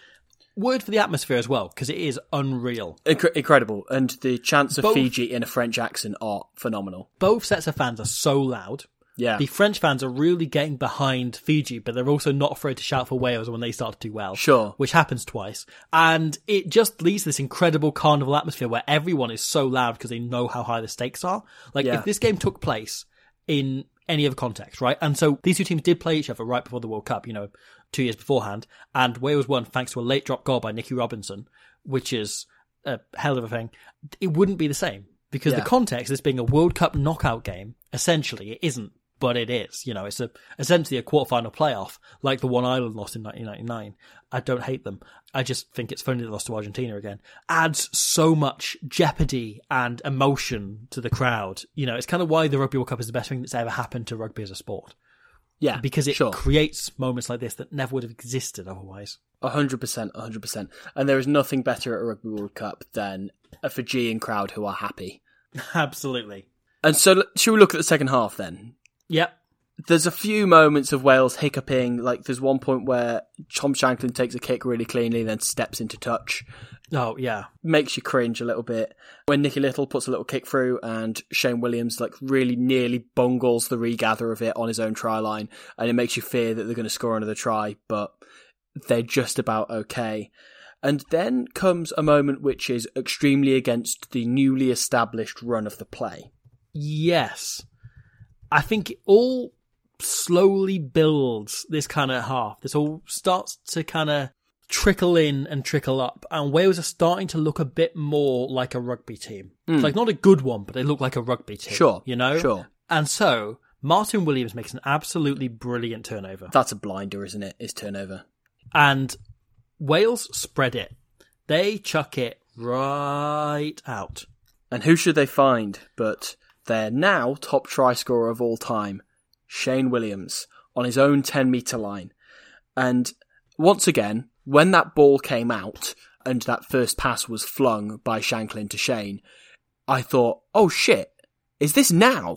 Word for the atmosphere as well, because it is unreal. Incredible. And the chants of Fiji in a French accent are phenomenal. Both sets of fans are so loud. Yeah. The French fans are really getting behind Fiji, but they're also not afraid to shout for Wales when they start to do well. Sure. Which happens twice. And it just leads to this incredible carnival atmosphere where everyone is so loud because they know how high the stakes are. If this game took place in any other context, right? And so these two teams did play each other right before the World Cup, 2 years beforehand, and Wales won thanks to a late drop goal by Nicky Robinson, which is a hell of a thing. It wouldn't be the same, because the context, this being a World Cup knockout game, essentially it isn't, but it is. It's essentially a quarterfinal playoff, like the one Ireland lost in 1999. I don't hate them. I just think it's funny they lost to Argentina again. Adds so much jeopardy and emotion to the crowd. It's kind of why the Rugby World Cup is the best thing that's ever happened to rugby as a sport. Yeah, because it creates moments like this that never would have existed otherwise. 100%. And there is nothing better at a Rugby World Cup than a Fijian crowd who are happy. Absolutely. And so, should we look at the second half then? Yep. There's a few moments of Wales hiccuping. Like, there's one point where Tom Shanklin takes a kick really cleanly, then steps into touch. Oh, yeah. Makes you cringe a little bit. When Nicky Little puts a little kick through and Shane Williams really nearly bungles the regather of it on his own try line, and it makes you fear that they're going to score another try, but they're just about okay. And then comes a moment which is extremely against the newly established run of the play. Yes. I think it all slowly builds this kind of half. This all starts to kind of trickle in and trickle up, and Wales are starting to look a bit more like a rugby team. It's not a good one, but they look like a rugby team. Sure. Sure. And so Martin Williams makes an absolutely brilliant turnover. That's a blinder, isn't it? His turnover. And Wales spread it. They chuck it right out. And who should they find but their now top try scorer of all time, Shane Williams, on his own 10-metre line. And once again, when that ball came out and that first pass was flung by Shanklin to Shane, I thought, oh shit, is this now?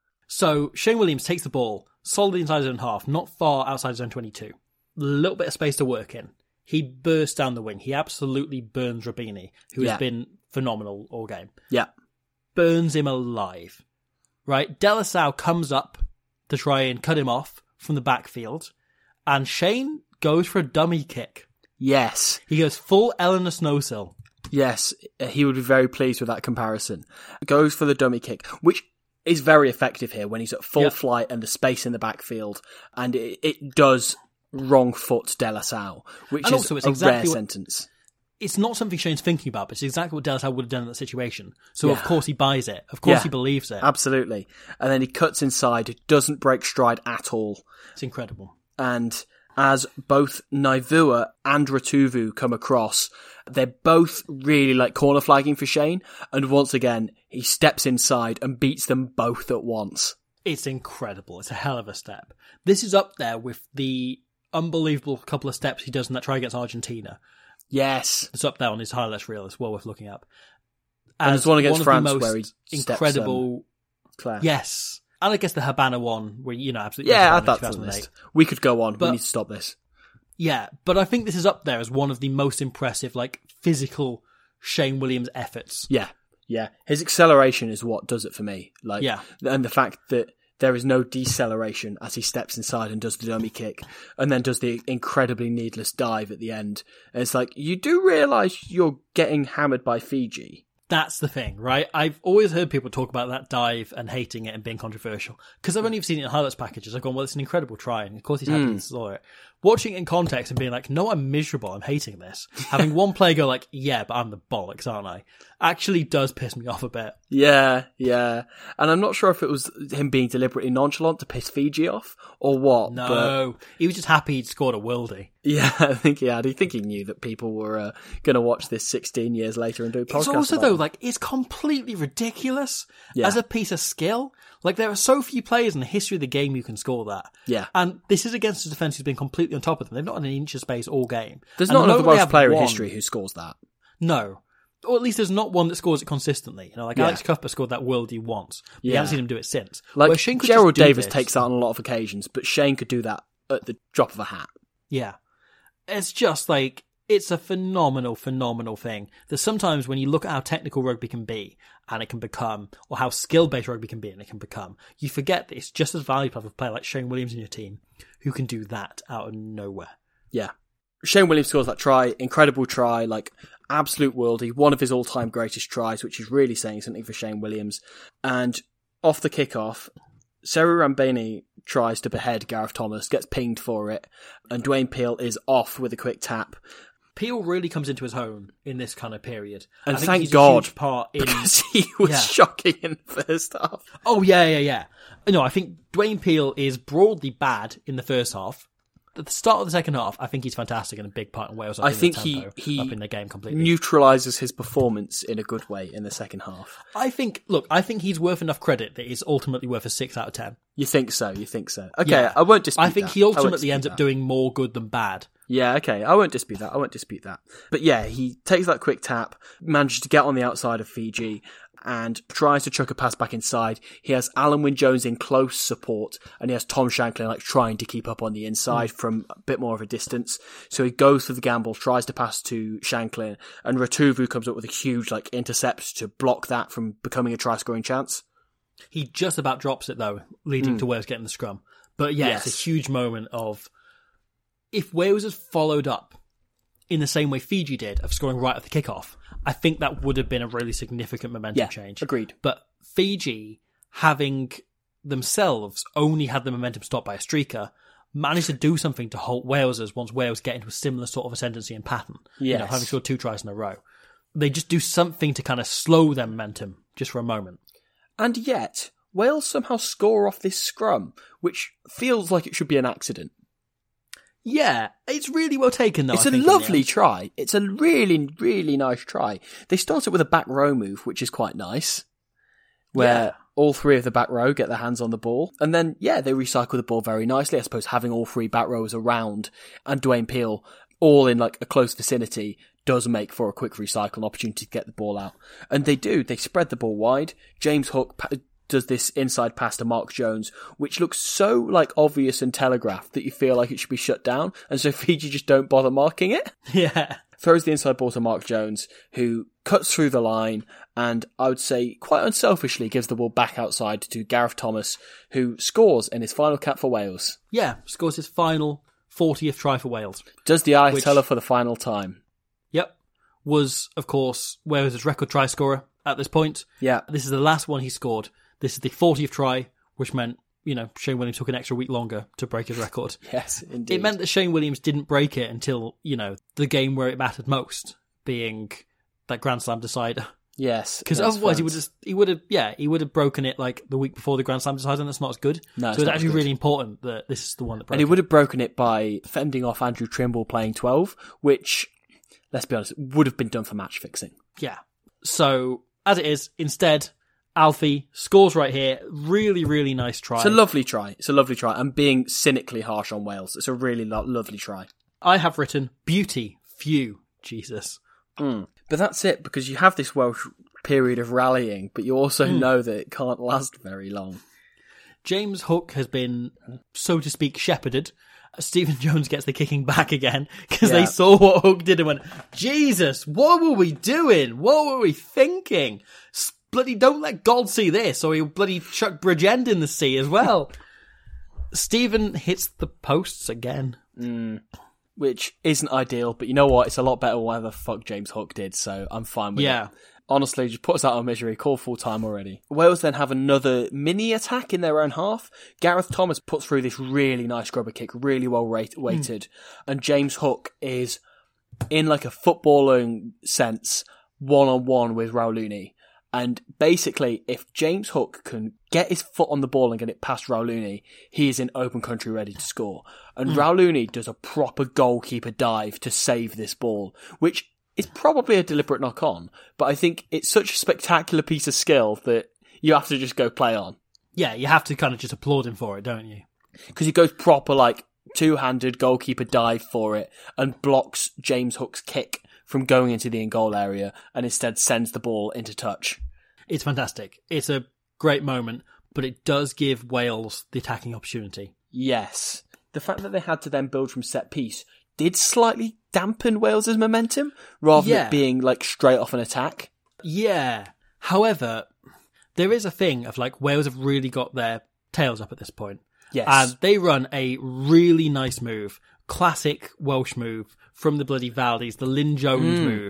So Shane Williams takes the ball solidly inside his own half, not far outside his own 22. A little bit of space to work in. He bursts down the wing. He absolutely burns Rabini, who has been phenomenal all game. Yeah. Burns him alive. Right? Delasau comes up to try and cut him off from the backfield, and Shane goes for a dummy kick. Yes. He goes full Eleanor Snowsill. Yes, he would be very pleased with that comparison. Goes for the dummy kick, which is very effective here when he's at full flight and the space in the backfield, and it does wrong foot Delasau, which is a rare sentence. It's not something Shane's thinking about, but it's exactly what Delasau would have done in that situation. So of course he buys it. Of course he believes it. Absolutely. And then he cuts inside, doesn't break stride at all. It's incredible. And as both Naivua and Ratuvu come across, they're both really corner flagging for Shane. And once again, he steps inside and beats them both at once. It's incredible. It's a hell of a step. This is up there with the unbelievable couple of steps he does in that try against Argentina. Yes. It's up there on his highlights reel. It's well worth looking up. And there's one against France where he incredible Claire. Yes. And I guess the Habana one where, absolutely. Yeah, add that to the list. We could go on. We need to stop this. Yeah, but I think this is up there as one of the most impressive, physical Shane Williams efforts. Yeah. Yeah. His acceleration is what does it for me. And the fact that there is no deceleration as he steps inside and does the dummy kick and then does the incredibly needless dive at the end. And it's you do realise you're getting hammered by Fiji. That's the thing, right? I've always heard people talk about that dive and hating it and being controversial. Because I've only seen it in highlights packages. I've gone, well, it's an incredible try. And of course he's happy to saw it. Watching it in context and being no, I'm miserable. I'm hating this. Having one player go yeah, but I'm the bollocks, aren't I? Actually does piss me off a bit. Yeah, yeah. And I'm not sure if it was him being deliberately nonchalant to piss Fiji off or what. No, he was just happy he'd scored a worldie. Yeah, I think he had. I think he knew that people were going to watch this 16 years later and do a podcast. It's also, though, it's completely ridiculous as a piece of skill. There are so few players in the history of the game who can score that. Yeah. And this is against a defence who's been completely on top of them. They've not had an inch of space all game. There's not another Welsh player in history who scores that. No. Or at least there's not one that scores it consistently. Alex Cuthbert scored that worldie once. But you haven't seen him do it since. Gerald Davis takes that on a lot of occasions, but Shane could do that at the drop of a hat. Yeah. It's just it's a phenomenal, phenomenal thing that sometimes when you look at how technical rugby can be and it can become, or how skill-based rugby can be and it can become, you forget that it's just as valuable to have a player like Shane Williams in your team who can do that out of nowhere. Yeah. Shane Williams scores that try, incredible try, absolute worldie, one of his all-time greatest tries, which is really saying something for Shane Williams. And off the kickoff, Seru Rambeni tries to behead Gareth Thomas, gets pinged for it, and Dwayne Peele is off with a quick tap. Peele really comes into his own in this kind of period. And I think thank he's God, a huge part in... because he was shocking in the first half. Oh, yeah. No, I think Dwayne Peele is broadly bad in the first half. At the start of the second half, I think he's fantastic and a big part in Wales. I think he up in the game completely. Neutralises his performance in a good way in the second half. I think he's worth enough credit that he's ultimately worth a 6 out of 10. You think so? Okay, yeah. I won't dispute that. I think he ultimately ends up doing more good than bad. Yeah, okay, I won't dispute that. But yeah, he takes that quick tap, manages to get on the outside of Fiji, and tries to chuck a pass back inside. He has Alan Wynne-Jones in close support, and he has Tom Shanklin trying to keep up on the inside from a bit more of a distance. So he goes for the gamble, tries to pass to Shanklin, and Ratuvu comes up with a huge intercept to block that from becoming a try-scoring chance. He just about drops it though, leading to Wales getting the scrum. But yeah, it's a huge moment of... If Wales had followed up in the same way Fiji did of scoring right at the kickoff, I think that would have been a really significant momentum change. Agreed. But Fiji, having themselves only had the momentum stopped by a streaker, managed to do something to halt Walesers once Wales get into a similar sort of ascendancy and pattern. Yes. Having scored 2 tries in a row. They just do something to kind of slow their momentum just for a moment. And yet, Wales somehow score off this scrum, which feels like it should be an accident. Yeah, it's really well taken though. It's a lovely try. It's a really, really nice try. They started with a back row move, which is quite nice, where all 3 of the back row get their hands on the ball. And then, they recycle the ball very nicely. I suppose having all 3 back rows around and Dwayne Peele all in a close vicinity does make for a quick recycle opportunity to get the ball out. And they do. They spread the ball wide. James Hook does this inside pass to Mark Jones, which looks so obvious and telegraphed that you feel like it should be shut down, and so Fiji just don't bother marking it. Yeah. Throws the inside ball to Mark Jones, who cuts through the line, and I would say quite unselfishly gives the ball back outside to Gareth Thomas, who scores in his final cap for Wales. Yeah, scores his final 40th try for Wales. Does the eye teller for the final time. Yep. Was, of course, Wales' record try scorer at this point. Yeah. This is the last one he scored. This is the 40th try, which meant, Shane Williams took an extra week longer to break his record. Yes, indeed. It meant that Shane Williams didn't break it until, the game where it mattered most, being that Grand Slam decider. Yes. Because otherwise he would have broken it the week before the Grand Slam decider, and that's not as good. No, so it's actually really important that this is the one that broke it. And he would have broken it by fending off Andrew Trimble playing 12, which, let's be honest, would have been done for match fixing. Yeah. So, as it is, instead... Alfie scores right here. Really, really nice try. It's a lovely try. I'm being cynically harsh on Wales. It's a really lovely try. I have written beauty, few, Jesus. But that's it, because you have this Welsh period of rallying, but you also know that it can't last very long. James Hook has been, so to speak, shepherded. Stephen Jones gets the kicking back again, because they saw what Hook did and went, Jesus, what were we doing? What were we thinking? Bloody don't let God see this, or he'll bloody chuck Bridgend in the sea as well. Stephen hits the posts again. Which isn't ideal, but you know what? It's a lot better than whatever the fuck James Hook did, so I'm fine with it. Honestly, just put us out of misery, call full time already. Wales then have another mini attack in their own half. Gareth Thomas puts through this really nice grubber kick, really well weighted, and James Hook is, in a footballing sense, one-on-one with Rauluni. And basically, if James Hook can get his foot on the ball and get it past Rauluni, he is in open country ready to score. And Rauluni does a proper goalkeeper dive to save this ball, which is probably a deliberate knock-on, but I think it's such a spectacular piece of skill that you have to just go play on. Yeah, you have to kind of just applaud him for it, don't you? Because he goes proper, two-handed goalkeeper dive for it and blocks James Hook's kick from going into the in-goal area and instead sends the ball into touch. It's fantastic. It's a great moment, but it does give Wales the attacking opportunity. Yes. The fact that they had to then build from set piece did slightly dampen Wales's momentum, rather than it being straight off an attack. Yeah. However, there is a thing of Wales have really got their tails up at this point. Yes. And they run a really nice move. Classic Welsh move from the bloody Valleys, the Lynn Jones move.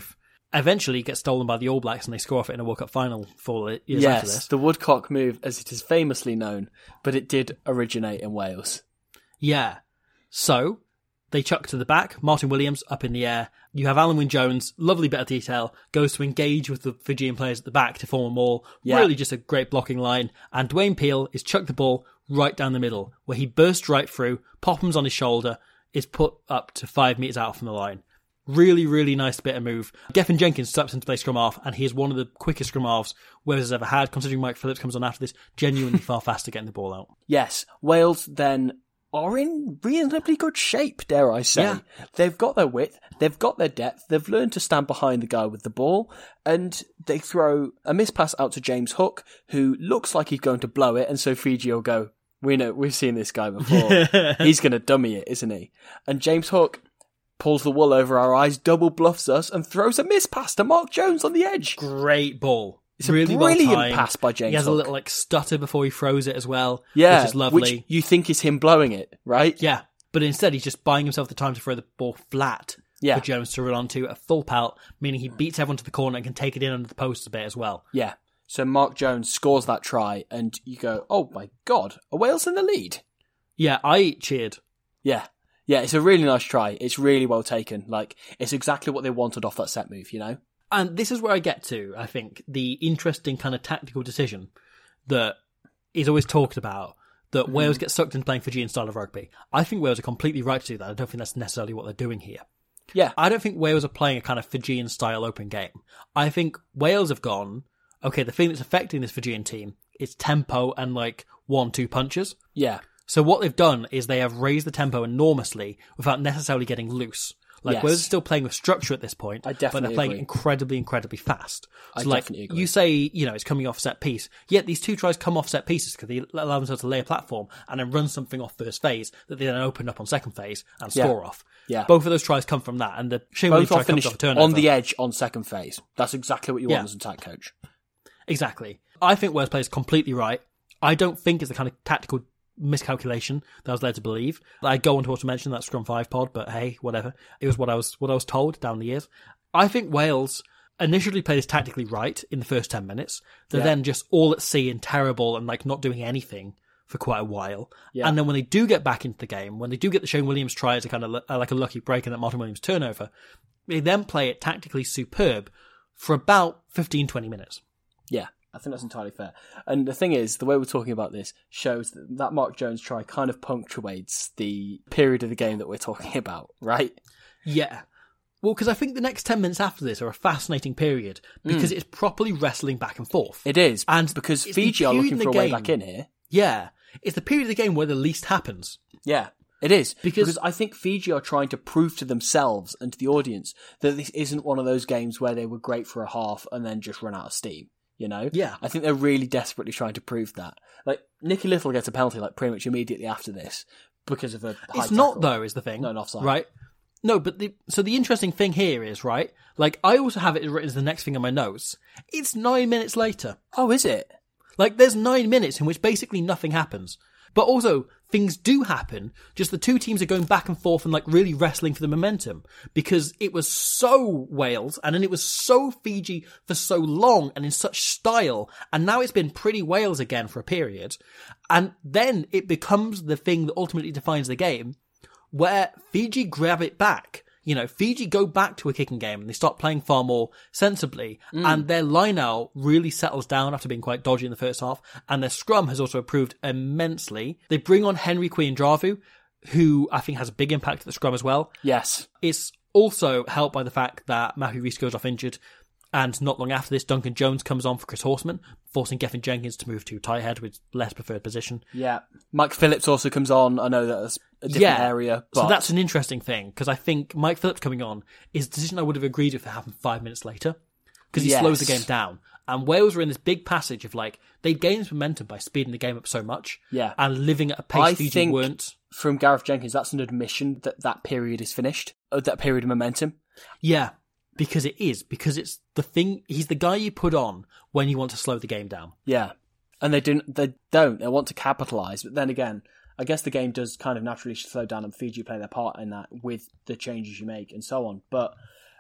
eventually gets stolen by the All Blacks and they score off it in a World Cup final 4 years after this. Yes, the woodcock move, as it is famously known, but it did originate in Wales. Yeah. So, they chuck to the back, Martin Williams up in the air. You have Alan Wynne-Jones, lovely bit of detail, goes to engage with the Fijian players at the back to form a maul. Yeah. Really just a great blocking line. And Dwayne Peel is chucked the ball right down the middle, where he bursts right through, Popham's on his shoulder, is put up to 5 metres out from the line. Really, really nice bit of move. Geffen Jenkins steps into play scrum half, and he is one of the quickest scrum halves Wales has ever had, considering Mike Phillips comes on after this, genuinely far faster getting the ball out. Yes, Wales then are in reasonably good shape, dare I say. Yeah. They've got their width, they've got their depth, they've learned to stand behind the guy with the ball, and they throw a mispass out to James Hook, who looks like he's going to blow it, and so Fiji will go, we've seen this guy before. He's going to dummy it, isn't he? And James Hook pulls the wool over our eyes, double bluffs us, and throws a mispass to Mark Jones on the edge. Great ball. It's really a brilliant well timed. pass by James He has Hook. a little stutter before he throws it as well, Yeah, which is lovely. which you think is him blowing it, right? Yeah, but instead he's just buying himself the time to throw the ball flat Yeah. for Jones to run onto, a full pelt, meaning he beats everyone to the corner and can take it in under the post a bit as well. Yeah. So Mark Jones scores that try, and you go, oh my God, are Wales in the lead? Yeah, I cheered. Yeah. Yeah, it's a really nice try. It's really well taken. Like, it's exactly what they wanted off that set move, you know? And this is where I get to, I think, the interesting kind of tactical decision that is always talked about, that Wales get sucked into playing Fijian style of rugby. I think Wales are completely right to do that. I don't think that's necessarily what they're doing here. Yeah. I don't think Wales are playing a kind of Fijian style open game. I think Wales have gone, okay, the thing that's affecting this Fijian team is tempo and 1-2 punches. Yeah. So what they've done is they have raised the tempo enormously without necessarily getting loose. Yes. Wales are still playing with structure at this point, I but definitely they're playing agree. incredibly, incredibly fast. I So definitely agree. you say, it's coming off set piece, yet these two tries come off set pieces because they allow themselves to lay a platform and then run something off first phase that they then open up on second phase and score off. Yeah. Both of those tries come from that, and the Shane Williams Both try are comes finished off a turnover. on the edge on second phase. That's exactly what you want as an attack coach. Exactly. I think Wales plays completely right. I don't think it's the kind of tactical miscalculation that I was led to believe. I go on to also mention that Scrum 5 pod, but hey, whatever. It was what I was told down the years. I think Wales initially play this tactically right in the first 10 minutes. They're then just all at sea and terrible and not doing anything for quite a while. Yeah. And then when they do get back into the game, when they do get the Shane Williams try as a kind of like a lucky break and that Martin Williams turnover, they then play it tactically superb for about 15-20 minutes. Yeah. I think that's entirely fair. And the thing is, the way we're talking about this shows that Mark Jones try kind of punctuates the period of the game that we're talking about, right? Yeah. Well, because I think the next 10 minutes after this are a fascinating period because it's properly wrestling back and forth. It is. And because it's the Fiji are period looking in for a the way game- back in here. Yeah. It's the period of the game where the least happens. Yeah, it is. Because- Because I think Fiji are trying to prove to themselves and to the audience that this isn't one of those games where they were great for a half and then just run out of steam. You know? Yeah. I think they're really desperately trying to prove that. Nicky Little gets a penalty pretty much immediately after this because of a high It's not, tackle. though, is the thing. No, an offside. Right? No, but the interesting thing here is, right, I also have it written as the next thing on my notes. It's 9 minutes later. Oh, is it? There's 9 minutes in which basically nothing happens. But also, things do happen, just the two teams are going back and forth and really wrestling for the momentum. Because it was so Wales, and then it was so Fiji for so long and in such style, and now it's been pretty Wales again for a period. And then it becomes the thing that ultimately defines the game, where Fiji grab it back. Fiji go back to a kicking game and they start playing far more sensibly, and their line-out really settles down after being quite dodgy in the first half, and their scrum has also improved immensely. They bring on Henry Queen-Dravu, who I think has a big impact at the scrum as well. Yes. It's also helped by the fact that Matthew Rees goes off injured, and not long after this, Duncan Jones comes on for Chris Horseman, forcing Geffen Jenkins to move to tight head with less preferred position. Yeah. Mike Phillips also comes on. I know that's a different area. But... So that's an interesting thing, because I think Mike Phillips coming on is a decision I would have agreed if it happened 5 minutes later, because he slows the game down. And Wales were in this big passage of they'd gained momentum by speeding the game up so much, and living at a pace I Fiji think weren't. From Gareth Jenkins, that's an admission that period is finished, that period of momentum. Yeah, because it's the thing, he's the guy you put on when you want to slow the game down. Yeah. And they want to capitalise, but then again, I guess the game does kind of naturally slow down and Fiji play their part in that with the changes you make and so on. But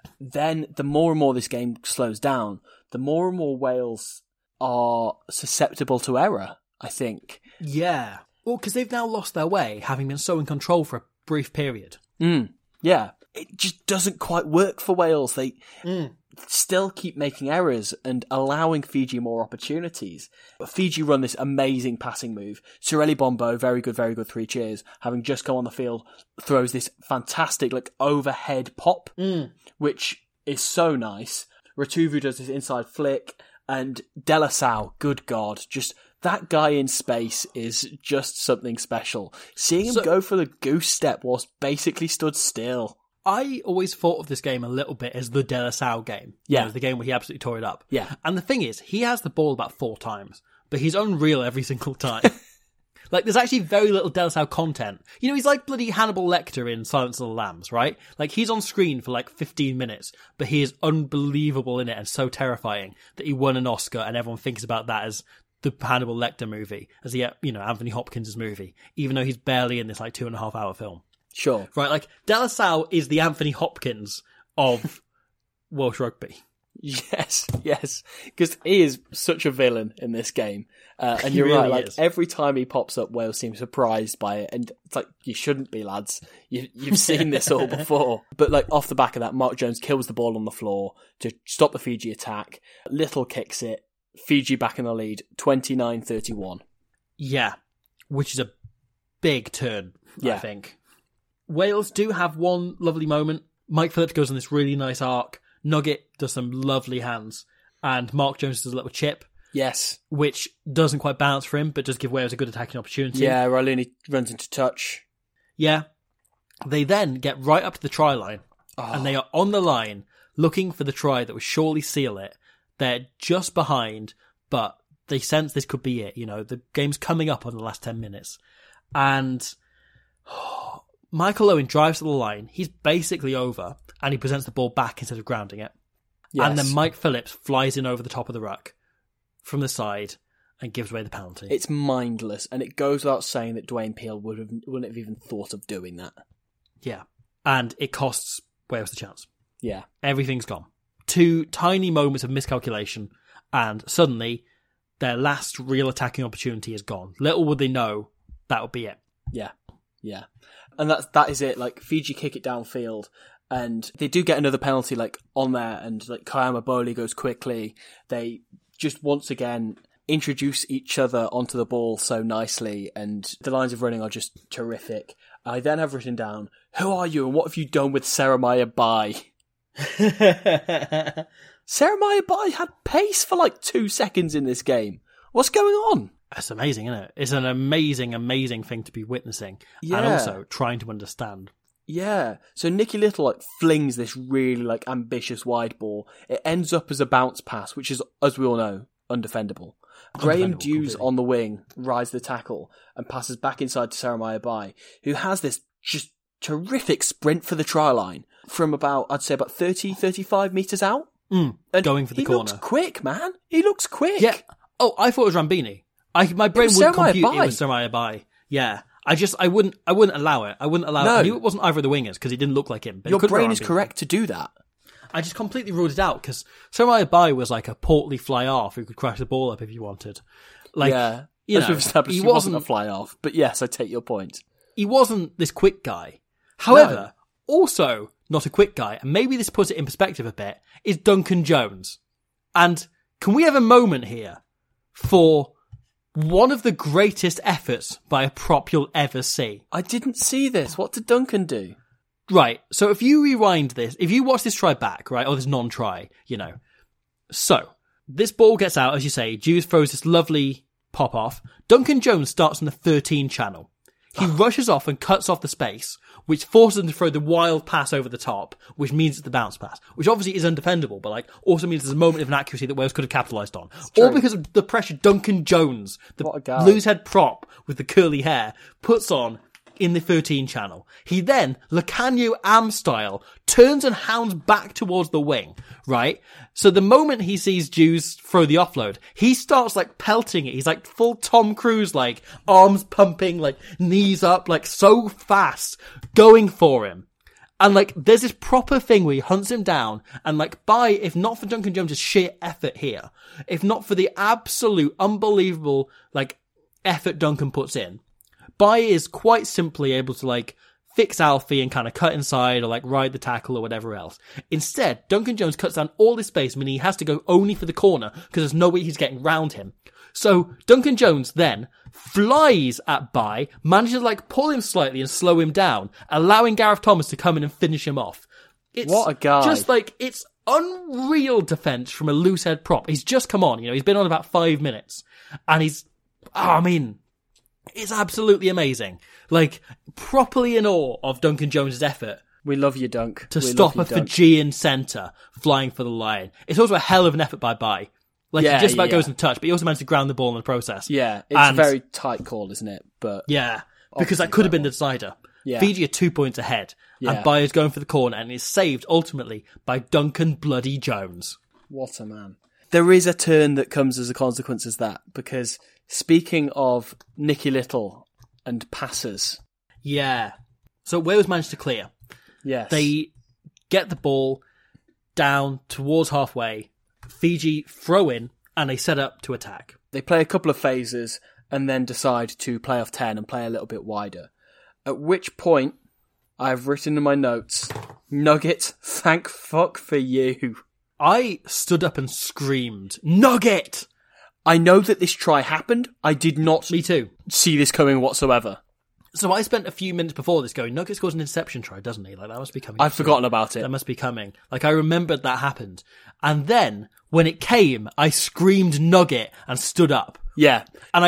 then the more and more this game slows down, the more and more Wales are susceptible to error, I think. Yeah. Well, because they've now lost their way, having been so in control for a brief period. Yeah. It just doesn't quite work for Wales. They still keep making errors and allowing Fiji more opportunities. But Fiji run this amazing passing move. Sorelli Bombo, very good, 3 cheers, having just come on the field, throws this fantastic overhead pop, which is so nice. Ratuvu does this inside flick, and De La Salle, good God, just that guy in space is just something special. Seeing him go for the goose step whilst basically stood still. I always thought of this game a little bit as the De La Salle game. Yeah. You know, the game where he absolutely tore it up. Yeah. And the thing is, he has the ball about 4 times, but he's unreal every single time. There's actually very little De La Salle content. You know, he's like bloody Hannibal Lecter in Silence of the Lambs, right? He's on screen for 15 minutes, but he is unbelievable in it and so terrifying that he won an Oscar and everyone thinks about that as the Hannibal Lecter movie, as Anthony Hopkins' movie, even though he's barely in this 2.5-hour film. Sure. Right, De La Salle is the Anthony Hopkins of Welsh rugby. Yes, because he is such a villain in this game. And He you're really right, is. every time he pops up, Wales seem surprised by it. And it's you shouldn't be, lads. You've seen this all before. But off the back of that, Mark Jones kills the ball on the floor to stop the Fiji attack. Little kicks it. Fiji back in the lead, 29-31. Yeah, which is a big turn, Yeah. I think. Wales do have one lovely moment. Mike Phillips goes on this really nice arc. Nugget does some lovely hands. And Mark Jones does a little chip. Yes. Which doesn't quite balance for him, but does give Wales a good attacking opportunity. Yeah, Railuni runs into touch. Yeah. They then get right up to the try line. And they are on the line looking for the try that would surely seal it. They're just behind, but they sense this could be it. You know, the game's coming up on the last 10 minutes. And Michael Owen drives to the line. He's basically over, and he presents the ball back instead of grounding it. Yes. And then Mike Phillips flies in over the top of the ruck from the side and gives away the penalty. It's mindless, and it goes without saying that Dwayne Peel wouldn't have even thought of doing that. Yeah. And it costs Wales the chance. Yeah. Everything's gone. 2 tiny moments of miscalculation, and suddenly their last real attacking opportunity is gone. Little would they know that would be it. Yeah. And that is it. Fiji kick it downfield, and they do get another penalty on there, and Kayama Bowley goes quickly. They just once again introduce each other onto the ball so nicely, and the lines of running are just terrific. I then have written down, who are you and what have you done with Seremiah Bai? Seremiah Bai had pace for 2 seconds in this game. What's going on? That's amazing, isn't it? It's an amazing, amazing thing to be witnessing and also trying to understand. Yeah. So Nicky Little flings this really ambitious wide ball. It ends up as a bounce pass, which is, as we all know, undefendable. Graham Dews completely. on the wing rides the tackle and passes back inside to Seremiah Bai, who has this just terrific sprint for the try line from about 30, 35 metres out. And Going for the corner. He looks quick, man. He looks quick. Yeah. Oh, I thought it was Rambini. My brain was wouldn't Seremiah compute Bai. it was Seremiah Bai. Yeah. I wouldn't allow it. I wouldn't allow it. No. I knew it wasn't either of the wingers because he didn't look like him. But Your it could be brain is Rambini. correct to do that. I just completely ruled it out because Seremiah Bai was a portly fly-off who could crash the ball up if he wanted. Yeah. You As know, we've established, he wasn't a fly-off. But yes, I take your point. He wasn't this quick guy. However, also not a quick guy, and maybe this puts it in perspective a bit, is Duncan Jones. And can we have a moment here for one of the greatest efforts by a prop you'll ever see? I didn't see this. What did Duncan do? Right, so if you rewind this, if you watch this try back, right, or this non-try, So, this ball gets out, as you say, Dews throws this lovely pop-off. Duncan Jones starts on the 13 channel. He rushes off and cuts off the space, which forces him to throw the wild pass over the top, which means it's the bounce pass, which obviously is undefendable, but also means there's a moment of inaccuracy that Wales could have capitalised on. All because of the pressure Duncan Jones, the What a guy. loose head prop with the curly hair, puts on in the 13 channel. He then, Lacanio Am style, turns and hounds back towards the wing, right? So the moment he sees Dews throw the offload, he starts pelting it. He's full Tom Cruise, arms pumping, knees up, so fast, going for him. And, like, there's this proper thing where he hunts him down, and, like, if not for Duncan Jones' sheer effort here, if not for the absolute unbelievable, like, effort Duncan puts in, Bai is quite simply able to, like, fix Alfie and kind of cut inside or, like, ride the tackle or whatever else. Instead, Duncan Jones cuts down all this space, meaning he has to go only for the corner because there's no way he's getting round him. So Duncan Jones then flies at Bai, manages to, like, pull him slightly and slow him down, allowing Gareth Thomas to come in and finish him off. It's what a guy. Just, like, it's unreal defense from a loose head prop. He's just come on, he's been on about 5 minutes. And it's absolutely amazing. Like, properly in awe of Duncan Jones' effort. We love you, Dunk. To stop a Fijian centre flying for the line. It's also a hell of an effort by Bai. Like, he just about goes in touch, but he also managed to ground the ball in the process. Yeah, it's a very tight call, isn't it? But yeah, because that could have been the decider. Yeah. Fiji are 2 points ahead, and Bai is going for the corner, and is saved, ultimately, by Duncan bloody Jones. What a man. There is a turn that comes as a consequence of that, because speaking of Nicky Little and passers... Yeah. So Wales managed to clear. Yes. They get the ball down towards halfway, Fiji throw in, and they set up to attack. They play a couple of phases and then decide to play off 10 and play a little bit wider. At which point, I've written in my notes, Nugget, thank fuck for you. I stood up and screamed, Nugget! I know that this try happened. I did not Me too. see this coming whatsoever. So I spent a few minutes before this going, Nugget scores an interception try, doesn't he? Like, that must be coming. I've forgotten about it. That must be coming. Like, I remembered that happened. And then, when it came, I screamed Nugget and stood up. Yeah. And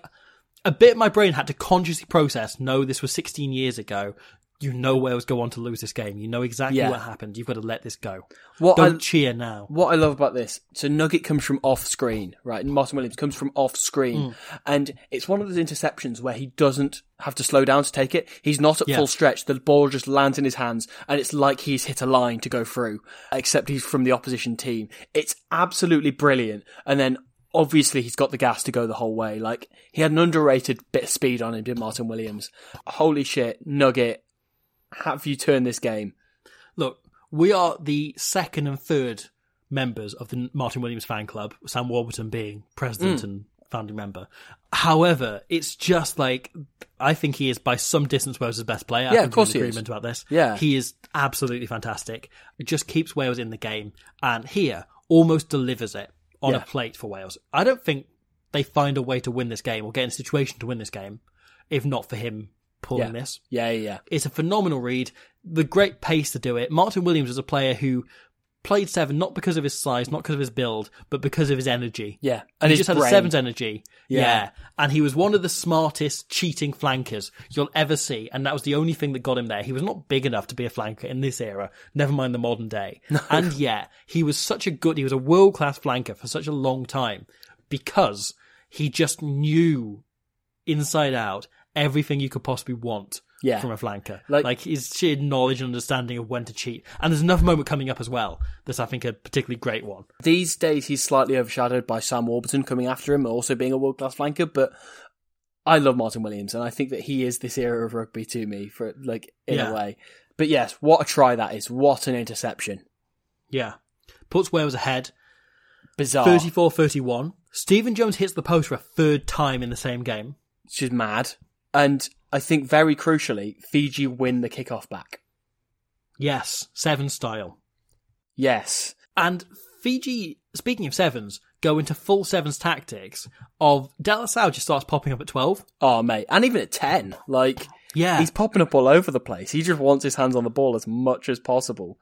a bit of my brain had to consciously process, no, this was 16 years ago. You know Wales go on to lose this game. You know exactly what happened. You've got to let this go. Don't cheer now. What I love about this, so Nugget comes from off screen, right? And Martin Williams comes from off screen. And it's one of those interceptions where he doesn't have to slow down to take it. He's not at full stretch. The ball just lands in his hands and it's like he's hit a line to go through, except he's from the opposition team. It's absolutely brilliant. And then obviously he's got the gas to go the whole way. Like, he had an underrated bit of speed on him, did Martin Williams. Holy shit, Nugget. Have you turned this game? Look, we are the second and third members of the Martin Williams fan club, Sam Warburton being president and founding member. However, it's just like, I think he is by some distance Wales' best player. Yeah, of course he is. Agreement about this. Yeah. He is absolutely fantastic. It just keeps Wales in the game. And here, almost delivers it on a plate for Wales. I don't think they find a way to win this game or get in a situation to win this game, if not for him pulling this. Yeah. It's a phenomenal read. The great pace to do it. Martin Williams was a player who played 7 not because of his size, not because of his build, but because of his energy. Yeah. And he just had brain. a 7's energy. Yeah. And he was one of the smartest cheating flankers you'll ever see. And that was the only thing that got him there. He was not big enough to be a flanker in this era, never mind the modern day. No. And yet, he was a world-class flanker for such a long time because he just knew inside out everything you could possibly want from a flanker. Like his sheer knowledge and understanding of when to cheat. And there's another moment coming up as well that's, I think, a particularly great one. These days, he's slightly overshadowed by Sam Warburton coming after him, also being a world-class flanker, but I love Martin Williams, and I think that he is this era of rugby to me, in a way. But yes, what a try that is. What an interception. Yeah. Puts Wales ahead. Bizarre. 34-31. Stephen Jones hits the post for a third time in the same game. Which is mad. And I think very crucially, Fiji win the kickoff back. Yes, 7 style. Yes. And Fiji, speaking of 7s, go into full 7s tactics of De La Salle just starts popping up at 12. Oh, mate. And even at 10. He's popping up all over the place. He just wants his hands on the ball as much as possible.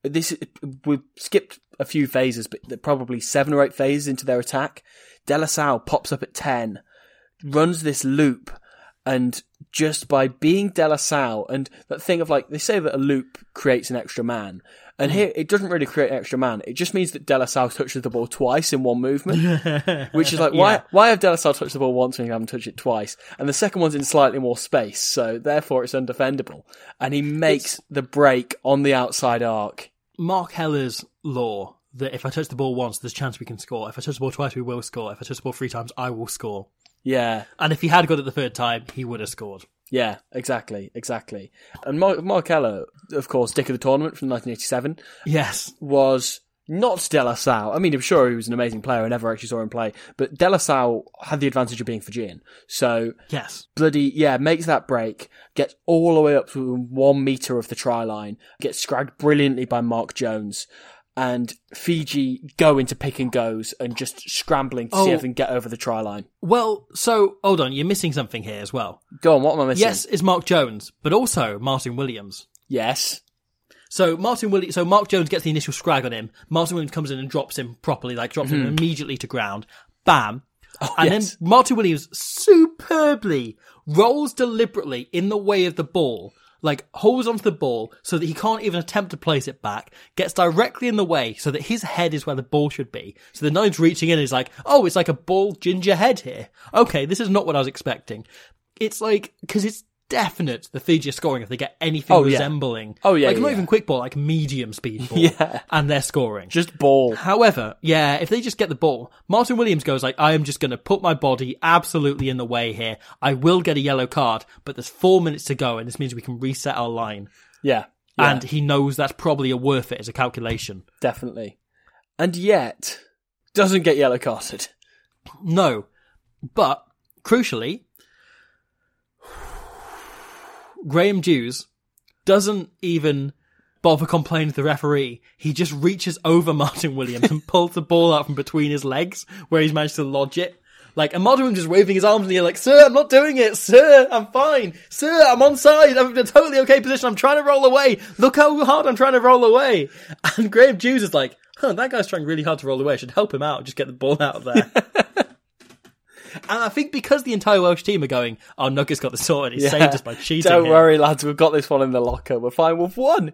We've skipped a few phases, but probably 7 or 8 phases into their attack. De La Salle pops up at 10, runs this loop, and just by being De La Salle, and that thing of they say that a loop creates an extra man, and here it doesn't really create an extra man. It just means that De La Salle touches the ball twice in one movement, which is why have De La Salle touched the ball once when you haven't touched it twice? And the second one's in slightly more space, so therefore it's undefendable. And he makes the break on the outside arc. Mark Heller's law that if I touch the ball once, there's a chance we can score. If I touch the ball twice, we will score. If I touch the ball 3 times, I will score. Yeah. And if he had got it the third time, he would have scored. Yeah, exactly. And Mark Eller, of course, Dick of the Tournament from 1987, Yes. was not De La Salle. I mean, I'm sure he was an amazing player. I never actually saw him play. But De La Salle had the advantage of being Fijian. So, Yes. makes that break, gets all the way up to 1 metre of the try line, gets scragged brilliantly by Mark Jones. And Fiji go into pick and goes and just scrambling to see if they can get over the try line. Well, so, hold on, you're missing something here as well. Go on, what am I missing? Yes, it's Mark Jones, but also Martin Williams. Yes. So Mark Jones gets the initial scrag on him. Martin Williams comes in and drops him properly, drops him immediately to ground. Bam. And then Martin Williams superbly rolls deliberately in the way of the ball, holds onto the ball so that he can't even attempt to place it back, gets directly in the way so that his head is where the ball should be. So the nine's reaching in and he's like, oh, it's like a bald ginger head here. Okay, this is not what I was expecting. It's because it's definite the Fiji are scoring if they get anything resembling. Oh, yeah. Not even quick ball, medium speed ball. Yeah. And they're scoring. Just ball. However, if they just get the ball, Martin Williams goes I am just going to put my body absolutely in the way here. I will get a yellow card, but there's 4 minutes to go, and this means we can reset our line. Yeah. And he knows that's probably worth it as a calculation. Definitely. And yet, doesn't get yellow carded. No. But, crucially, Graham Hughes doesn't even bother complaining to the referee. He just reaches over Martin Williams and pulls the ball out from between his legs where he's managed to lodge it. And Martin Williams is waving his arms in the air sir, I'm not doing it. Sir, I'm fine. Sir, I'm onside. I'm in a totally okay position. I'm trying to roll away. Look how hard I'm trying to roll away. And Graham Hughes is that guy's trying really hard to roll away. I should help him out. Just get the ball out of there. And I think because the entire Welsh team are going, oh, Nugget's got the sword, he saved us by cheating. Don't worry, lads, we've got this one in the locker. We're fine. We've won.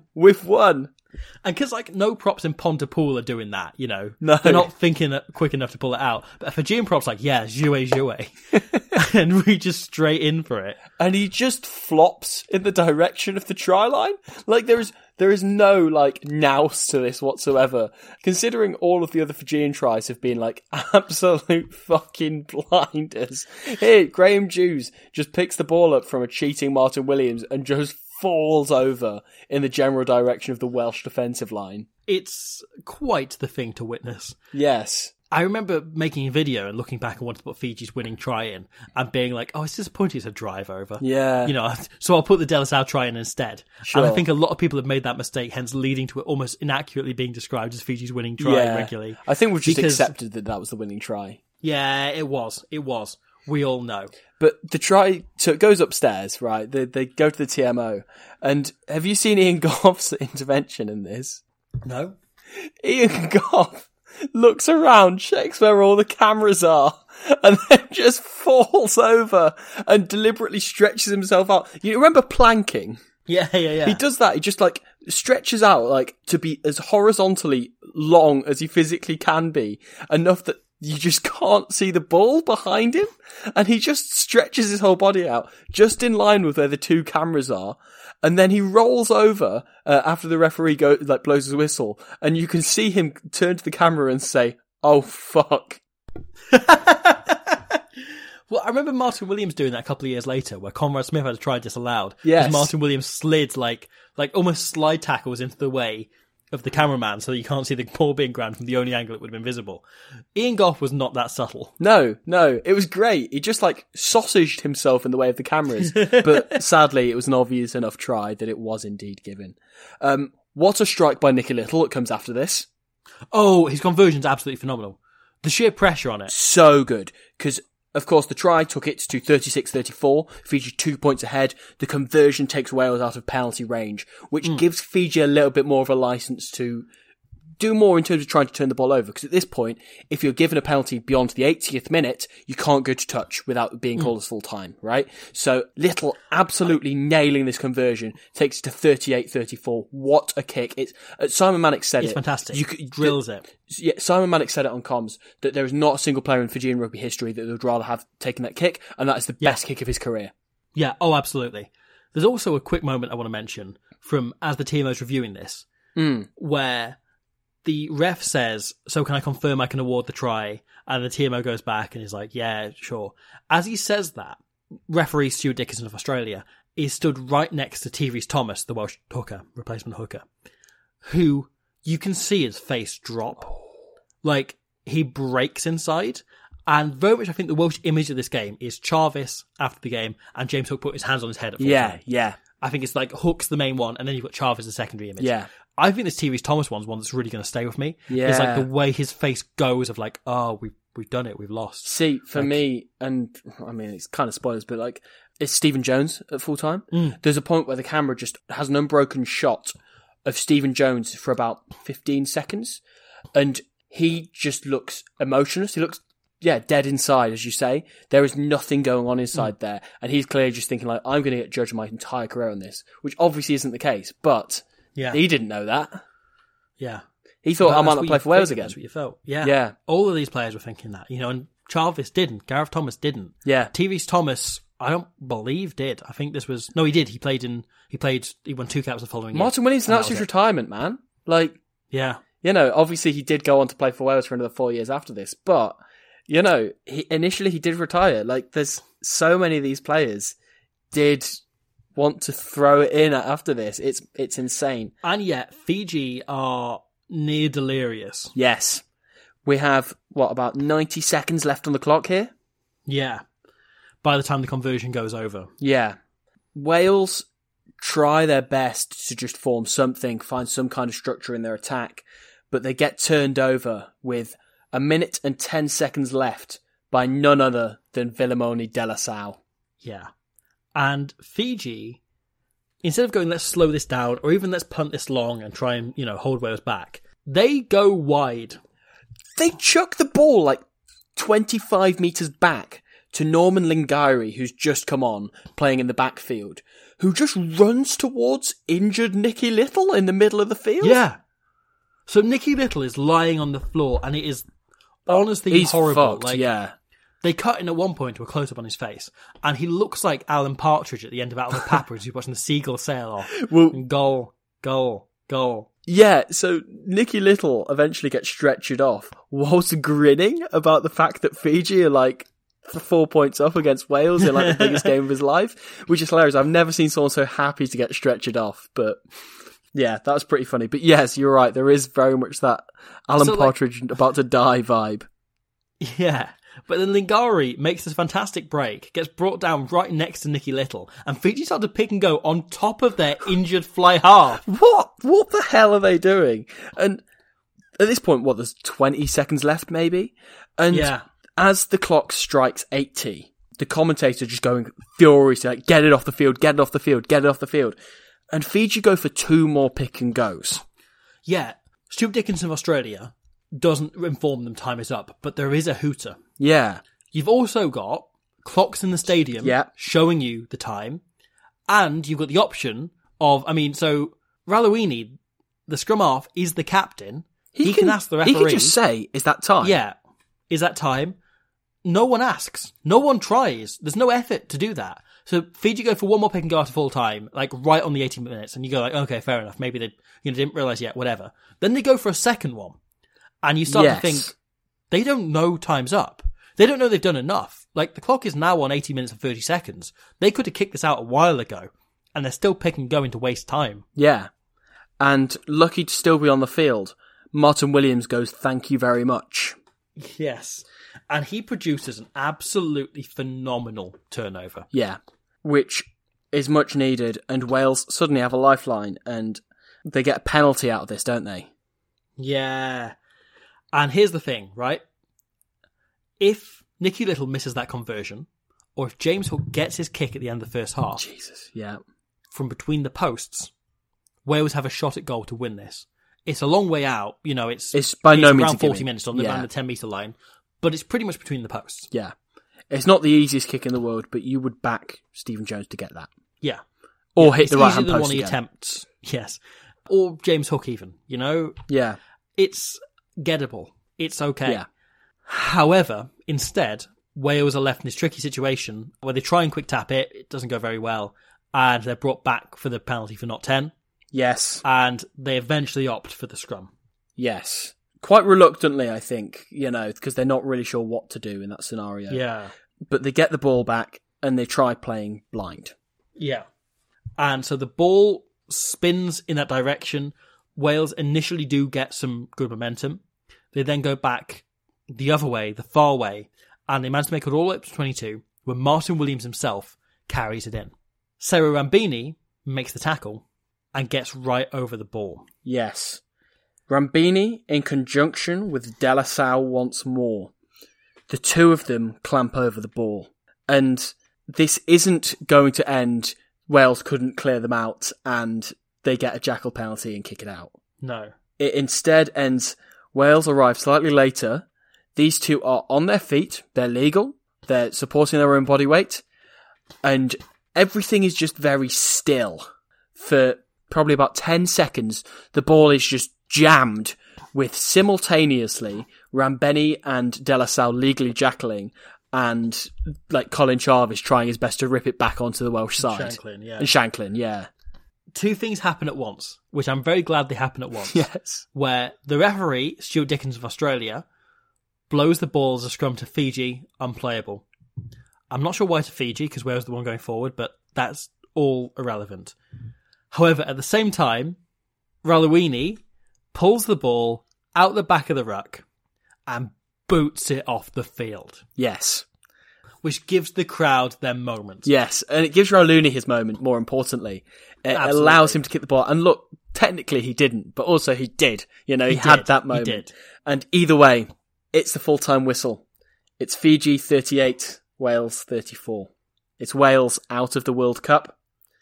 And because, no props in Pontypool are doing that, No. They're not thinking quick enough to pull it out. But Fijian props jouet. And reaches straight in for it. And he just flops in the direction of the try line. There is no, nous to this whatsoever. Considering all of the other Fijian tries have been, absolute fucking blinders. Here, Graham Hughes just picks the ball up from a cheating Martin Williams and just falls over in the general direction of the Welsh defensive line. It's quite the thing to witness. Yes. I remember making a video and looking back and wanted to put Fiji's winning try in and being it's disappointing it's a drive over. Yeah. So I'll put the De La Salle try in instead. Sure. And I think a lot of people have made that mistake, hence leading to it almost inaccurately being described as Fiji's winning try regularly. I think we've just accepted that was the winning try. Yeah, it was. We all know. But the try, so it goes upstairs, right? They go to the TMO. And have you seen Ian Goff's intervention in this? No. Ian Goff looks around, checks where all the cameras are, and then just falls over and deliberately stretches himself out. You remember planking? Yeah. He does that. He just stretches out to be as horizontally long as he physically can be, enough that you just can't see the ball behind him, and he just stretches his whole body out, just in line with where the two cameras are, and then he rolls over after the referee blows his whistle, and you can see him turn to the camera and say, "Oh fuck." Well, I remember Martin Williams doing that a couple of years later, where Conrad Smith had tried disallowed. Yes. Because Martin Williams slid almost slide tackles into the way of the cameraman so that you can't see the ball being grabbed from the only angle it would have been visible. Ian Goff was not that subtle. No, it was great. He just sausaged himself in the way of the cameras, but sadly it was an obvious enough try that it was indeed given. What a strike by Nicky Little that comes after this. Oh, his conversion's absolutely phenomenal. The sheer pressure on it. So good, because of course, the try took it to 36-34, Fiji 2 points ahead. The conversion takes Wales out of penalty range, which gives Fiji a little bit more of a license to do more in terms of trying to turn the ball over. Because at this point, if you're given a penalty beyond the 80th minute, you can't go to touch without being called as full time, right? So Little absolutely nailing this conversion takes it to 38-34. What a kick. Simon Mannix said it's fantastic. Drills it. Yeah, Simon Mannix said it on comms that there is not a single player in Fijian rugby history that would rather have taken that kick, and that is the best kick of his career. Yeah, oh, absolutely. There's also a quick moment I want to mention from as the TMO's reviewing this, where the ref says, "So can I confirm I can award the try?" And the TMO goes back and is like, "Yeah, sure." As he says that, referee Stuart Dickinson of Australia is stood right next to T. Rees-Thomas, the Welsh hooker, replacement hooker, who you can see his face drop. Like, he breaks inside. And very much I think the Welsh image of this game is Jarvis after the game and James Hook put his hands on his head at full time. Yeah. I think it's like Hook's the main one and then you've got Jarvis as a secondary image. Yeah. I think this T. Rees-Thomas one's one that's really going to stay with me. Yeah. It's like the way his face goes of like, oh, we've done it, we've lost. See, for me, and I mean, it's kind of spoilers, but like, it's Stephen Jones at full time. There's a point where the camera just has an unbroken shot of Stephen Jones for about 15 seconds, and he just looks emotionless. He looks, dead inside, as you say. There is nothing going on inside there, and he's clearly just thinking like, I'm going to get judged my entire career on this, which obviously isn't the case, but he didn't know that. Yeah. He thought, I might not play for Wales again. That's what you felt. Yeah. Yeah. All of these players were thinking that, and Jarvis didn't. Gareth Thomas didn't. Yeah. T. Rees-Thomas, I don't believe did. I think this was, no, he did. He won 2 caps the following year. Martin Williams announced his retirement, man. Like, yeah. Obviously he did go on to play for Wales for another 4 years after this, but, initially he did retire. Like, there's so many of these players did want to throw it in after this. It's insane. And yet, Fiji are near delirious. Yes. We have, about 90 seconds left on the clock here? Yeah. By the time the conversion goes over. Yeah. Wales try their best to just form something, find some kind of structure in their attack, but they get turned over with 1 minute and 10 seconds left by none other than Vilimoni de la Salle. Yeah. And Fiji, instead of going, let's slow this down, or even let's punt this long and try and, hold Wales back, they go wide. They chuck the ball like 25 metres back to Norman Lingari, who's just come on, playing in the backfield, who just runs towards injured Nicky Little in the middle of the field. Yeah. So Nicky Little is lying on the floor, and it is honestly He's horrible. Fucked, yeah. They cut in at one point to a close-up on his face, and he looks like Alan Partridge at the end of Out of the Papa as he's watching the seagull sail off. Well, and goal. Yeah, so Nicky Little eventually gets stretchered off whilst grinning about the fact that Fiji are like 4 points up against Wales in like the biggest game of his life, which is hilarious. I've never seen someone so happy to get stretchered off, but yeah, that was pretty funny. But yes, you're right, there is very much that Alan Partridge about to die vibe. Yeah. But then Lingari makes this fantastic break, gets brought down right next to Nicky Little, and Fiji start to pick and go on top of their injured fly half. What the hell are they doing? And at this point, there's 20 seconds left maybe? And as the clock strikes 80, the commentator just going furiously, like, get it off the field, get it off the field, get it off the field. And Fiji go for 2 more pick and goes. Yeah. Stuart Dickinson of Australia doesn't inform them time is up, but there is a hooter. Yeah. You've also got clocks in the stadium showing you the time, and you've got the option of, so Raloini, the scrum half, is the captain. He can ask the referee. He can just say, is that time? Yeah. Is that time? No one asks. No one tries. There's no effort to do that. So Fiji go for 1 more pick and go after full time, like right on the 18 minutes, and you go like, okay, fair enough. Maybe they didn't realise yet, whatever. Then they go for a second one. And you start to think, they don't know time's up. They don't know they've done enough. Like, the clock is now on 80 minutes and 30 seconds. They could have kicked this out a while ago, and they're still picking going to waste time. Yeah. And lucky to still be on the field, Martin Williams goes, thank you very much. Yes. And he produces an absolutely phenomenal turnover. Yeah. Which is much needed, and Wales suddenly have a lifeline, and they get a penalty out of this, don't they? Yeah. And here's the thing, right? If Nicky Little misses that conversion, or if James Hook gets his kick at the end of the first half, Jesus, yeah, from between the posts, Wales have a shot at goal to win this. It's a long way out, it's by no means around 40 minutes on the 10-metre line, but it's pretty much between the posts. Yeah. It's not the easiest kick in the world, but you would back Stephen Jones to get that. Yeah. Or hit the right-hand post one he attempts, yes. Or James Hook even, Yeah. It's gettable. It's okay. Yeah. However, instead, Wales are left in this tricky situation where they try and quick tap it. It doesn't go very well. And they're brought back for the penalty for not 10. Yes. And they eventually opt for the scrum. Yes. Quite reluctantly, I think, because they're not really sure what to do in that scenario. Yeah. But they get the ball back. and they try playing blind. Yeah. And so the ball spins in that direction. Wales initially do get some good momentum. They then go back the other way, the far way, and they manage to make it all the way up to 22, where Martin Williams himself carries it in. Sarah Rambini makes the tackle and gets right over the ball. Yes. Rambini in conjunction with De La Salle once more. The two of them clamp over the ball. And this isn't going to end Wales couldn't clear them out and they get a jackal penalty and kick it out. No. It instead ends Wales arrive slightly later. These two are on their feet. They're legal. They're supporting their own body weight. And everything is just very still. For probably about 10 seconds, the ball is just jammed with simultaneously Rambini and De La Salle legally jackling and like Colin Jarvis trying his best to rip it back onto the Welsh side. And Shanklin, yeah. Two things happen at once, which I'm very glad they happen at once. Yes. Where the referee, Stuart Dickens of Australia, blows the ball as a scrum to Fiji, unplayable. I'm not sure why to Fiji, because Wales the one going forward, but that's all irrelevant. However, at the same time, Ralawini pulls the ball out the back of the ruck and boots it off the field. Yes. Which gives the crowd their moment. Yes, and it gives Ralawini his moment, more importantly. It allows him to kick the ball. And look, technically he didn't, but also he did. You know, he had that moment. He did. And either way, it's the full-time whistle. It's Fiji 38, Wales 34. It's Wales out of the World Cup.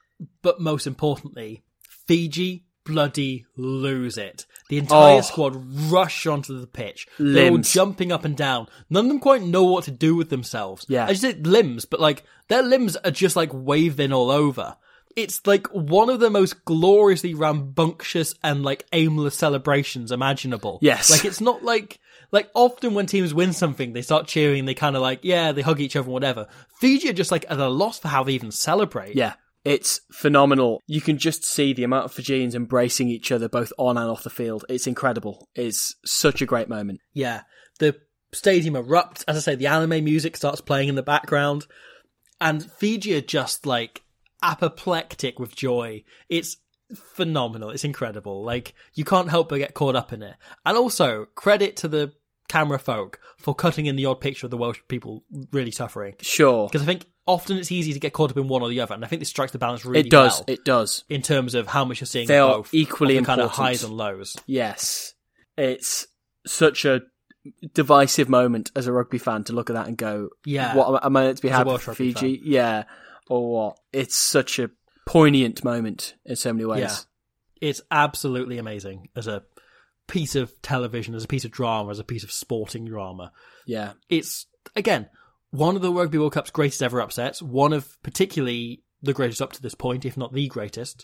But most importantly, Fiji bloody lose it. The entire squad rush onto the pitch. Limbs. They're all jumping up and down. None of them quite know what to do with themselves. Yeah. I just said limbs, but like their limbs are just like waving all over. It's like one of the most gloriously rambunctious and like aimless celebrations imaginable. Yes. Like it's not like often when teams win something, they start cheering, they kind of like, yeah, they hug each other and whatever. Fiji are just like at a loss for how they even celebrate. Yeah. It's phenomenal. You can just see the amount of Fijians embracing each other both on and off the field. It's incredible. It's such a great moment. Yeah. The stadium erupts. As I say, the anime music starts playing in the background. And Fiji are just like apoplectic with joy. It's phenomenal. It's incredible. Like, you can't help but get caught up in it. And also, credit to the camera folk for cutting in the odd picture of the Welsh people really suffering. Sure. Because I think often it's easy to get caught up in one or the other, and I think this strikes the balance really well. It does. In terms of how much you're seeing they of are both. Equally of the important. kind of highs and lows. Yes. It's such a divisive moment as a rugby fan to look at that and go, yeah, what am I meant to be as happy for Fiji? Fan. Yeah. Or what? It's such a poignant moment in so many ways. Yeah. It's absolutely amazing as a piece of television, as a piece of drama, as a piece of sporting drama. Yeah. It's, again, one of the Rugby World Cup's greatest ever upsets, one of particularly the greatest up to this point, if not the greatest.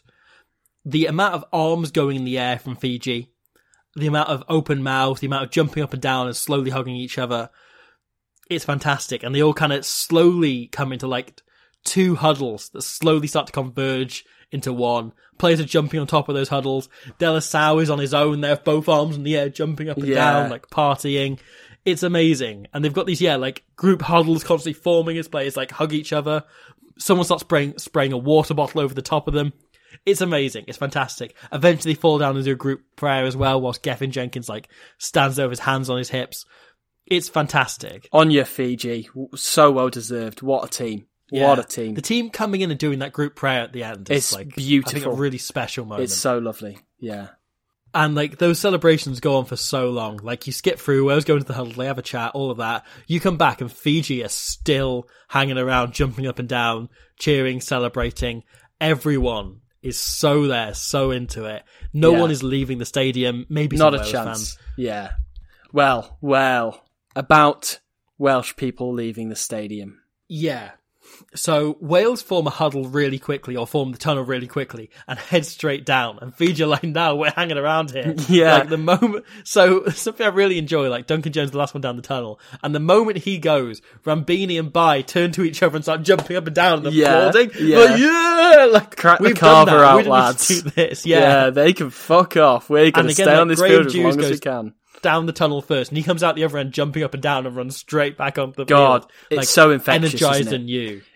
The amount of arms going in the air from Fiji, the amount of open mouths, the amount of jumping up and down and slowly hugging each other, it's fantastic. And they all kind of slowly come into like two huddles that slowly start to converge into one. Players are jumping on top of those huddles. De La Salle is on his own there, both arms in the air, jumping up and down, like partying. It's amazing. And they've got these, like group huddles constantly forming as players like hug each other. Someone starts spraying a water bottle over the top of them. It's amazing. It's fantastic. Eventually they fall down into a group prayer as well, whilst Gethin Jenkins like stands there with his hands on his hips. It's fantastic. On your Fiji. So well deserved. What a team. Yeah. What a team. The team coming in and doing that group prayer at the end is it's like beautiful. I think a really special moment. It's so lovely. Yeah. And like those celebrations go on for so long. Like you skip through, Wales go into the huddle, they have a chat, all of that. You come back and Fiji are still hanging around, jumping up and down, cheering, celebrating. Everyone is so there, so into it. No one is leaving the stadium. Maybe some not a Wales chance. fans. Yeah. Well. About Welsh people leaving the stadium. Yeah. So Wales form a huddle really quickly, or form the tunnel really quickly, and head straight down. And Fiji are like, no, we're hanging around here. Yeah. Like the moment, so something I really enjoy, like Duncan Jones, the last one down the tunnel, and the moment he goes, Rambini and Bai turn to each other and start jumping up and down and applauding. Yeah. Like, yeah! Like, crack we've the carver done that. out, We didn't lads. need to do this. Yeah. They can fuck off. We're going to stay on this field as Graham long as we Hughes can. Down the tunnel first, and he comes out the other end jumping up and down and runs straight back onto the God, field. it's like, so infectious, energized isn't it? and new.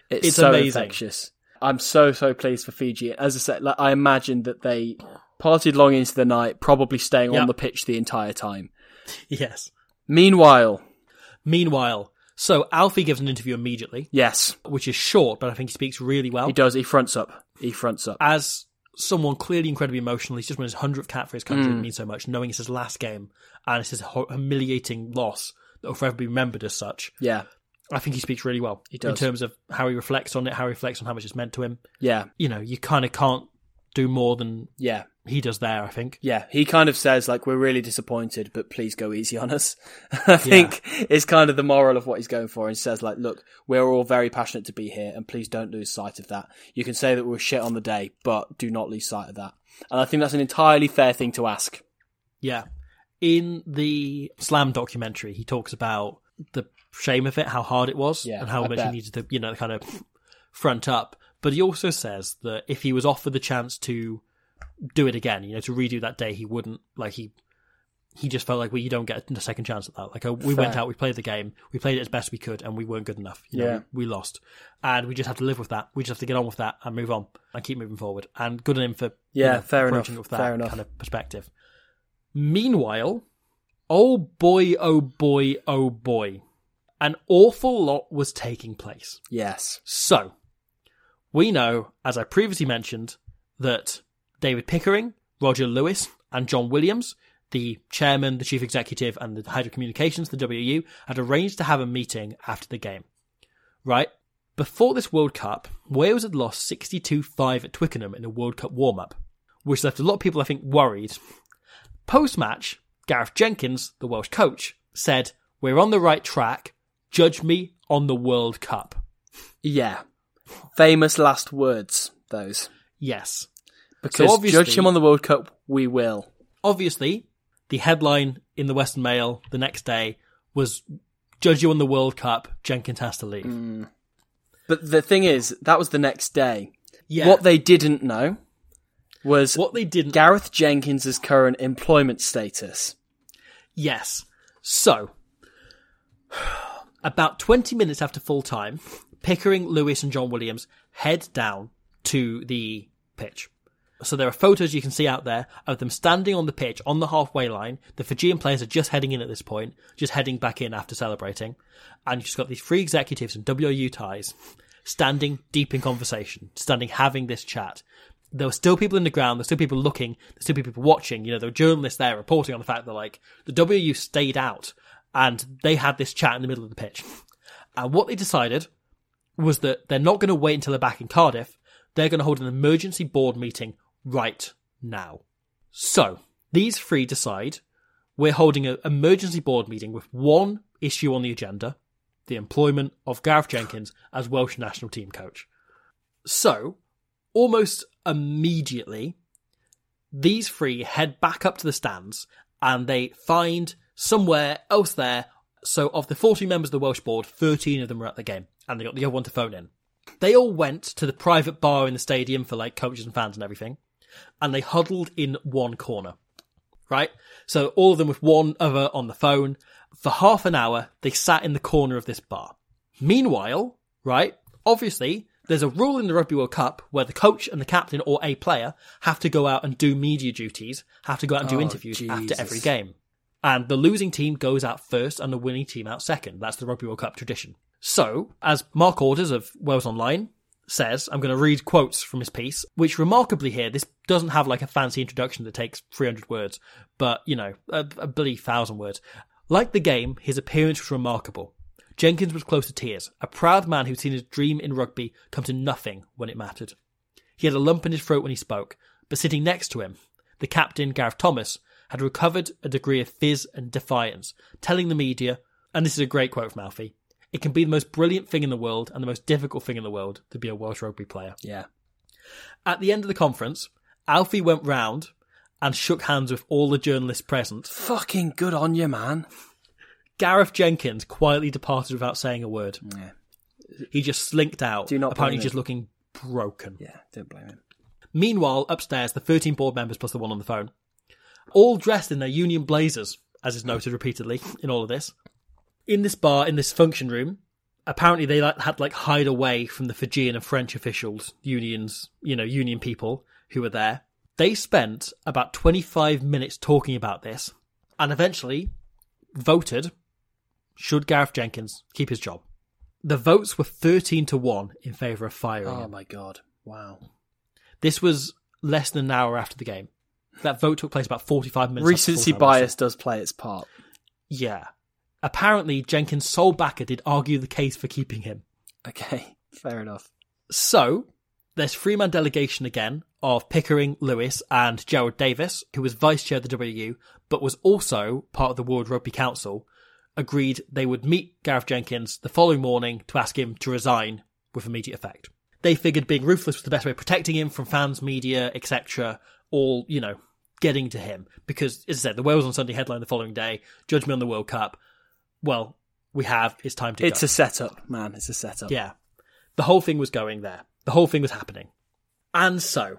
It's so amazing. infectious. I'm so pleased for Fiji. As I said, like, I imagine that they partied long into the night, probably staying on the pitch the entire time. Yes. Meanwhile, so Alfie gives an interview immediately. yes, Which is short, but I think he speaks really well. he does. He fronts up. As someone clearly incredibly emotional, he's just won his 100th cap for his country. It means so much, knowing it's his last game and it's his humiliating loss that will forever be remembered as such. Yeah, I think he speaks really well. He does. In terms of how he reflects on it, how he reflects on how much it's meant to him. yeah, You know, you kind of can't do more than yeah. he does there, I think. Yeah, he kind of says, like, we're really disappointed, but please go easy on us. I think it's kind of the moral of what he's going for. And he says, like, look, we're all very passionate to be here, and please don't lose sight of that. You can say that we were shit on the day, but do not lose sight of that. And I think that's an entirely fair thing to ask. Yeah. In the Slam documentary, he talks about the shame of it, how hard it was, Yeah, and how I much bet. he needed to, kind of front up. But he also says that if he was offered the chance to do it again, to redo that day, he wouldn't. Like, he just felt like, well, you don't get a second chance at that. Like, we went out, we played the game, we played it as best we could, and we weren't good enough. We lost. And we just have to live with that. We just have to get on with that and move on and keep moving forward. And good on him for fair approaching enough. it with that Fair enough. kind of perspective. Meanwhile, oh boy, an awful lot was taking place. Yes. So, we know, as I previously mentioned, that David Pickering, Roger Lewis, and John Williams, the chairman, the chief executive, and the head of communications, the WU, had arranged to have a meeting after the game. Right? Before this World Cup, Wales had lost 62-5 at Twickenham in a World Cup warm-up, which left a lot of people, I think, worried. Post-match, Gareth Jenkins, the Welsh coach, said, "We're on the right track. Judge me on the World Cup." Yeah. Famous last words, those. Yes. Because obviously- judge him on the World Cup, we will. Obviously, the headline in the Western Mail the next day was, "Judge you on the World Cup, Jenkins has to leave." But the thing is, that was the next day. Yeah. What they didn't know was What they didn't... Gareth Jenkins' current employment status. Yes. So, about 20 minutes after full time, Pickering, Lewis and John Williams head down to the pitch. So there are photos you can see out there of them standing on the pitch on the halfway line. The Fijian players are just heading in at this point, just heading back in after celebrating. And you've just got these three executives in WU ties standing deep in conversation, standing having this chat. There were still people in the ground, there's still people looking, there's still people watching. There were journalists there reporting on the fact that, like, the WU stayed out and they had this chat in the middle of the pitch. And what they decided was that they're not going to wait until they're back in Cardiff. They're going to hold an emergency board meeting right now. So, these three decide we're holding an emergency board meeting with one issue on the agenda, the employment of Gareth Jenkins as Welsh national team coach. So, almost immediately, these three head back up to the stands and they find somewhere else there. So of the 40 members of the Welsh board, 13 of them were at the game and they got the other one to phone in. They all went to the private bar in the stadium for, like, coaches and fans and everything, and they huddled in one corner, right? So all of them with one other on the phone. For half an hour, they sat in the corner of this bar. Meanwhile, right, obviously, there's a rule in the Rugby World Cup where the coach and the captain or a player have to go out and do media duties, have to go out and do interviews after every game. And the losing team goes out first and the winning team out second. That's the Rugby World Cup tradition. So, as Mark Orders of Wales Online says, I'm going to read quotes from his piece, which remarkably here, this doesn't have like a fancy introduction that takes 300 words, but, I believe 1,000 words. Like the game, his appearance was remarkable. Jenkins was close to tears, a proud man who'd seen his dream in rugby come to nothing when it mattered. He had a lump in his throat when he spoke, but sitting next to him, the captain, Gareth Thomas, had recovered a degree of fizz and defiance, telling the media, and this is a great quote from Alfie, "It can be the most brilliant thing in the world and the most difficult thing in the world to be a Welsh rugby player." Yeah. At the end of the conference, Alfie went round and shook hands with all the journalists present. Fucking good on you, man. Gareth Jenkins quietly departed without saying a word. Yeah. He just slinked out, Do not apparently blame just him. looking broken. Yeah, don't blame him. Meanwhile, upstairs, the 13 board members plus the one on the phone, all dressed in their union blazers, as is noted repeatedly in all of this. In this bar, in this function room, apparently they had to hide away from the Fijian and French officials, union people who were there. They spent about 25 minutes talking about this and eventually voted, should Gareth Jenkins keep his job? The votes were 13-1 in favour of firing him. Oh my God. Wow. This was less than an hour after the game. That vote took place about 45 minutes Recency bias does play its part. Yeah. Apparently, Jenkins' sole backer did argue the case for keeping him. Okay, fair enough. So, there's three-man delegation again of Pickering, Lewis and Gerald Davis, who was vice chair of the WU, but was also part of the World Rugby Council, agreed they would meet Gareth Jenkins the following morning to ask him to resign with immediate effect. They figured being ruthless was the best way of protecting him from fans, media, etc., all, getting to him. Because, as I said, the Wales on Sunday headline the following day, judge me on the World Cup. Well, it's time to go. It's a setup, man. It's a setup. Yeah. The whole thing was going there. The whole thing was happening. And so.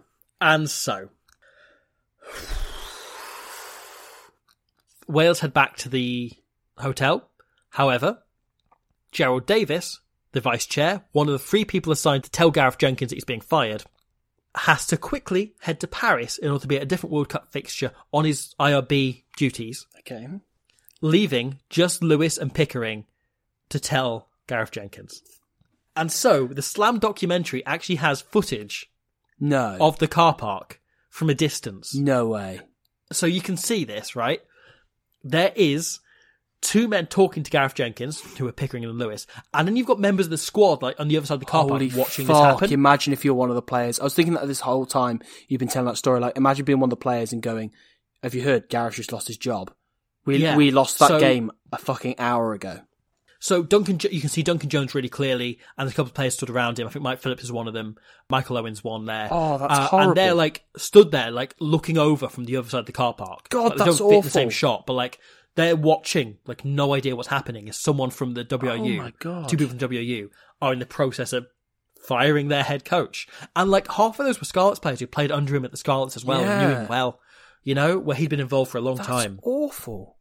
Wales head back to the hotel. However, Gerald Davis, the vice chair, one of the 3 people assigned to tell Gareth Jenkins that he's being fired, has to quickly head to Paris in order to be at a different World Cup fixture on his IRB duties. Okay. Leaving just Lewis and Pickering to tell Gareth Jenkins. And so, the Slam documentary actually has footage of the car park from a distance. No way. So you can see this, right? There is 2 men talking to Gareth Jenkins, who are Pickering and Lewis, and then you've got members of the squad on the other side of the car park watching this happen. Imagine if you're one of the players. I was thinking that this whole time you've been telling that story. Imagine being one of the players and going, have you heard Gareth just lost his job? We lost that game a fucking hour ago. So you can see Duncan Jones really clearly, and there's a couple of players stood around him. I think Mike Phillips is one of them. Michael Owen's one there. Oh, that's horrible. And they're stood there looking over from the other side of the car park. God, they that's don't fit awful. the same shot, but they're watching, no idea what's happening. As someone from the WRU, oh my God. 2 people from WRU are in the process of firing their head coach. And half of those were Scarlets players who played under him at the Scarlets as well, and knew him well, where he'd been involved for a long time. That's awful.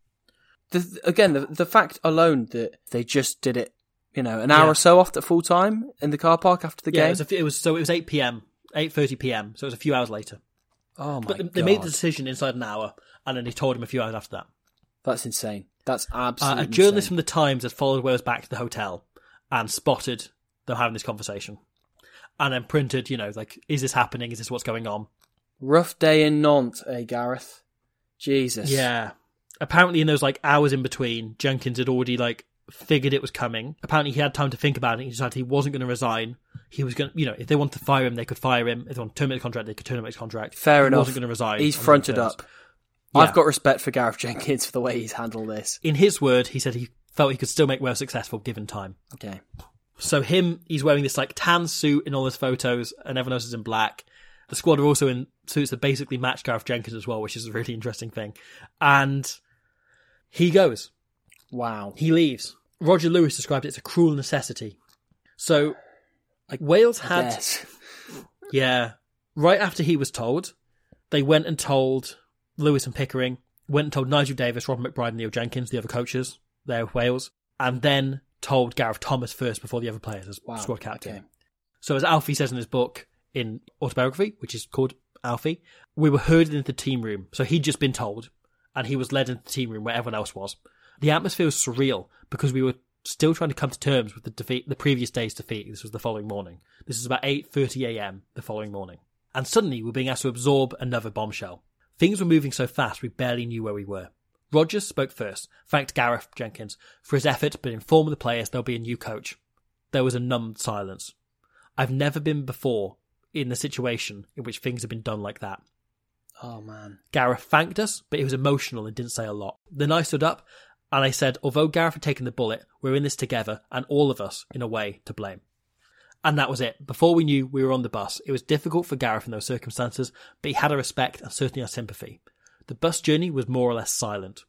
The fact alone that they just did it, an hour or so after full time in the car park after the game. It was 8 p.m, 8:30 p.m, so it was a few hours later. Oh my God. But they made the decision inside an hour, and then he told him a few hours after that. That's insane. That's absolutely A journalist insane. from the Times had followed Wales back to the hotel and spotted them having this conversation. And then printed, is this happening? Is this what's going on? Rough day in Nantes, Gareth? Jesus. Yeah. Apparently in those hours in between, Jenkins had already figured it was coming. Apparently he had time to think about it. He decided he wasn't going to resign. He was going to, if they wanted to fire him, they could fire him. If they wanted to terminate the contract, they could terminate his contract. Fair enough. He wasn't going to resign. He's fronted up. Yeah. I've got respect for Gareth Jenkins for the way he's handled this. In his word, he said he felt he could still make Wales successful given time. Okay. So he's wearing this tan suit in all his photos, and everyone else is in black. The squad are also in suits that basically match Gareth Jenkins as well, which is a really interesting thing. And he goes. Wow. He leaves. Roger Lewis described it as a cruel necessity. So, Wales had... Yeah. Right after he was told, they went and told Lewis and Pickering, went and told Nigel Davis, Robin McBride and Neil Jenkins, the other coaches there with Wales, and then told Gareth Thomas first before the other players as squad captain. Okay. So as Alfie says in his book, in autobiography, which is called Alfie, we were herded into the team room. So he'd just been told, and he was led into the team room where everyone else was. The atmosphere was surreal because we were still trying to come to terms with the previous day's defeat. This was the following morning. This was about 8:30 a.m. the following morning. And suddenly we were being asked to absorb another bombshell. Things were moving so fast we barely knew where we were. Rogers spoke first, thanked Gareth Jenkins for his effort, but informed the players there'll be a new coach. There was a numbed silence. I've never been before in a situation in which things have been done like that. Oh, man. Gareth thanked us, but he was emotional and didn't say a lot. Then I stood up and I said, although Gareth had taken the bullet, we're in this together and all of us, in a way, to blame. And that was it. Before we knew, we were on the bus. It was difficult for Gareth in those circumstances, but he had our respect and certainly our sympathy. The bus journey was more or less silent.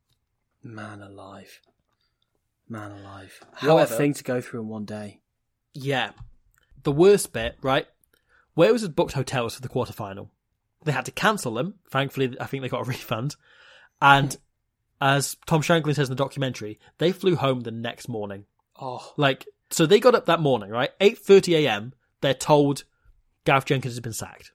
Man alive. Man alive. However, what a thing to go through in one day. Yeah. The worst bit, right? Wales had booked hotels for the quarterfinal. They had to cancel them. Thankfully, I think they got a refund. And as Tom Shanklin says in the documentary, they flew home the next morning. Oh. So they got up that morning, right? 8:30 a.m. They're told Gareth Jenkins has been sacked.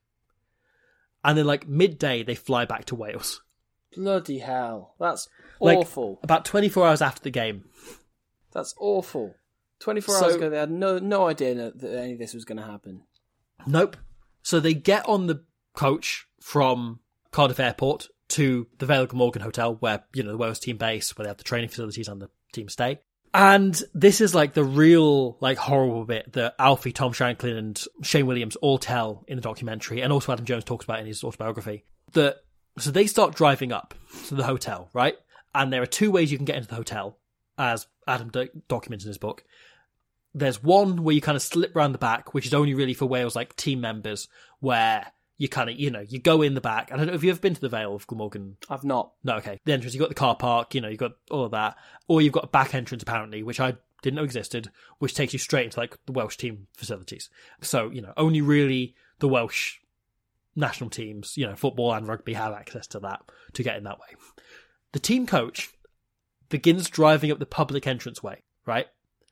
And then like midday, they fly back to Wales. Bloody hell. That's Like, awful. About 24 hours after the game. That's awful. 24 hours ago, they had no idea that any of this was going to happen. Nope. So they get on the coach from Cardiff Airport to the Vale of Glamorgan Hotel, where, you know, the Wales team base, where they have the training facilities and the team stay. And this is like the real, like, horrible bit that Alfie, Tom Shanklin, and Shane Williams all tell in the documentary, and also Adam Jones talks about in his autobiography. So they start driving up to the hotel, right? And there are two ways you can get into the hotel, as Adam documents in his book. There's one where you kind of slip around the back, which is only really for Wales, like, team members, where you kind of, you know, you go in the back. I don't know if you've ever been to the Vale of Glamorgan. I've not. No, okay. The entrance, you've got the car park, you know, you've got all of that. Or you've got a back entrance, apparently, which I didn't know existed, which takes you straight into, like, the Welsh team facilities. So, you know, only really the Welsh national teams, you know, football and rugby, have access to that, to get in that way. The team coach begins driving up the public entranceway, right?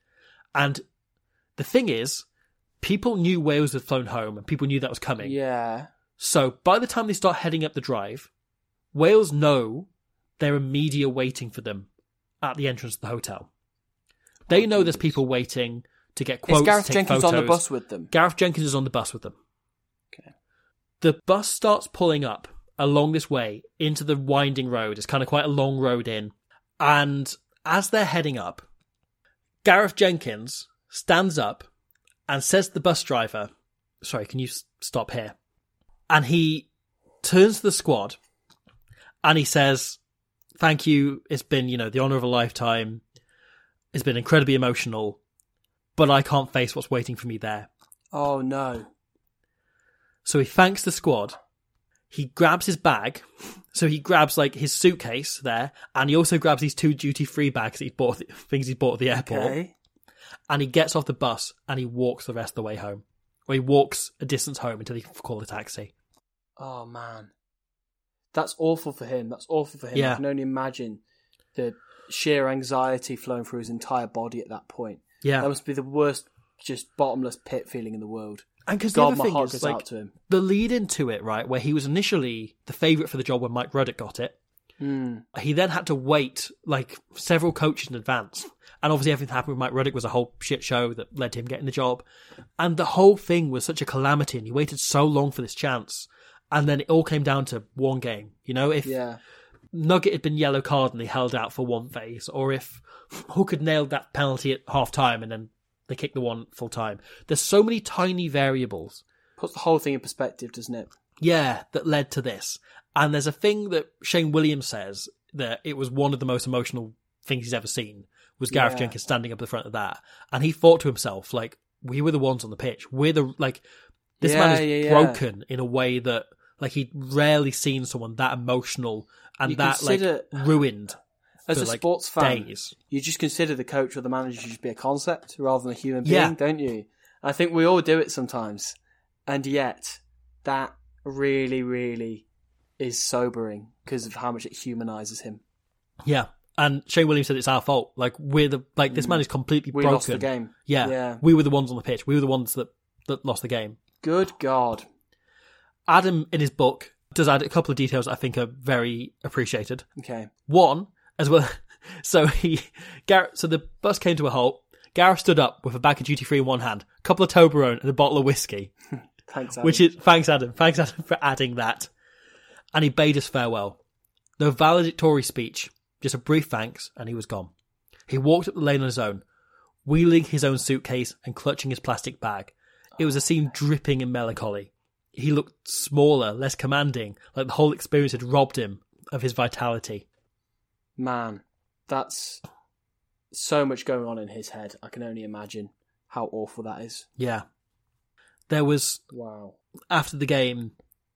And the thing is, people knew Wales had flown home and people knew that was coming. Yeah. So by the time they start heading up the drive, Wales know there are media waiting for them at the entrance of the hotel. They know there's people waiting to get quotes, Is Gareth take Jenkins photos. on the bus with them? Gareth Jenkins is on the bus with them. Okay. The bus starts pulling up along this way into the winding road. It's kind of quite a long road in. And as they're heading up, Gareth Jenkins stands up and says to the bus driver, sorry, can you stop here? And he turns to the squad and he says, thank you. It's been, you know, the honour of a lifetime. It's been incredibly emotional, but I can't face what's waiting for me there. Oh, no. So he thanks the squad. He grabs his bag. So he grabs like his suitcase there, and he also grabs these 2 duty-free bags that he bought, things he bought at the airport. Okay. And he gets off the bus and he walks the rest of the way home. Or he walks a distance home until he can call a taxi. Oh, man. That's awful for him. That's awful for him. Yeah. I can only imagine the sheer anxiety flowing through his entire body at that point. Yeah. That must be the worst, just bottomless pit feeling in the world. And because God, the my other thing heart is, goes like, out to him. the lead into it, right, where he was initially the favourite for the job when Mike Ruddock got it. He then had to wait, like, several coaches in advance. And obviously everything that happened with Mike Ruddock was a whole shit show that led to him getting the job. And the whole thing was such a calamity, and he waited so long for this chance. And then it all came down to one game. You know, if Nugget had been yellow card and they held out for one phase, or if Hook had nailed that penalty at half time and then they kicked the one full time. There's so many tiny variables. Puts the whole thing in perspective, doesn't it? Yeah, that led to this. And there's a thing that Shane Williams says that it was one of the most emotional things he's ever seen, was Gareth Jenkins standing up at the front of that. And he thought to himself, like, we were the ones on the pitch. We're the, like, this man is broken in a way that, like, he'd rarely seen someone that emotional and that, like, ruined. As for, a like, sports fan, days. you just consider the coach or the manager to just be a concept rather than a human being, don't you? I think we all do it sometimes. And yet, that really, really is sobering because of how much it humanises him. Yeah. And Shane Williams said it's our fault. Like, we're the, like, this man is completely broken. We lost the game. Yeah. We were the ones on the pitch. We were the ones that lost the game. Good God. Adam, in his book, does add a couple of details that I think are very appreciated. Okay. One, as well, so the bus came to a halt. Gareth stood up with a bag of duty-free in one hand, a couple of Toblerone and a bottle of whiskey. Thanks, Adam. Thanks, Adam. Thanks, Adam, for adding that. And he bade us farewell. No valedictory speech, just a brief thanks, and he was gone. He walked up the lane on his own, wheeling his own suitcase and clutching his plastic bag. It was a scene dripping in melancholy. He looked smaller, less commanding, like the whole experience had robbed him of his vitality. Man, that's so much going on in his head. I can only imagine how awful that is. Yeah. There was, wow. After the game,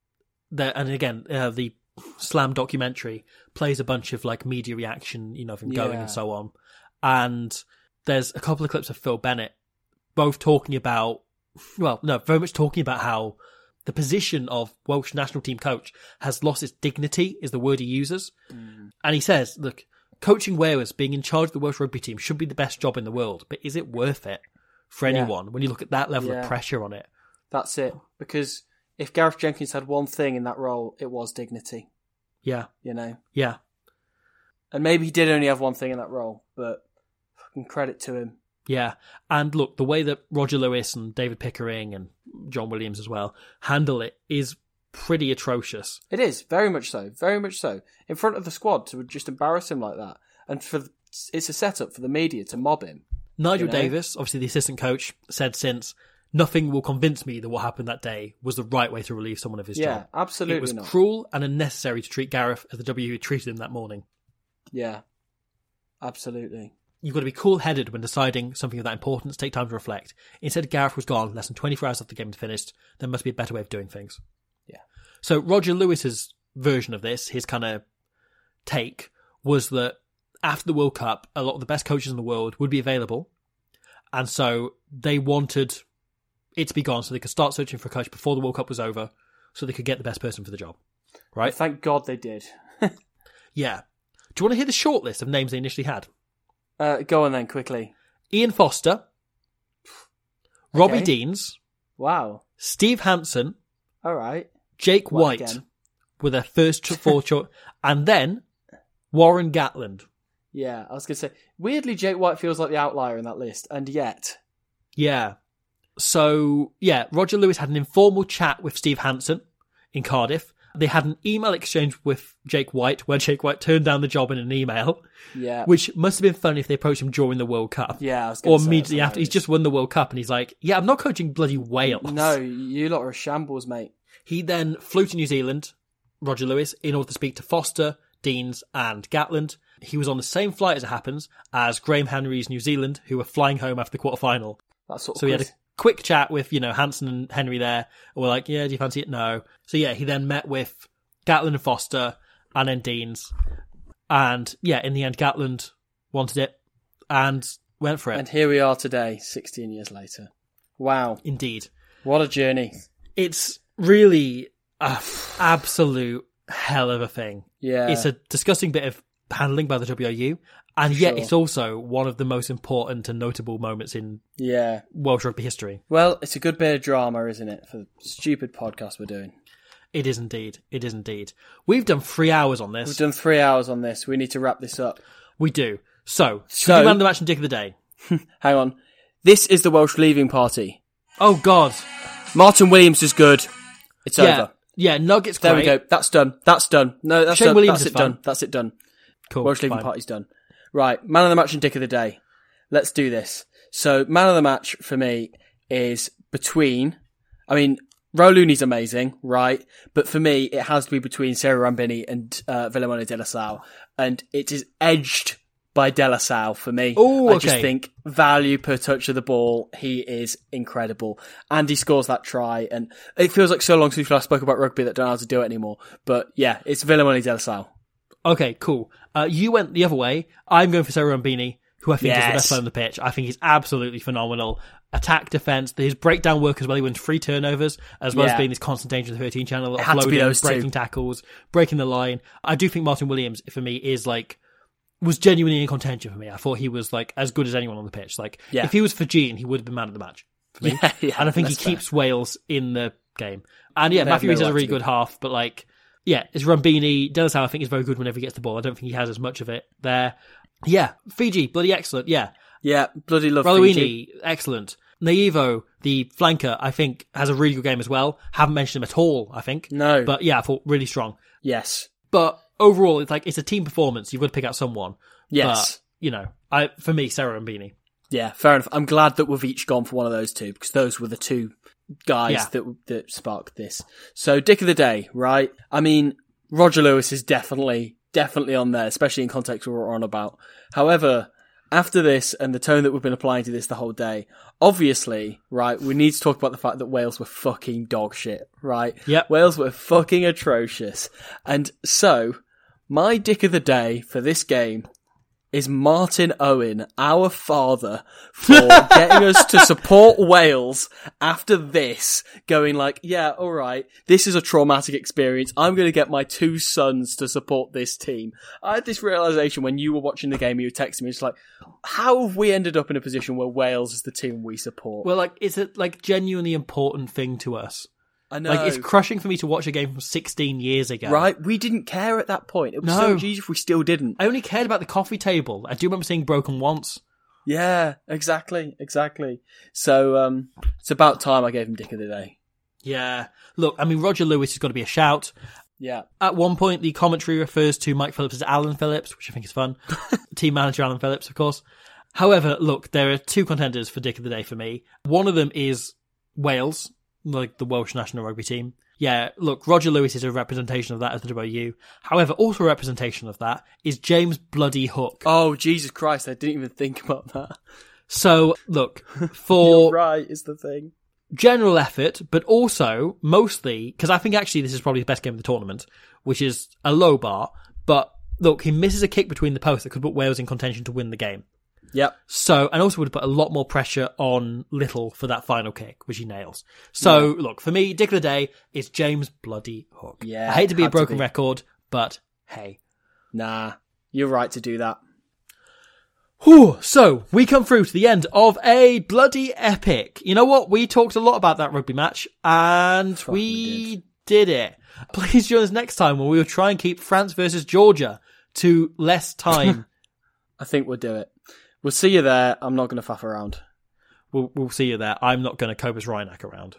and again, the Slam documentary plays a bunch of like media reaction, you know, from going and so on. And there's a couple of clips of Phil Bennett, both talking about, very much talking about how the position of Welsh national team coach has lost its dignity, is the word he uses. And he says, look, coaching Wales, being in charge of the Welsh rugby team should be the best job in the world, but is it worth it? for anyone when you look at that level of pressure on it. That's it. Because if Gareth Jenkins had one thing in that role, it was dignity. Yeah. You know? Yeah. And maybe he did only have one thing in that role, but fucking credit to him. Yeah. And look, the way that Roger Lewis and David Pickering and John Williams as well handle it is pretty atrocious. It is, very much so. Very much so. In front of the squad to just embarrass him like that. And it's a setup for the media to mob him. Nigel Davis, obviously the assistant coach, said since, nothing will convince me that what happened that day was the right way to relieve someone of his job. Yeah, absolutely It was not. cruel and unnecessary to treat Gareth as the W had treated him that morning. Yeah, absolutely. You've got to be cool-headed when deciding something of that importance, take time to reflect. Instead, Gareth was gone less than 24 hours after the game had finished. There must be a better way of doing things. Yeah. So Roger Lewis's version of this, his kind of take, was that after the World Cup, a lot of the best coaches in the world would be available. And so they wanted it to be gone so they could start searching for a coach before the World Cup was over so they could get the best person for the job. Right? Well, thank God they did. Yeah. Do you want to hear the short list of names they initially had? Go on then, quickly. Ian Foster, Robbie Deans, Wow. Steve Hansen, All right. Jake What White again? were their first four choice, and then Warren Gatland. Yeah, I was going to say, weirdly, Jake White feels like the outlier in that list, and yet... Yeah. So, yeah, Roger Lewis had an informal chat with Steve Hansen in Cardiff. They had an email exchange with Jake White, where Jake White turned down the job in an email. Yeah. Which must have been fun if they approached him during the World Cup. Yeah, I was going Or to say, immediately that's after. He's just won the World Cup and he's like, yeah, I'm not coaching bloody Wales. No, you lot are a shambles, mate. He then flew to New Zealand, Roger Lewis, in order to speak to Foster, Deans and Gatland. He was on the same flight, as it happens, as Graham Henry's New Zealand, who were flying home after the quarterfinal. That's sort of So he had a quick chat with, Hansen and Henry there. And we're like, yeah, do you fancy it? No. So yeah, he then met with Gatland and Foster and then Deans. And yeah, in the end, Gatland wanted it and went for it. And here we are today, 16 years later. Wow. Indeed. What a journey. It's really an absolute hell of a thing. Yeah. It's a disgusting bit of handling by the WRU, and yet it's also one of the most important and notable moments in Welsh rugby history. Well, it's a good bit of drama, isn't it, for the stupid podcast we're doing? It is indeed. It is indeed. We've done 3 hours on this. We've done 3 hours on this. We need to wrap this up. We do. So should we do Man of the Match and Dick of the Day? Hang on. This is the Welsh leaving party. Oh, God. Martin Williams is good. It's over. Yeah, Nugget's There great. we go. That's done. That's done. No, that's Shane done. Williams That's is it fun. done. That's it done. Cool. Welsh leaving fine. party's done. Right. Man of the Match and Dick of the Day. Let's do this. So, Man of the Match for me is between, Rowlooney's amazing, right? But for me, it has to be between Sarah Rambini and Vilimone De La Salle. And it is edged by De La Salle for me. Ooh, I just okay. think value per touch of the ball, he is incredible. And he scores that try. And it feels like so long since we last spoke about rugby that I don't know how to do it anymore. But yeah, it's Vilimone De La Salle. Okay, cool. You went the other way. I'm going for Sarah Rambini, who I think is the Yes. best player on the pitch. I think he's absolutely phenomenal. Attack, defence, his breakdown work as well. He wins 3 turnovers, as well as being this constant danger in the 13 channel, It had to be offloading, those two. breaking tackles, breaking the line. I do think Martin Williams, for me, was genuinely in contention for me. I thought he was as good as anyone on the pitch. If he was Fijian, he would have been man of the match for me. Yeah, and I think he that's fair. keeps Wales in the game. And They have Matthew Rees no has a right really to be. good half, but it's Rambini. De La Salle, I think, is very good whenever he gets the ball. I don't think he has as much of it there. Yeah, Fiji, bloody excellent. Yeah. Yeah, bloody love Fiji. Rowlooney, excellent. Naivo, the flanker, I think, has a really good game as well. Haven't mentioned him at all, I think. No. But yeah, I thought really strong. Yes. But overall, it's a team performance. You've got to pick out someone. Yes. But, for me, Sarah Rambini. Yeah, fair enough. I'm glad that we've each gone for one of those two, because those were the two guys that sparked this. So, Dick of the Day, right? Roger Lewis is definitely on there, especially in context of what we're on about. However, after this and the tone that we've been applying to this the whole day, obviously, right, we need to talk about the fact that Wales were fucking dog shit, right? Yep. Wales were fucking atrocious. And so, my Dick of the Day for this game is Martin Owen, our father, for getting us to support Wales after this, going like, yeah, alright, this is a traumatic experience. I'm going to get my 2 sons to support this team. I had this realisation when you were watching the game, you were texting me, it's like, how have we ended up in a position where Wales is the team we support? Well, like, it's a genuinely important thing to us. I know. Like, it's crushing for me to watch a game from 16 years ago. Right? We didn't care at that point. It was so much easier if we still didn't. I only cared about the coffee table. I do remember seeing Broken once. Yeah, exactly. So, it's about time I gave him Dick of the Day. Yeah. Look, I mean, Roger Lewis has got to be a shout. Yeah. At one point, the commentary refers to Mike Phillips as Alan Phillips, which I think is fun. Team manager Alan Phillips, of course. However, look, there are 2 contenders for Dick of the Day for me. One of them is Wales, like the Welsh national rugby team. Yeah, look, Roger Lewis is a representation of that as the WU. However, also a representation of that is James Bloody Hook. Oh, Jesus Christ, I didn't even think about that. So, look, for... You're right, is the thing. General effort, but also, mostly, because I think actually this is probably the best game of the tournament, which is a low bar, but look, he misses a kick between the posts that could put Wales in contention to win the game. Yep. So, and also would have put a lot more pressure on Little for that final kick, which he nails. So, Look, for me, Dick of the Day is James Bloody Hook. Yeah. I hate to be a broken record, but hey. Nah, you're right to do that. Whew, so, we come through to the end of a bloody epic. You know what? We talked a lot about that rugby match, and we did it. Please join us next time when we will try and keep France versus Georgia to less time. I think we'll do it. We'll see you there. I'm not going to faff around. We'll see you there. I'm not going to Cobus Reinach around.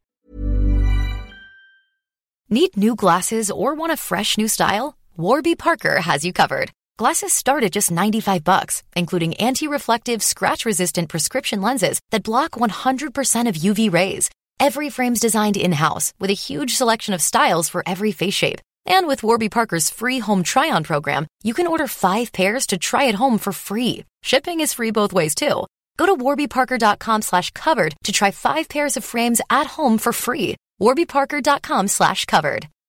Need new glasses or want a fresh new style? Warby Parker has you covered. Glasses start at just $95, including anti-reflective, scratch-resistant prescription lenses that block 100% of UV rays. Every frame's designed in-house with a huge selection of styles for every face shape. And with Warby Parker's free home try-on program, you can order 5 pairs to try at home for free. Shipping is free both ways, too. Go to warbyparker.com/covered to try 5 pairs of frames at home for free. warbyparker.com/covered.